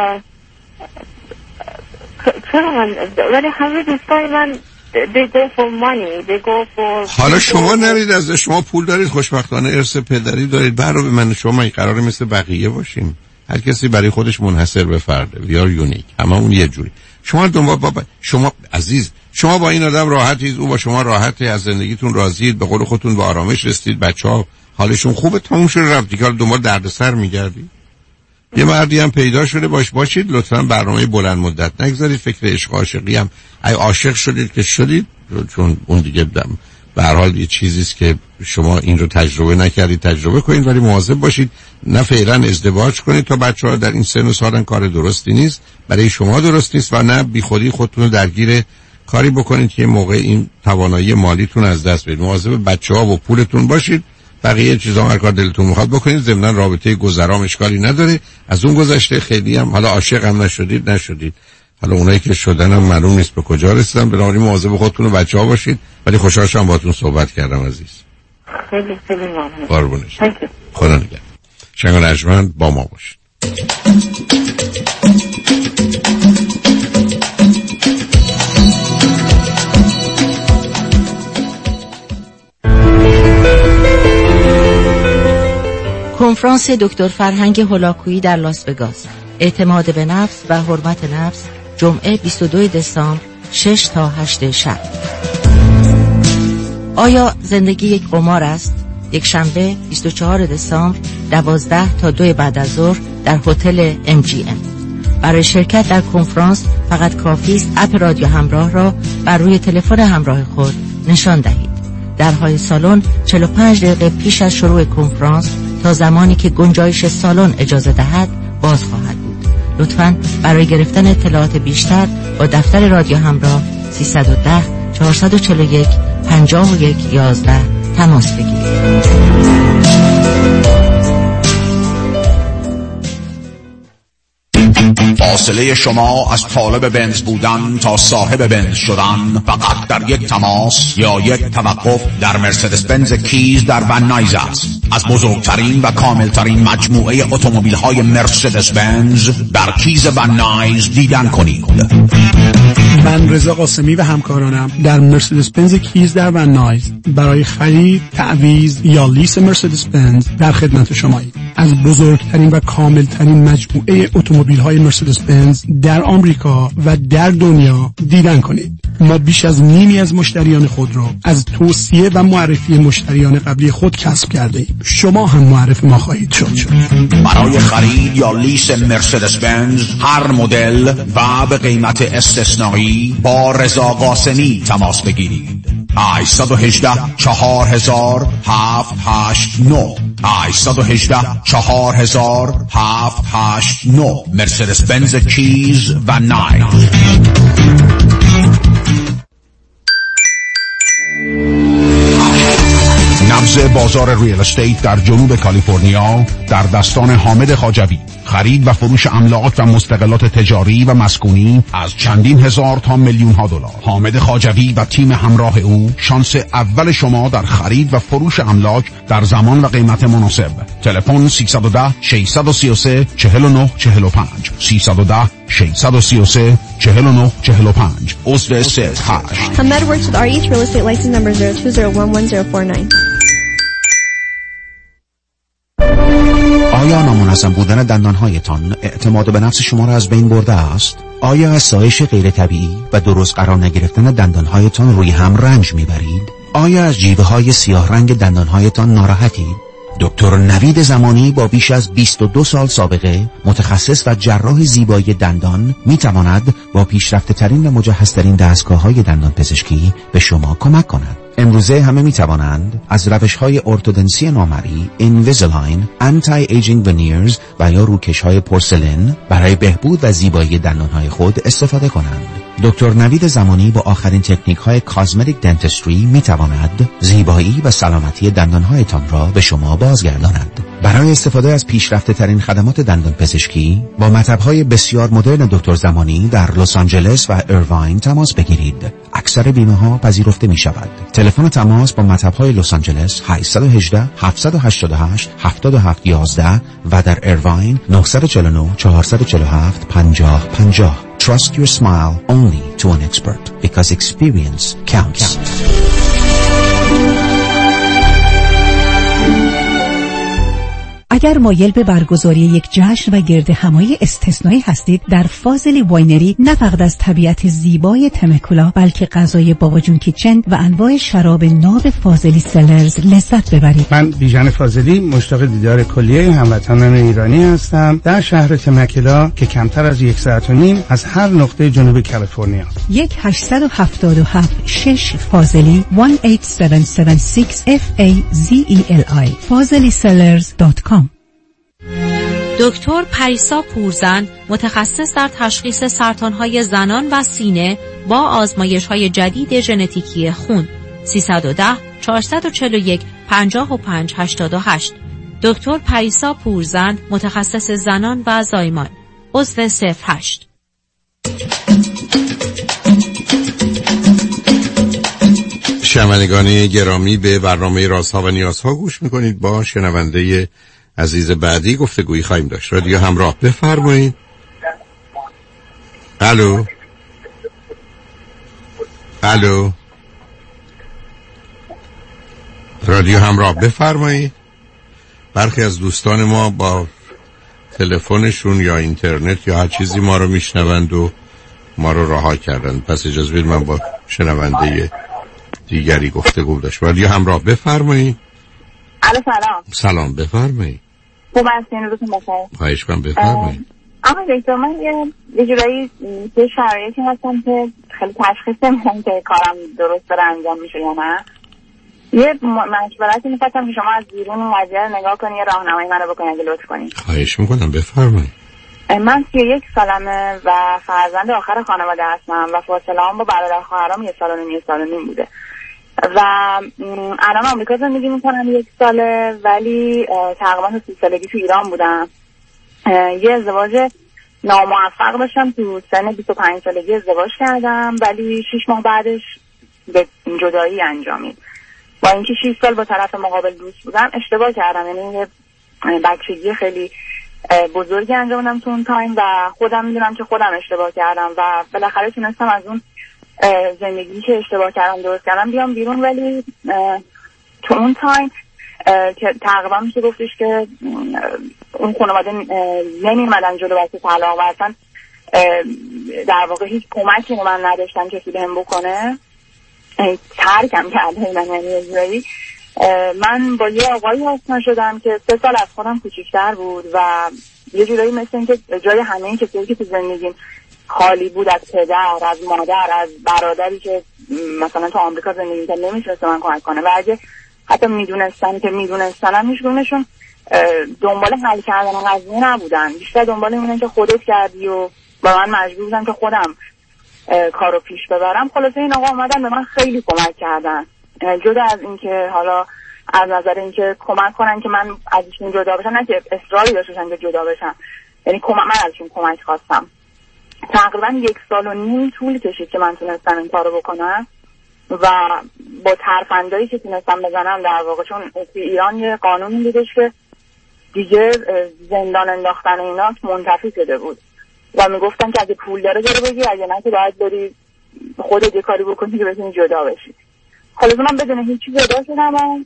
چرا من، ولی همه دوستای من they go for money, they go for. حالا شما نرید، از شما پول دارید، خوشبختانه ارث پدری دارید، برای من شما این قراره مثل بقیه باشیم. هر کسی برای خودش منحصر به فرده، we are unique، همه اون یه جوری. شما دنبال بابا شما عزیز، شما با این آدم راحتید، او با شما راحته، از زندگیتون راضیید، به قول خودتون به آرامش رسیدید، بچه‌ها حالشون خوبه، تموم شده رفت دیگه. دنبال دردسر میگردید. یه مردی هم پیدا شده باش باشید، لطفاً برنامه بلند مدت نگذارید. فکر عشق عاشقی هم ای عاشق شدید که شدید، چون اون دیگه دم به هر حال یه چیزی است که شما این رو تجربه نکردید، تجربه کنید، ولی مواظب باشید نه فعلا ازدواج کنید تا بچه‌ها در این سن و سالن. کار درستی نیست، برای شما درست نیست، و نه بیخودی خودتون رو درگیر کاری بکنید که موقع این توانایی مالیتون از دست بدید. مواظب بچه‌ها و پولتون باشید. بقیه چیزا هر کار دلتون میخواد بکنید. ضمن رابطه گذرام اشکالی نداره. از اون گذشته خیلی هم حالا عاشق هم نشدید نشدید، حالا اونایی که شدن هم معلوم نیست به کجا رسیدن. بنابراین مواظب خودتون و بچه‌ها باشید. ولی خوشحال شدم باهاتون صحبت کردم عزیز. خیلی خیلی ممنون. قربونش. خدا نگهدار. شنگ و نجمند با ما باشید. کنفرانس دکتر فرهنگ هولاکویی در لاس وگاس، اعتماد به نفس و حرمت نفس، جمعه بیست و دوم دسامبر شش تا هشت شب. آیا زندگی یک قمار است؟ یک شنبه بیست و چهارم دسامبر دوازده تا دو بعد از ظهر در هتل ام جی ام. برای شرکت در کنفرانس فقط کافی است اپ رادیو همراه را بر روی تلفن همراه خود نشان دهید. درهای سالن چهل و پنج دقیقه پیش از شروع کنفرانس تا زمانی که گنجایش سالن اجازه دهد باز خواهد بود. لطفاً برای گرفتن اطلاعات بیشتر با دفتر رادیو همراه سیصد و ده چهارصد و چهل و یک پنجاه و یک یازده تماس بگیرید. فاصله شما از طالب بنز بودن تا صاحب بنز شدن فقط در یک تماس یا یک توقف در مرسدس بنز کیز در ون نایز است. از بزرگترین و کاملترین مجموعه اتومبیل‌های مرسدس بنز در کیز ون نایز دیدن کنید. من رضا قاسمی و همکارانم در مرسدس بنز کیز در ون نایز برای خرید، تعویض یا لیس مرسدس بنز در خدمت شماییم. از بزرگترین و کاملترین مجموعه اتومبیل‌های مرسدس بنز در آمریکا و در دنیا دیدن کنید. ما بیش از نیمی از مشتریان خود را از توصیه و معرفی مشتریان قبلی خود کسب کرده ایم. شما هم معرف ما خواهید شد. برای خرید یا لیس مرسدس بنز هر مدل و به قیمت استثنایی با رضا قاسمی تماس بگیرید. هشت یک هشت چهار هزار هفت هشت نه هشت یک هشت چهار هزار هفت هشت نه مرسدس بنز کیز و نایت. نبض بازار ریل استیت در جنوب کالیفرنیا در دستان حامد خواجوی. خرید و فروش املاک و مستقلات تجاری و مسکونی از چندین هزار تا میلیون ها دلار. حامد خواجوی و تیم همراه او شانس اول شما در خرید و فروش املاک در زمان و قیمت مناسب. تلفن سیصد و ده ششصد و سی و سه چهل و نه چهل و پنج سیصد و ده ششصد و سی و سه چهل و نه چهل و پنج. عضو سه هشت. Hamed works with R E Real Estate license number zero two zero one one zero four nine. آیا نامنظم بودن دندانهایتان اعتماد به نفس شما را از بین برده است؟ آیا از سایش غیر طبیعی و درست قرار نگرفتن دندانهایتان روی هم رنج میبرید؟ آیا از جیوه های سیاه رنگ دندانهایتان ناراحتید؟ دکتر نوید زمانی با بیش از بیست و دو سال سابقه، متخصص و جراح زیبایی دندان، میتواند با پیشرفته ترین و مجهزترین دستگاه‌های دندان پزشکی به شما کمک کند. امروزه همه می توانند از روش‌های ارتودنسی نامری، اینویزیلاین، آنتی ایجینگ ونیرز و یا روکش‌های پورسلین برای بهبود و زیبایی دندانهای خود استفاده کنند. دکتر نوید زمانی با آخرین تکنیک‌های کاسمتیک دنتستری می تواند زیبایی و سلامتی دندانهایتان را به شما بازگرداند. برای استفاده از پیشرفته ترین خدمات دندان پزشکی با مطب‌های بسیار مدرن دکتر زمانی در لس آنجلس و ایرواین تماس بگیرید. اکثر بیمه‌ها پذیرفته می‌شود. تلفن تماس با مطب‌های لس آنجلس هشت یک هشت هفت هشت هشت هفت هفت یک یک و در ایرواین نه چهار نه چهار چهار هفت پنجاه پنجاه. Trust your smile only to an expert because experience counts. اگر مایل به برگزاری یک جشن و گرد همایی استثنایی هستید، در فاضلی واینری نه فقط از طبیعت زیبای تمکولا بلکه غذای بابا جون کیچن و انواع شراب ناب فاضلی سلرز لذت ببرید. من بیژن فاضلی مشتاق دیدار کلیه هموطنان ایرانی هستم در شهر تمکولا که کمتر از یک ساعت و نیم از هر نقطه جنوب کالیفرنیا. یک هشتصد و هفتاد و هفت شش فاضلی یک هشت هفت هفت شش اف ای زی ای ال آی فاضلی سلرز دات کام. دکتر پریسا پورزن، متخصص در تشخیص سرطان‌های زنان و سینه با آزمایش‌های جدید ژنتیکی خون. سیصد و ده چهارصد و چهل و یک پنجاه و پنج هشتاد و هشت. دکتر پریسا پورزن، متخصص زنان و زایمان. عضو صفر هشت. شنوندگان گرامی، به برنامه رازها و نیازها گوش میکنید. با شنونده عزیز بعدی گفتگویی خواهیم داشت. رادیو همراه، بفرمایید. الو الو رادیو همراه، بفرمایید. برخی از دوستان ما با تلفنشون یا اینترنت یا هر چیزی ما رو میشنوند و ما رو رها کردن. پس اجازه بدید من با شنونده دیگری گفتگو داشتم. ولی همراه بفرمایید. الو سلام. سلام بفرمایید. خوب هستین؟ روزتون بخیر. خواهش کنم بفرمایید. آقا دکتر من یه یه جورایی یه شرایطی هستم که خیلی تشخیص نمیدم که کارم درست داره انجام میشه یا نه. یه مشورتی می‌خواستم که شما از بیرون این قضیه رو نگاه کنید، یه راهنمایی منو بکنید اگه لطف کنید. خواهش میکنم بفرمایید. من سی و یک سالمه و فرزند آخر خانواده هستم و فاصله هم با برادر خواهرام یه سال و نیم یه سال و نیم بوده و الان آمریکا زندگی میکنم یک ساله، ولی تقریبا سی سالگی تو ایران بودم. یه ازدواج ناموفق داشتم، تو سن بیست و پنج سالگی ازدواج کردم ولی شش ماه بعدش به جدایی انجامید. با اینکه شش سال با طرف مقابل دوست بودم اشتباه کردم، یعنی یه بچگی خیلی بزرگی انجام دادم تو اون تایم و خودم میدونم که خودم اشتباه کردم و بالاخره تونستم از اون زندگی که اشتباه کردم درست کردم بیام بیرون. ولی تو اون تایم که تقریبا میشه گفتش که اون خانواده نمیمدن جلو بچه طلاق و اصلا در واقع هیچ کمکی رو من نداشتم کسی بهم بکنه، ترکم کرده من. یعنی من با یه آقایی آشنا شدم که سه سال از خودم کوچیک‌تر بود و یه جورایی مثل این که جای همه این کسایی که تو زندگیم خالی بود، از پدر، از مادر، از برادری که مثلا تو آمریکا زندگی می‌کرد نمی‌تونست من کمک کنه و اگه حتی میدونستن که میدونستنم هیچکدومشون دنبال حل کردن قضیه نبودن، بیشتر دنبال اینه که خودت کردی و با من مجبور بودم که خودم کارو پیش ببرم. خلاصه این آقا اومدن به من خیلی کمک کردن، جدا از اینکه حالا از نظر اینکه کمک کنن که من ازشون جدا بشم، نه که اصراری داشتن که جدا بشم، یعنی کمک من ازشون کمک خواستم. تقریبا یک سال و نیم طول کشید که من تونستم این کارو بکنم و با ترفندایی که تونستم بزنم در واقع، چون توی ایران یه قانونی بودش که دیگه زندان انداختن اینا منتفی شده بود و میگفتن که اگه پول داره داره بگی، اگه نه که باید بری خودت یه کاری بکنی که بتونی جدا بشی. خلاص من بدون هیچی جدا شدم و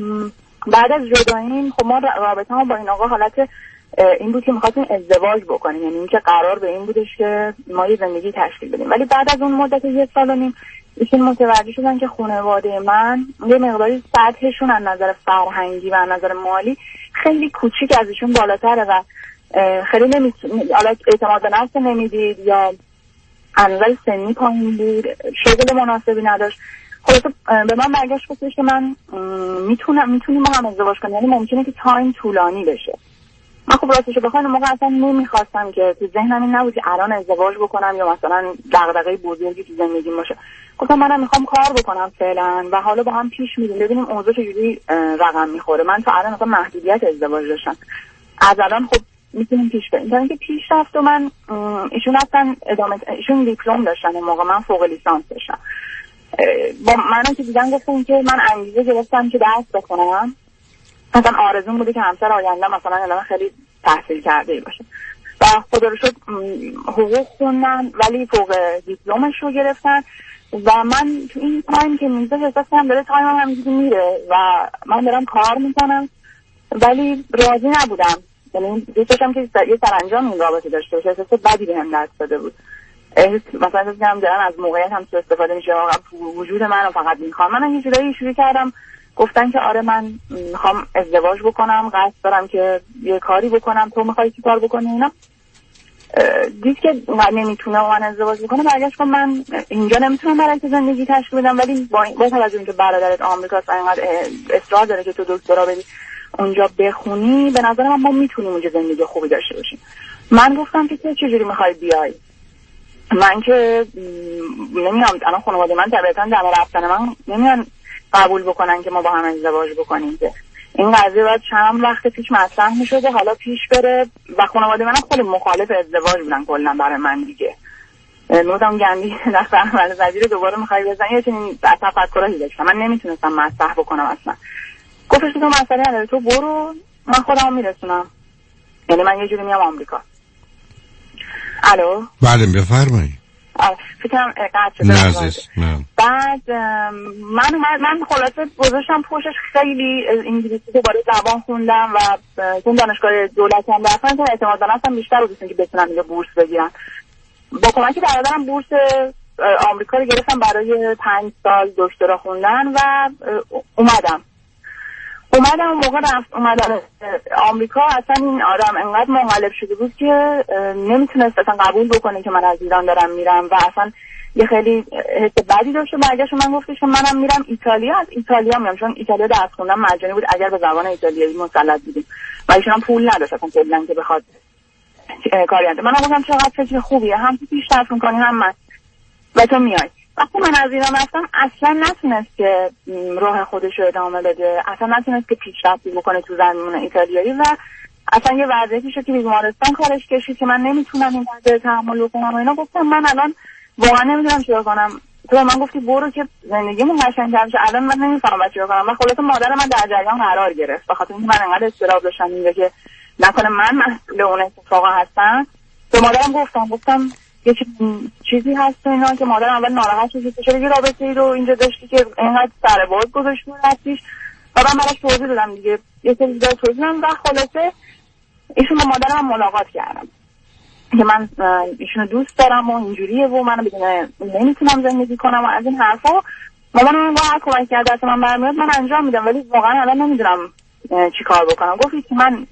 بعد از جداییم خب ما رابطه ما با این آقا حالت این بود که می‌خواستیم ازدواج بکنیم، یعنی اینکه قرار به این بودش که ما یه زندگی تشکیل بدیم. ولی بعد از اون مدت یک سال و نیم ایشون متوجه شدن که خانواده من یه مقداری سطحشون از نظر فرهنگی و از نظر مالی خیلی کوچیک از ایشون بالاتره و خیلی نمیتونه، حالا اعتماد به نفس نمیدید یا از نظر سنی پایین بود، شغل مناسبی نداشت. خلاص به من برگشت گفتش که من میتونم میتونیم ما هم ازدواج کنیم، یعنی ممکنه که تایم طولانی بشه. من خب راستش بخوام اون موقع اصلا نمیخواستم که تو ذهنم این نبود که الان ازدواج بکنم یا مثلا دغدغه بزرگی تو زندگیم باشه. گفتم منم میخوام کار بکنم فعلا و حالا با هم پیش میریم ببینیم اوضاع چجوری رقم میخوره. من تا الان مثلا محدودیت ازدواج داشتم، از الان خب میتونیم پیش بریم. تا اینکه پیش رفت و من ایشون اصلا ادامه ایشون دیپلم داشتن اون موقع، من فوق لیسانس داشتم. با منم که دیدن گفتم که من انگیزه گرفتم که درس بخونم، مثلا آرزوم بوده که همسر آینده مثلا الان خیلی تحصیل کرده باشه و خدا رو شکر حقوق خوندن ولی فوق دیپلمش رو گرفتن و من تو این تایم که میزه احساس کنم داره تایم هم همینجوری میره و من دارم کار میکنم ولی راضی نبودم، یعنی دوست داشتم که یه سرانجام این رابطه داشته باشه. احساس بدی بهم دست داده بود، مثلا احساس کنم دارن از موقعیت هم سوء استفاده میشه، وجود من رو فقط میخوام. من یه جورایی شروع کردم گفتن که آره من میخوام ازدواج بکنم، قصد دارم که یه کاری بکنم، تو میخوای چی کار بکنی اینا. دید که نمیتونه من ازدواج بکنه، برگشت گفت من اینجا نمیتونم برای زندگی تشکیل بدم، ولی با با توجه اینکه برادرت آمریکاست و اینقدر اصرار داره که تو دکترا بدی اونجا بخونی، به نظر من ما میتونیم اونجا زندگی خوبی داشته باشیم. من گفتم که تو چجوری میخوای بیای؟ من که نمیام الان خانواده من طبیعتا دم رفتن من نمیان قبول بکنن که ما با هم ازدواج بکنیم، که این قضیه باید چند وقت پیش مطرح میشده حالا پیش بره و خانواده منم خیلی مخالف ازدواج بودن کلا برای من دیگه. نودم گندی در عمل زدی رو دوباره میخوای بزنی، یه چنین تفکراتی داشتم من نمیتونستم مطرح بکنم اصلا. گفتش که تو مسئله نداره، تو برو من خودم میرسونم، یعنی من یه جوری میام آمریکا. الو بله بفرمایید. فکرم قطع شده. نه عزیز نه. بعد من من خلاصه گذاشتم پوشش، خیلی انگلیسی دوباره زبان خوندم و چون دانشگاه دولتی هم رفتم که اعتماد به نفسم بیشتر بود که بتونم اینجا بورس بگیرم با کمک برادرم بورس آمریکا رو گرفتم برای پنج سال دکترا خوندن و اومدم اومدم اون موقع رفت اومدم آمریکا. اصلا این آدم انقدر منقلب شده بود که نمیتونست اصلا قبول بکنه که من از ایران دارم میرم و اصلا یه خیلی حس بدی داشت و برگشت من گفتش که منم میرم ایتالیا، از ایتالیا میام، چون ایتالیا درس خوندن مجانی بود اگر به زبان ایتالیایی مسلط بودیم و ایشون هم پول نداشت اصلا کلا که بخواد کاری انجام. منم گفتم چقدر فکر خوبیه، هم تو پیشرفت می‌کنی هم من و تو میای. وقتی من از ایران رفتم اصلا نتونست که راه خودش رو ادامه بده، اصلا نتونست که پیشرفتی بکنه تو زمین ایتالیایی و اصلا یه وضعیتی شد که بیمارستان کارش کشید که من نمیتونم این وضع تحمل کنم و اینا. گفتم من الان واقعا نمیدونم چیکار کنم. تو من گفتی برو که زندگیمون قشنگ‌تر بشه، الان من نمیفهمم چیکار کنم. و خلاص مادر من در جریان قرار گرفت بخاطر اینکه من انقدر استراب داشتم اینجا که نکنه من مسئول اون اتفاقا هستم. به مادرم گفتم گفتم یه چیزی هست اینا که مادرم اول ناراحت شد که چرا یه رابطه‌ای رو اینجا داشتی که اینقدر سر باز گذاشتی هستیش و من براش توضیح دادم دیگه، یه سری چیزا توضیح دادم و خلاصه ایشون با مادرم ملاقات کردم که من ایشونو دوست دارم و اینجوریه و منو بدون نمیتونم زندگی کنم و از این حرفا. مامانم با هر کمک کرد دست من برمیاد من انجام میدم، ولی واقعا الان نمیدونم چی کار بکنم. گفت که من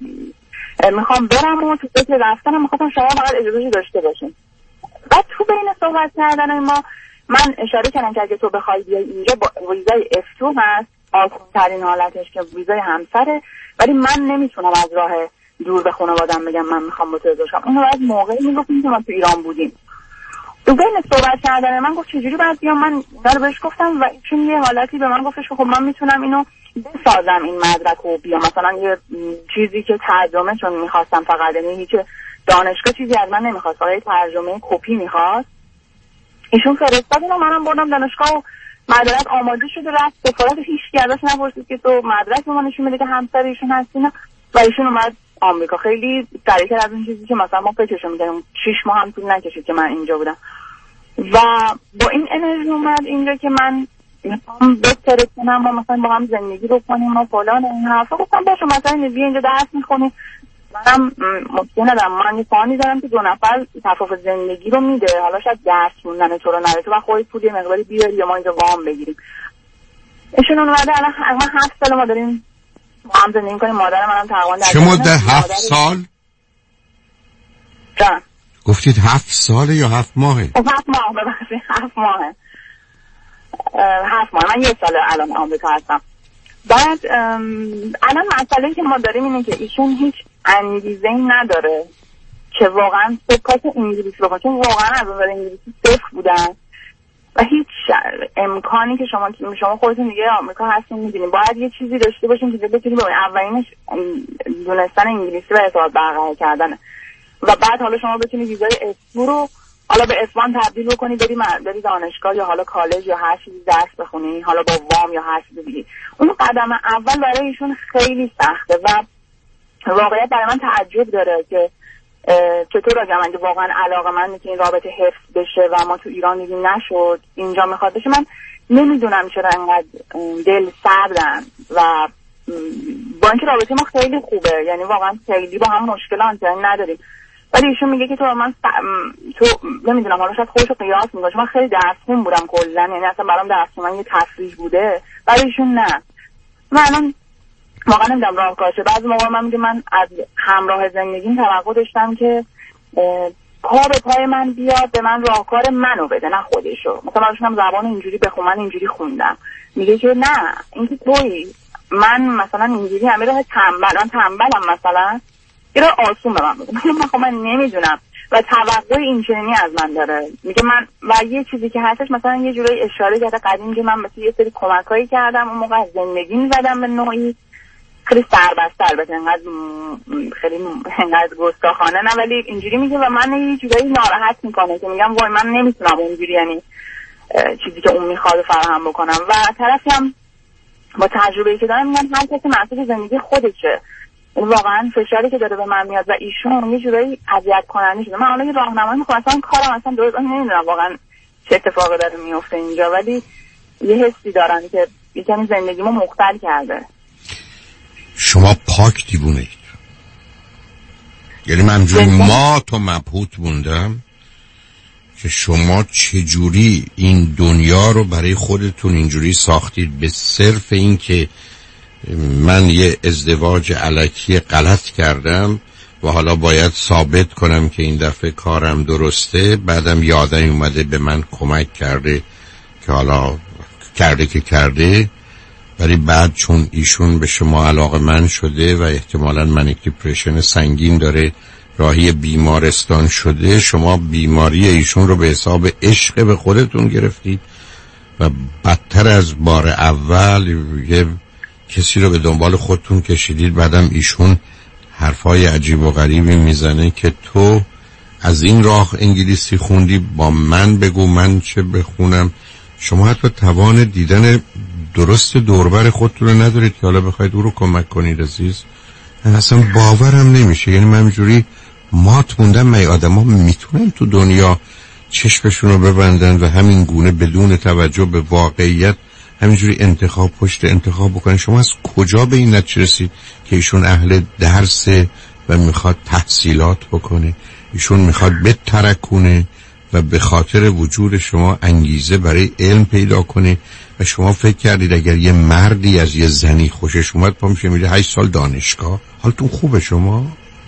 میخوام برم و تو فکر رفتنم میخواستم شما فقط اجازه داشته باشین. بعد تو بین صحبت کردن ما من اشاره کردم که اگه تو بخوای بیای اینجا با ویزای اف تو هست، آسون ترین حالتش که ویزای همسره، ولی من نمیتونم از راه دور به خانواده‌ام بگم من میخوام با تو ازدواج کنم. اون وقت موقعی میگفتیم که ما تو ایران بودیم. تو بین صحبت کردن من گفت چجوری باید بیام، من اینا رو بهش گفتم و چون یه حالتی به من گفتش که خب من میتونم اینو بسازم این مدرک رو بیام، مثلا یه چیزی که ترجمه چون میخواستم فقط، یعنی که دانشگاه چیزی از من نمیخواست، فقط ترجمه کپی میخواست. ایشون فرستاد و منم بردم دانشگاه و مدرک آماده شده رفت سفارت، هیچ کی ازش نپرسید که تو مدرک به ما نشون بده که همسر ایشون هستین و ایشون اومد آمریکا. خیلی سریعتر از اون چیزی که مثلا ما فکرشو می‌کردیم، شش ماه هم طول نکشید که من اینجا بودم و با این انرژی اومد اینجا که من میخوام بهتر کنم و مثلا با هم زندگی رو کنیم و فلان این حرفا. گفتم باشه مثلا بیا اینجا درس می‌خونیم، منم مشکل ندارم، من یه فانی دارم که دو نفر تفاوت زندگی رو میده، حالا شاید درس خوندن تو رو نره تو و خودت پول یه مقداری بیاری یا ما اینجا وام بگیریم. ایشون اومده الان من هفت سال ما داریم با هم زندگی کنیم. مادر منم تقریبا در چه مدت؟ هفت سال؟ جان گفتید هفت ساله یا هفت ماهه؟ هفت ماه ببخشید هفت ماهه هفت ماه من یه سال الان آمریکا هستم. بعد الان مسئله که ما داریم اینه که ایشون هیچ انگیزه‌ای نداره که واقعا سکات انگلیسی بکنه، چون واقعا از نظر انگلیسی صفر بودن و هیچ امکانی که شما شما خودتون دیگه آمریکا هستین می‌دونید باید یه چیزی داشته باشین که بتونید با اولینش دونستن انگلیسی و ارتباط برقرار کردن و بعد حالا شما بتونید ویزای اسپو رو حالا به اسوان تبدیل بکنی بری بری دانشگاه یا حالا کالج یا هر چیزی درس بخونی، حالا با وام یا هر چیزی دیگه. اون قدم اول برای ایشون خیلی سخته و واقعیت برای من تعجب داره که چطور اگه من واقعا علاقه من که این رابطه حفظ بشه و ما تو ایران دیگه نشد اینجا میخواد بشه. من نمیدونم چرا انقدر دل سردن و با اینکه رابطه ما خیلی خوبه، یعنی واقعا خیلی با هم مشکلات نداریم، ولی ایشون میگه که تو من تو نمیدونم حالا شاید خودشو قیاس میکنه، من خیلی درس خون بودم کلا، یعنی اصلا برام درس خوندن یه تفریح بوده، ولی ایشون نه. من الان واقعا نمیدونم راهکارشه. بعضی موقع من میگم من از همراه زندگیم توقع داشتم که پا به پای من بیاد به من راهکار منو بده نه خودشو. مثلا من زبان اینجوری بخونم، من اینجوری خوندم، میگه که نه اینکه تویی من مثلا اینجوری همه راه تنبل من تنبلم مثلا یه راه آسون به من بده. من خب من نمیدونم و توقع این چنینی از من داره. میگه من و یه چیزی که هستش مثلا یه جورایی اشاره کرده قدیم که من مثلا یه سری کمکایی کردم اون موقع زندگی می‌زدم به نوعی خیلی سربسته، البته انقدر خیلی انقدر گستاخانه نه، ولی اینجوری میگه و من یه جورایی ناراحت میکنه که میگم وای من نمیتونم اونجوری یعنی چیزی که اون میخواد فراهم بکنم و طرفی هم با تجربه‌ای که دارم میگم هر کسی مسئول زندگی خودشه. واقعا فشاری که داره به من میاد و ایشون یه جورایی اذیت کننده شده. من حالا یه راهنمایی میخوام، اصلا کارم اصلا درست نمیدونم واقعا چه اتفاقی داره میفته اینجا، ولی یه حسی دارم که یکمی زندگیمو مختل کرده. شما پاک دیوونه اید، یعنی من جوری ما تو مبهوت موندم که شما چجوری این دنیا رو برای خودتون اینجوری ساختید به صرف این که من یه ازدواج الکی غلط کردم و حالا باید ثابت کنم که این دفعه کارم درسته. بعدم یه آدمی اومده به من کمک کرده که حالا کرده که کرده، ولی بعد چون ایشون به شما علاقه‌مند شده و احتمالاً منیک دیپرشن سنگین داره، راهی بیمارستان شده، شما بیماری ایشون رو به حساب عشق به خودتون گرفتید و بدتر از بار اول یه کسی رو به دنبال خودتون کشیدید. بعدم ایشون حرفای عجیب و غریبی میزنه که تو از این راه انگلیسی خوندی، با من بگو من چه بخونم. شما حتی توان دیدن درست دوربر خودتون رو ندارید که حالا بخواید او رو کمک کنید. عزیز اصلا باورم نمیشه. یعنی من اینجوری مات موندم. می آدم ها میتونن تو دنیا چشمشون رو ببندن و همین گونه بدون توجه به واقعیت همینجوری انتخاب پشت انتخاب بکنن؟ شما از کجا به این نتیجه رسید که ایشون اهل درسه و میخواد تحصیلات بکنه؟ ایشون میخواد بترکونه و به خاطر وجود شما انگیزه برای علم پیدا کنه و شما فکر کردید اگر یه مردی از یه زنی خوشش اومد پا میشه میره هشت سال دانشگاه. حالتون خوبه شما؟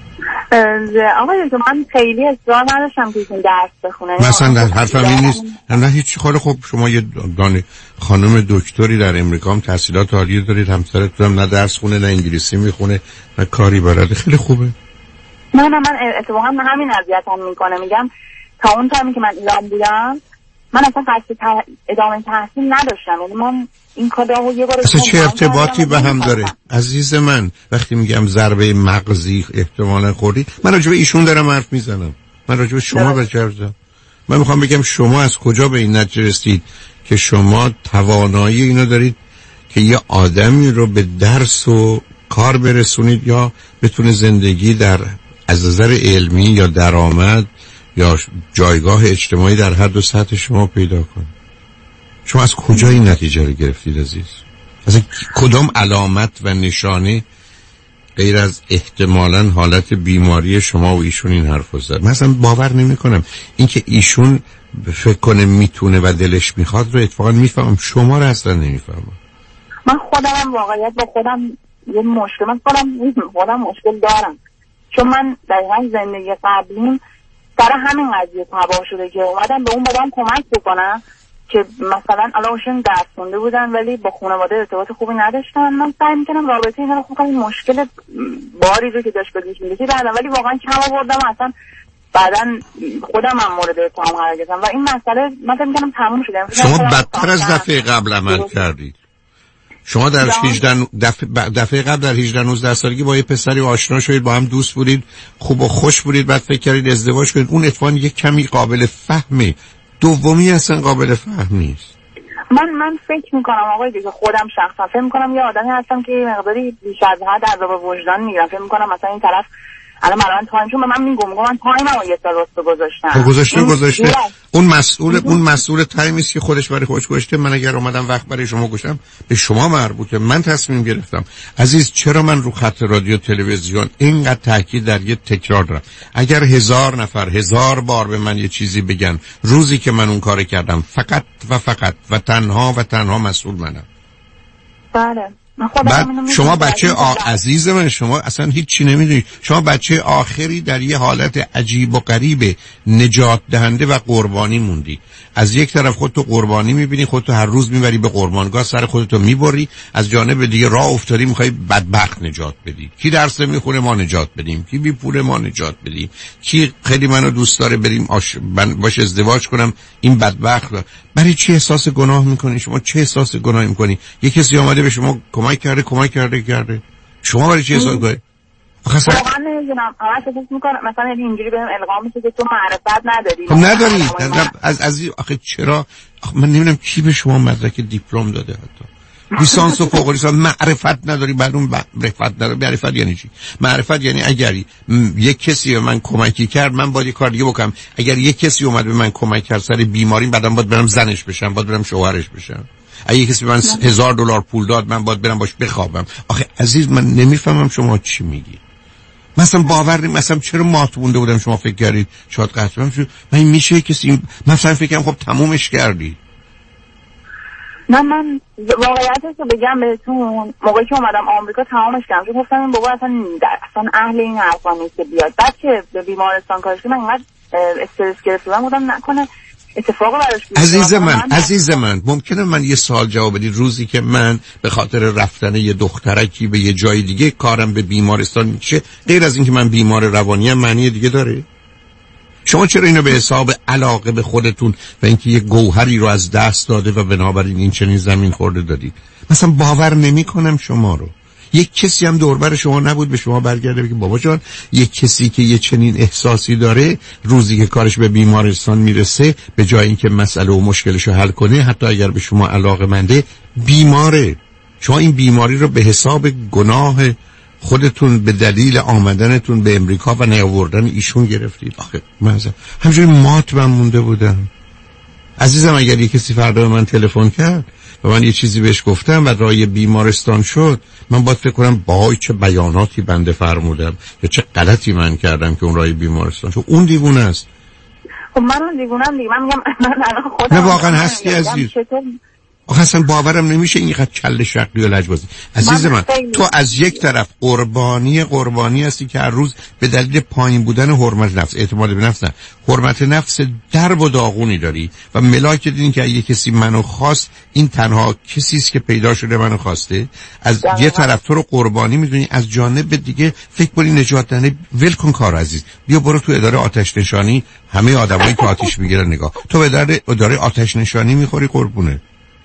آقای دکتر من خیلی اصرار نداشتم که ایشون درس بخونه. مثلا در حرفم این نیست. نه هیچ خاله. خب شما یه دانه خانم دکتری در امریکا هم تحصیلات عالیه دارید، همسرتون هم نه درس خونه نه انگلیسی میخونه نه کاری بلده. خیلی خوبه. نه نه من اتفاقا همین اذیتم میکنه. میگم تا اون تایمی که من ایران بودم من اصلا قصد ادامه تحصیل نداشتم. یعنی من این کارو یه بار اصلا چه ارتباطی به هم داره عزیز من؟ وقتی میگم ضربه مغزی احتمالاً خوردی، من راجع به ایشون دارم حرف میزنم. من راجع به شما به چه زدم؟ من میخوام بگم شما از کجا به این نتیجه رسیدید که شما توانایی اینو دارید که یه آدمی رو به درس و کار برسونید یا بتونه زندگی در از نظر علمی یا درآمد یا جایگاه اجتماعی در هر دو سطح شما پیدا کنه؟ شما از کجا این نتیجه رو گرفتید عزیز؟ از کدام علامت و نشانه غیر از احتمالاً حالت بیماری شما و ایشون این حرف رو زد؟ من اصلا باور نمی کنم اینکه ایشون فکر کنه میتونه و دلش میخواد رو اتفاقا میفهمم. شما رو اصلا نمیفهمم. من خودم واقعیت با خودم یه مشکل من خودم خودم مشکل دارم، چون من دقیقا زندگی قبلیم برای همین قضیه تباه شده که اومدم به اون بابام کمک بکنم که مثلا الانشون درس خونده بودن ولی با خانواده ارتباط خوبی نداشتن. من سعی می‌کردم رابطه اینا رو خوب کنم، مشکل باری رو که داشت بدیش می‌رسید بعدم ولی واقعا کم آوردم. اصلا بعدن خودم هم مورد اتهام قرار گرفتم و این مسئله من فکر می‌کنم تموم شده. شما بدتر از دفعه قبل عمل کردید. شما در هجده دفعه, دفعه قبل در هجده نوزده سالگی با یه پسری آشنا شدید، با هم دوست بودید، خوب و خوش بودید، بعد فکر کردید ازدواج کنید. اون اتفاقا یه کمی قابل فهمه. دومی اصلا قابل فهم نیست. من من فکر میکنم آقای دیگه خودم شخصا فکر میکنم یه آدمی هستم که مقداری بیش از حد عذاب وجدان میگیرم. فکر میکنم مثلا این طرف الان من تایم چون به من میگم میگم من تایممو یه سال واسه گذاشتم. گذاشته گذاشته. اون مسئول اون مسئول تایمی است که خودش برای خودش گذاشته. من اگر اومدم وقت برای شما گذاشتم به شما مربوطه. من تصمیم گرفتم. عزیز چرا من رو خط رادیو تلویزیون اینقدر تاکید در یه تکرار دارم؟ اگر هزار نفر هزار بار به من یه چیزی بگن روزی که من اون کار کردم فقط و فقط و تنها و تنها مسئول منم. بله. بعد شما بچه آ... عزیز من شما اصلا هیچ چی نمیدونید. شما بچه آخری در یه حالت عجیب و غریب نجات دهنده و قربانی موندی. از یک طرف خودتو قربانی میبینی، خودتو هر روز میبری به قربانگاه، سر خودتو میبری، از جانب دیگه راه افتادی میخوای بدبخت نجات بدی. کی درس نمیخونه ما نجات بدیم، کی بی پول ما نجات بدیم، کی خیلی منو دوست داره بریم آش... من باش ازدواج کنم این بدبخت. برای چی احساس گناه میکنی؟ شما چه احساس گناهی میکنی؟ یه کسی اومده به شما کمک کرده کمک کرده کرده شما برای چی احساس کنی؟ آخه واقعا نمیدونم. همش فکر میکنم مثلا اینجوری بهم القا میشه که تو معرفت نداری. خب نداری. از از آخه چرا؟ آخه من نمیدونم کی به شما مدرک دیپلم داده حتی. لیسانس و فوق لیسانس معرفت نداری. بعد اون معرفت نداری. معرفت یعنی چی؟ معرفت یعنی اگر یک کسی به من کمکی کرد من باید یه کار دیگه بکنم. اگر یک کسی اومد به من کمک کرد سر بیماری بعدم باید برم زنش بشم، باید برم شوهرش بشم. اگه کسی به من هزار دلار پول داد من باید برم باش بخوابم. آخه عزیز من نمیفهمم شما چی میگی. مثلا باور نمی مثلا چرا مات مونده بودم شما فکر کردید شاید قطعا شد من این میشه کسی مثلا فکر کنم خب تمومش کردی. نه من واقعیتش رو بگم بهتون موقعی که اومدم آمریکا تمامش کردم چون گفتم این بابا اصلا اصلا اهل این حرفا نیست که بیاد. بعد که به بیمارستان کارش من اینقدر استرس گرفتم بودم نکنه اتفاق براش بیفته. عزیز من, من عزیز من ممکنه من یه سوال جواب بدید؟ روزی که من به خاطر رفتن یه دخترکی به یه جای دیگه کارم به بیمارستان میشه غیر از اینکه من بیمار روانیم معنی دیگه داره؟ شما چرا اینو به حساب علاقه به خودتون و اینکه یه گوهری رو از دست داده و بنابراین این چنین زمین خورده دادید؟ مثلا باور نمی کنم شما رو. یک کسی هم دوربر شما نبود به شما برگرده بگه بابا جان یک کسی که یه چنین احساسی داره روزی که کارش به بیمارستان میرسه به جای اینکه مسئله و مشکلش رو حل کنه حتی اگر به شما علاقه منده بیماره. شما این بیماری رو به حساب گناه خودتون به دلیل آمدنتون به امریکا و نیاوردن ایشون گرفتید. آخه من همجوری مات من مونده بودم. عزیزم اگر یک کسی فردا به من تلفن کرد و من یه چیزی بهش گفتم و رای بیمارستان شد من باید فکر کنم باهای چه بیاناتی بنده فرمودم یا چه غلطی من کردم که اون رای بیمارستان شد. اون دیوونه است. خب من اون دیوونم دیگه. من میگم من الان خودم نه واقعا هستی عزیز. آخه اصلا باورم نمیشه اینقدر کله شقی و لجبازی. عزیز من, من تو از یک طرف قربانی قربانی هستی که هر روز به دلیل پایین بودن حرمت نفس اعتماد به نفس نه حرمت نفس درب و داغونی داری و ملاک دیدین که اگه کسی منو خواست این تنها کسی است که پیدا شده منو خواسته. از یه طرف تو رو قربانی میدونی از جانب دیگه فکر کنی نجات دهنده. ول کن کار عزیز. بیا برو تو اداره آتش نشانی همه آدمایی که آتش میگیرن نگاه. تو به اداره اداره آتش نشانی میخوری قربونه.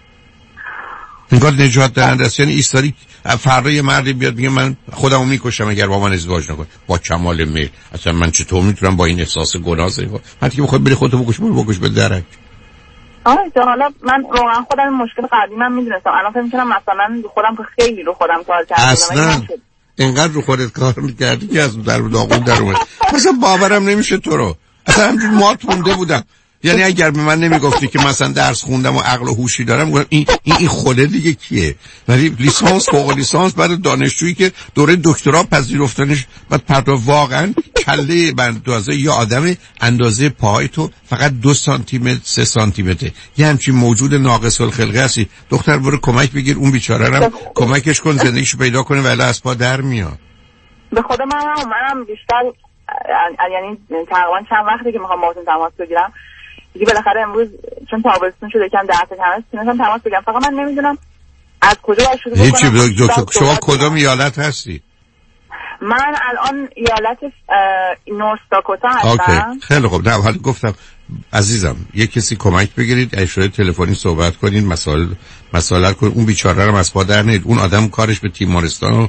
انگار نجات دهنده است. یعنی ایستاری فردا یه مردی بیاد بگه من خودمو میکشم اگر با من ازدواج نکنه. با کمال میل. اصلا من چطور میتونم با این احساس گناه زندگی کنم؟ که بخواد بری خودتو بکش برو بکش به درک. آره حالا من واقعا خودم مشکل قدیمم میدونستم. الان فکر میکنم مثلا خودم خیلی رو خودم کار کردم. اصلا اینقدر رو خودت کار میکردی که از در داغون در اومد. مثلا باورم نمیشه تو رو. اصلا همینجور مات مونده بودم. یعنی اگر به من نمیگفتی که مثلا درس خوندم و عقل و هوشی دارم گفتم این این این خوده دیگه کیه؟ ولی لیسانس فوق لیسانس بعد دانشجویی که دوره دکترا پذیرفتنش بعد پرتو واقعا کله اندازه یا آدم اندازه پاهای تو فقط دو سانتی متر سه سانتی متر یه همچین موجود ناقص الخلقه هستی. دختر برو کمک بگیر اون بیچاره رو کمکش کن زندگیشو پیدا کنه ولی از پا در میاد. به خود من هم منم بیشتر یعنی تقریبا چند وقتی که میخوام باهاتون تماس بگیرم دیگه بالاخره امروز چون تابستون شده یکم درس تماس تونستم تماس بگیرم. فقط من نمیدونم از کجا باید شروع بکنم. هیچی دکتر شما کدام ایالت هستی؟ من الان ایالت نورث داکوتا هستم. اوکی خیلی خوب. نه حالا گفتم عزیزم یک کسی کمک بگیرید اشاره تلفنی صحبت کنین مسائل مسائل کن اون بیچاره رو از پا در نیارید. اون آدم کارش به تیمارستان و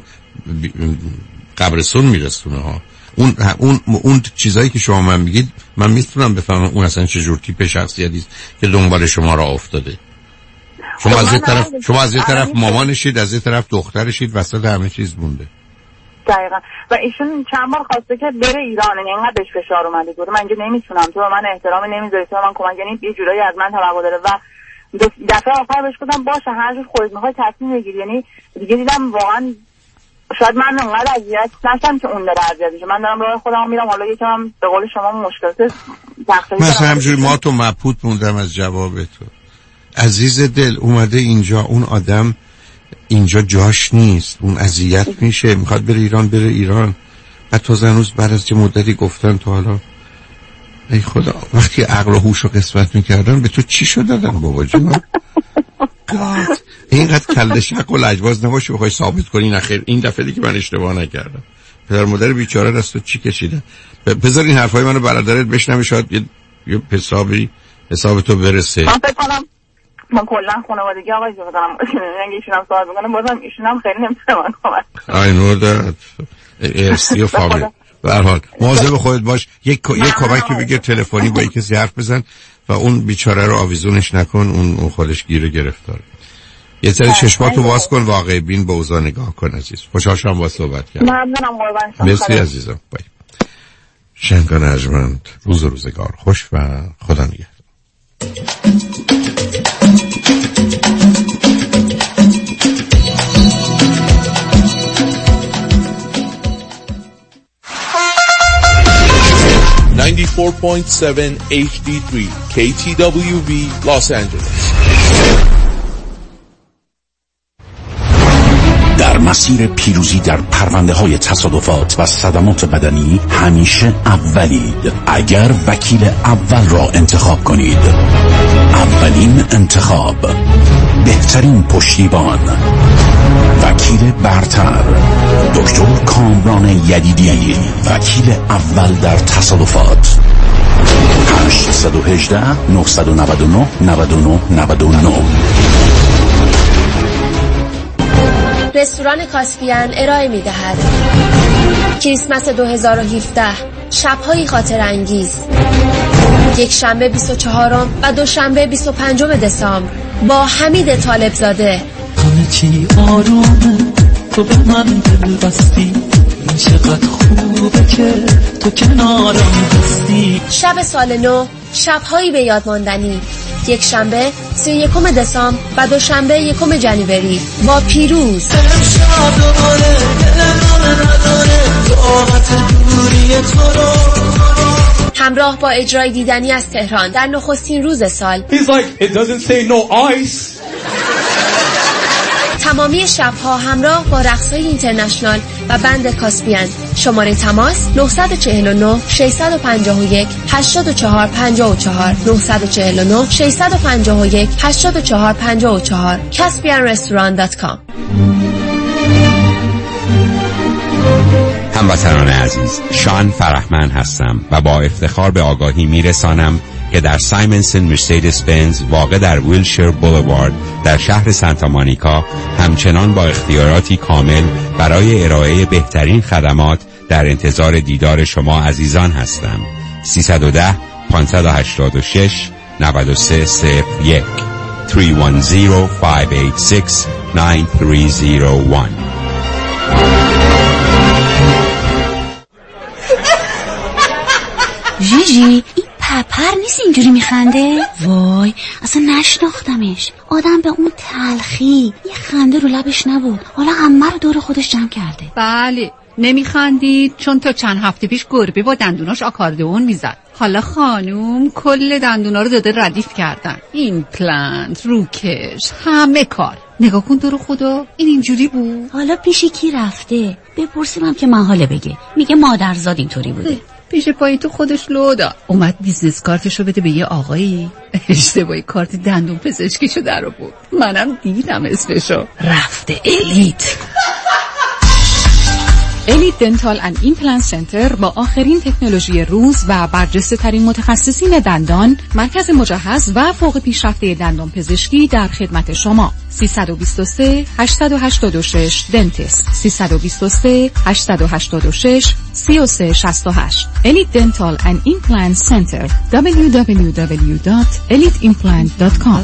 قبرستون میرسونه ها. اون اون اون چیزایی که شما من میگید من میتونم بفهمم اون اصلا چه جور تیپ شخصیتی است که دنبال شما را افتاده. شما از یه طرف شما از یه طرف مامانشید از یه طرف دخترشید وسط همه چیز مونده. دقیقاً. و ایشون چند بار خواسته که بره ایران یعنی اینقدر بهش فشار اومده بود من اینجا نمیتونم تو به من احترام نمیذاری تو من کمک یعنی یه جورایی از من توقع داره و دفعه آخر بهش گفتم باشه هر جور خودت میخوای تصمیم بگیری. یعنی دیگه دیدم واقعا شاید من اونقدر اذیت نشم که اون داره اذیت میشه. من دارم راه خودم میرم حالا یکم به قول شما مشکلات تخصیصی مثلا همجوری ما تو مبهوت موندم از جواب تو. عزیز دل اومده اینجا اون آدم اینجا جاش نیست اون اذیت میشه میخواد بره ایران بره ایران. بعد تا هنوز بعد از چه مدتی گفتن تو حالا ای خدا وقتی عقل و هوش رو قسمت میکردن به تو چی شد دادن بابا جون؟ گاد اینقدر کله شق و لجباز نباشه بخوای ثابت کنی نخیر این دفعه دیگه من اشتباه نکردم. پدر مادر بیچاره دست تو چی کشیدن؟ بذار این حرفای منو برادرت بشنوه شاید یه, یه حسابی حساب تو برسه. من فکر کنم من کلا خانوادگی آقای جو دارم اگه ایشون هم صحبت بکنم بازم ایشون هم خیلی نمیتونه من کمک کنه. آی نو دت ارسی و فامیل. به هر حال مواظب خودت باش. یک یک کمکی بگیر تلفنی با کسی حرف بزن و اون بیچاره رو آویزونش نکن. اون اون خودش گیره گرفتاره. یه سری چشماتو باز کن واقع بین به اوضاع نگاه کن عزیز. خوشحال شدم با صحبت کردم. ممنونم قربان شما. مرسی عزیزم. بای. شنگان ارجمند روز و روزگار خوش و خدا نگهدار. ninety-four point seven H D three K T W V Los Angeles. در مسیر پیروزی در پرونده های تصادفات و صدمات بدنی همیشه اولید. اگر وکیل اول را انتخاب کنید، اولین انتخاب، بهترین پشتیبان، وکیل برتر، دکتر کامران یدیدی، وکیل اول در تصادفات. هشت یک هشت نه نه نه نه نه نه نه. رستوران کاسپیان ارائه می دهد کریسمس دو هزار و هفده، شب‌های خاطر انگیز، یک شنبه بیست و چهارم و دو شنبه بیست و پنجم دسامبر با حمید طالبزاده. همه چی آرومه، تو به من دل بستی، این چقدر خوبه که تو کنارم هستی. شب سال نو، شب‌هایی به یاد ماندنی، یک شنبه سی و یکم دسامبر و دو شنبه یکم جنوری با پیروز. همراه با اجرای دیدنی از تهران در نخستین روز سال. He's like, it doesn't say no ice. تمامی شبها همراه با رقص‌های اینترنشنال و بند کاسپیان. شماره تماس نه چهار نه شش پنج یک هشت چهار پنج چهار نه چهار نه شش پنج یک هشت چهار پنج چهار کاسپیان رستوران دات کام. هموطنان عزیز، شان فرحمند هستم و با افتخار به آگاهی میرسانم که در سایمنسن مرسدس بنز واقع در ویلشیر بولوارد در شهر سانتا مونیکا همچنان با اختیاراتی کامل برای ارائه بهترین خدمات در انتظار دیدار شما عزیزان هستم. سیصد و ده پانصد و هشتاد و شش نود و سه صفر یک سه یک صفر پنج هشت شش نه سه صفر یک. ژیژی، این پپر نیست اینجوری میخنده؟ وای، اصلا نشناختمش. آدم به اون تلخی یه خنده رو لبش نبود، حالا همه رو دور خودش جمع کرده. بله، نمیخندید چون تا چند هفته پیش گربه با دندوناش آکاردئون میزد. حالا خانوم کل دندونا رو داده ردیف کردن. این پلنت، روکش، همه کار. نگاه کن دور خدا، این اینجوری بود. حالا پیش کی رفته؟ بپرسیم هم که محاله بگه. میگه مادرزاد اینطوری بوده. پیش پای تو خودش لودا. اومد بیزنس کارتشو بده به یه آقایی، اشتباهی کارت دندون پزشکیشو در آورد. منم دیدم اسمشو، رفته الیت. الیت دنتال اند ایمپلنت سنتر با آخرین تکنولوژی روز و برجسته ترین متخصصین دندان، مرکز مجهز و فوق پیشرفته دندان پزشکی در خدمت شما. سیصد و بیست و سه هشتصد و هشتاد و شش دنتیست سیصد و بیست و سه هشتصد و هشتاد و شش سی و سه شصت و هشت. Elite Dental and Implant Center دبلیو دبلیو دبلیو دات الیت ایمپلنت دات کام.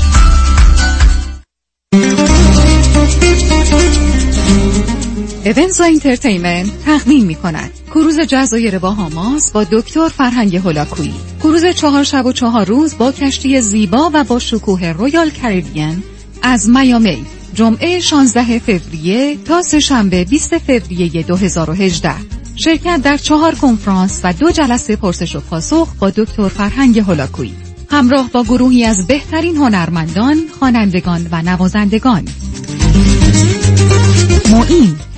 ایونزا اینترتینمنت تقدیم می کند کروز جزایر باهاماس با دکتر فرهنگ هولاکویی. کروز چهار شب و چهار روز با کشتی زیبا و با شکوه رویال کریبیان از میامی، جمعه شانزده فوریه تا سه‌شنبه بیست فوریه دو هزار و هجده. شرکت در چهار کنفرانس و دو جلسه پرسش و پاسخ با دکتر فرهنگ هولاکویی، همراه با گروهی از بهترین هنرمندان، خوانندگان و نوازندگان. معین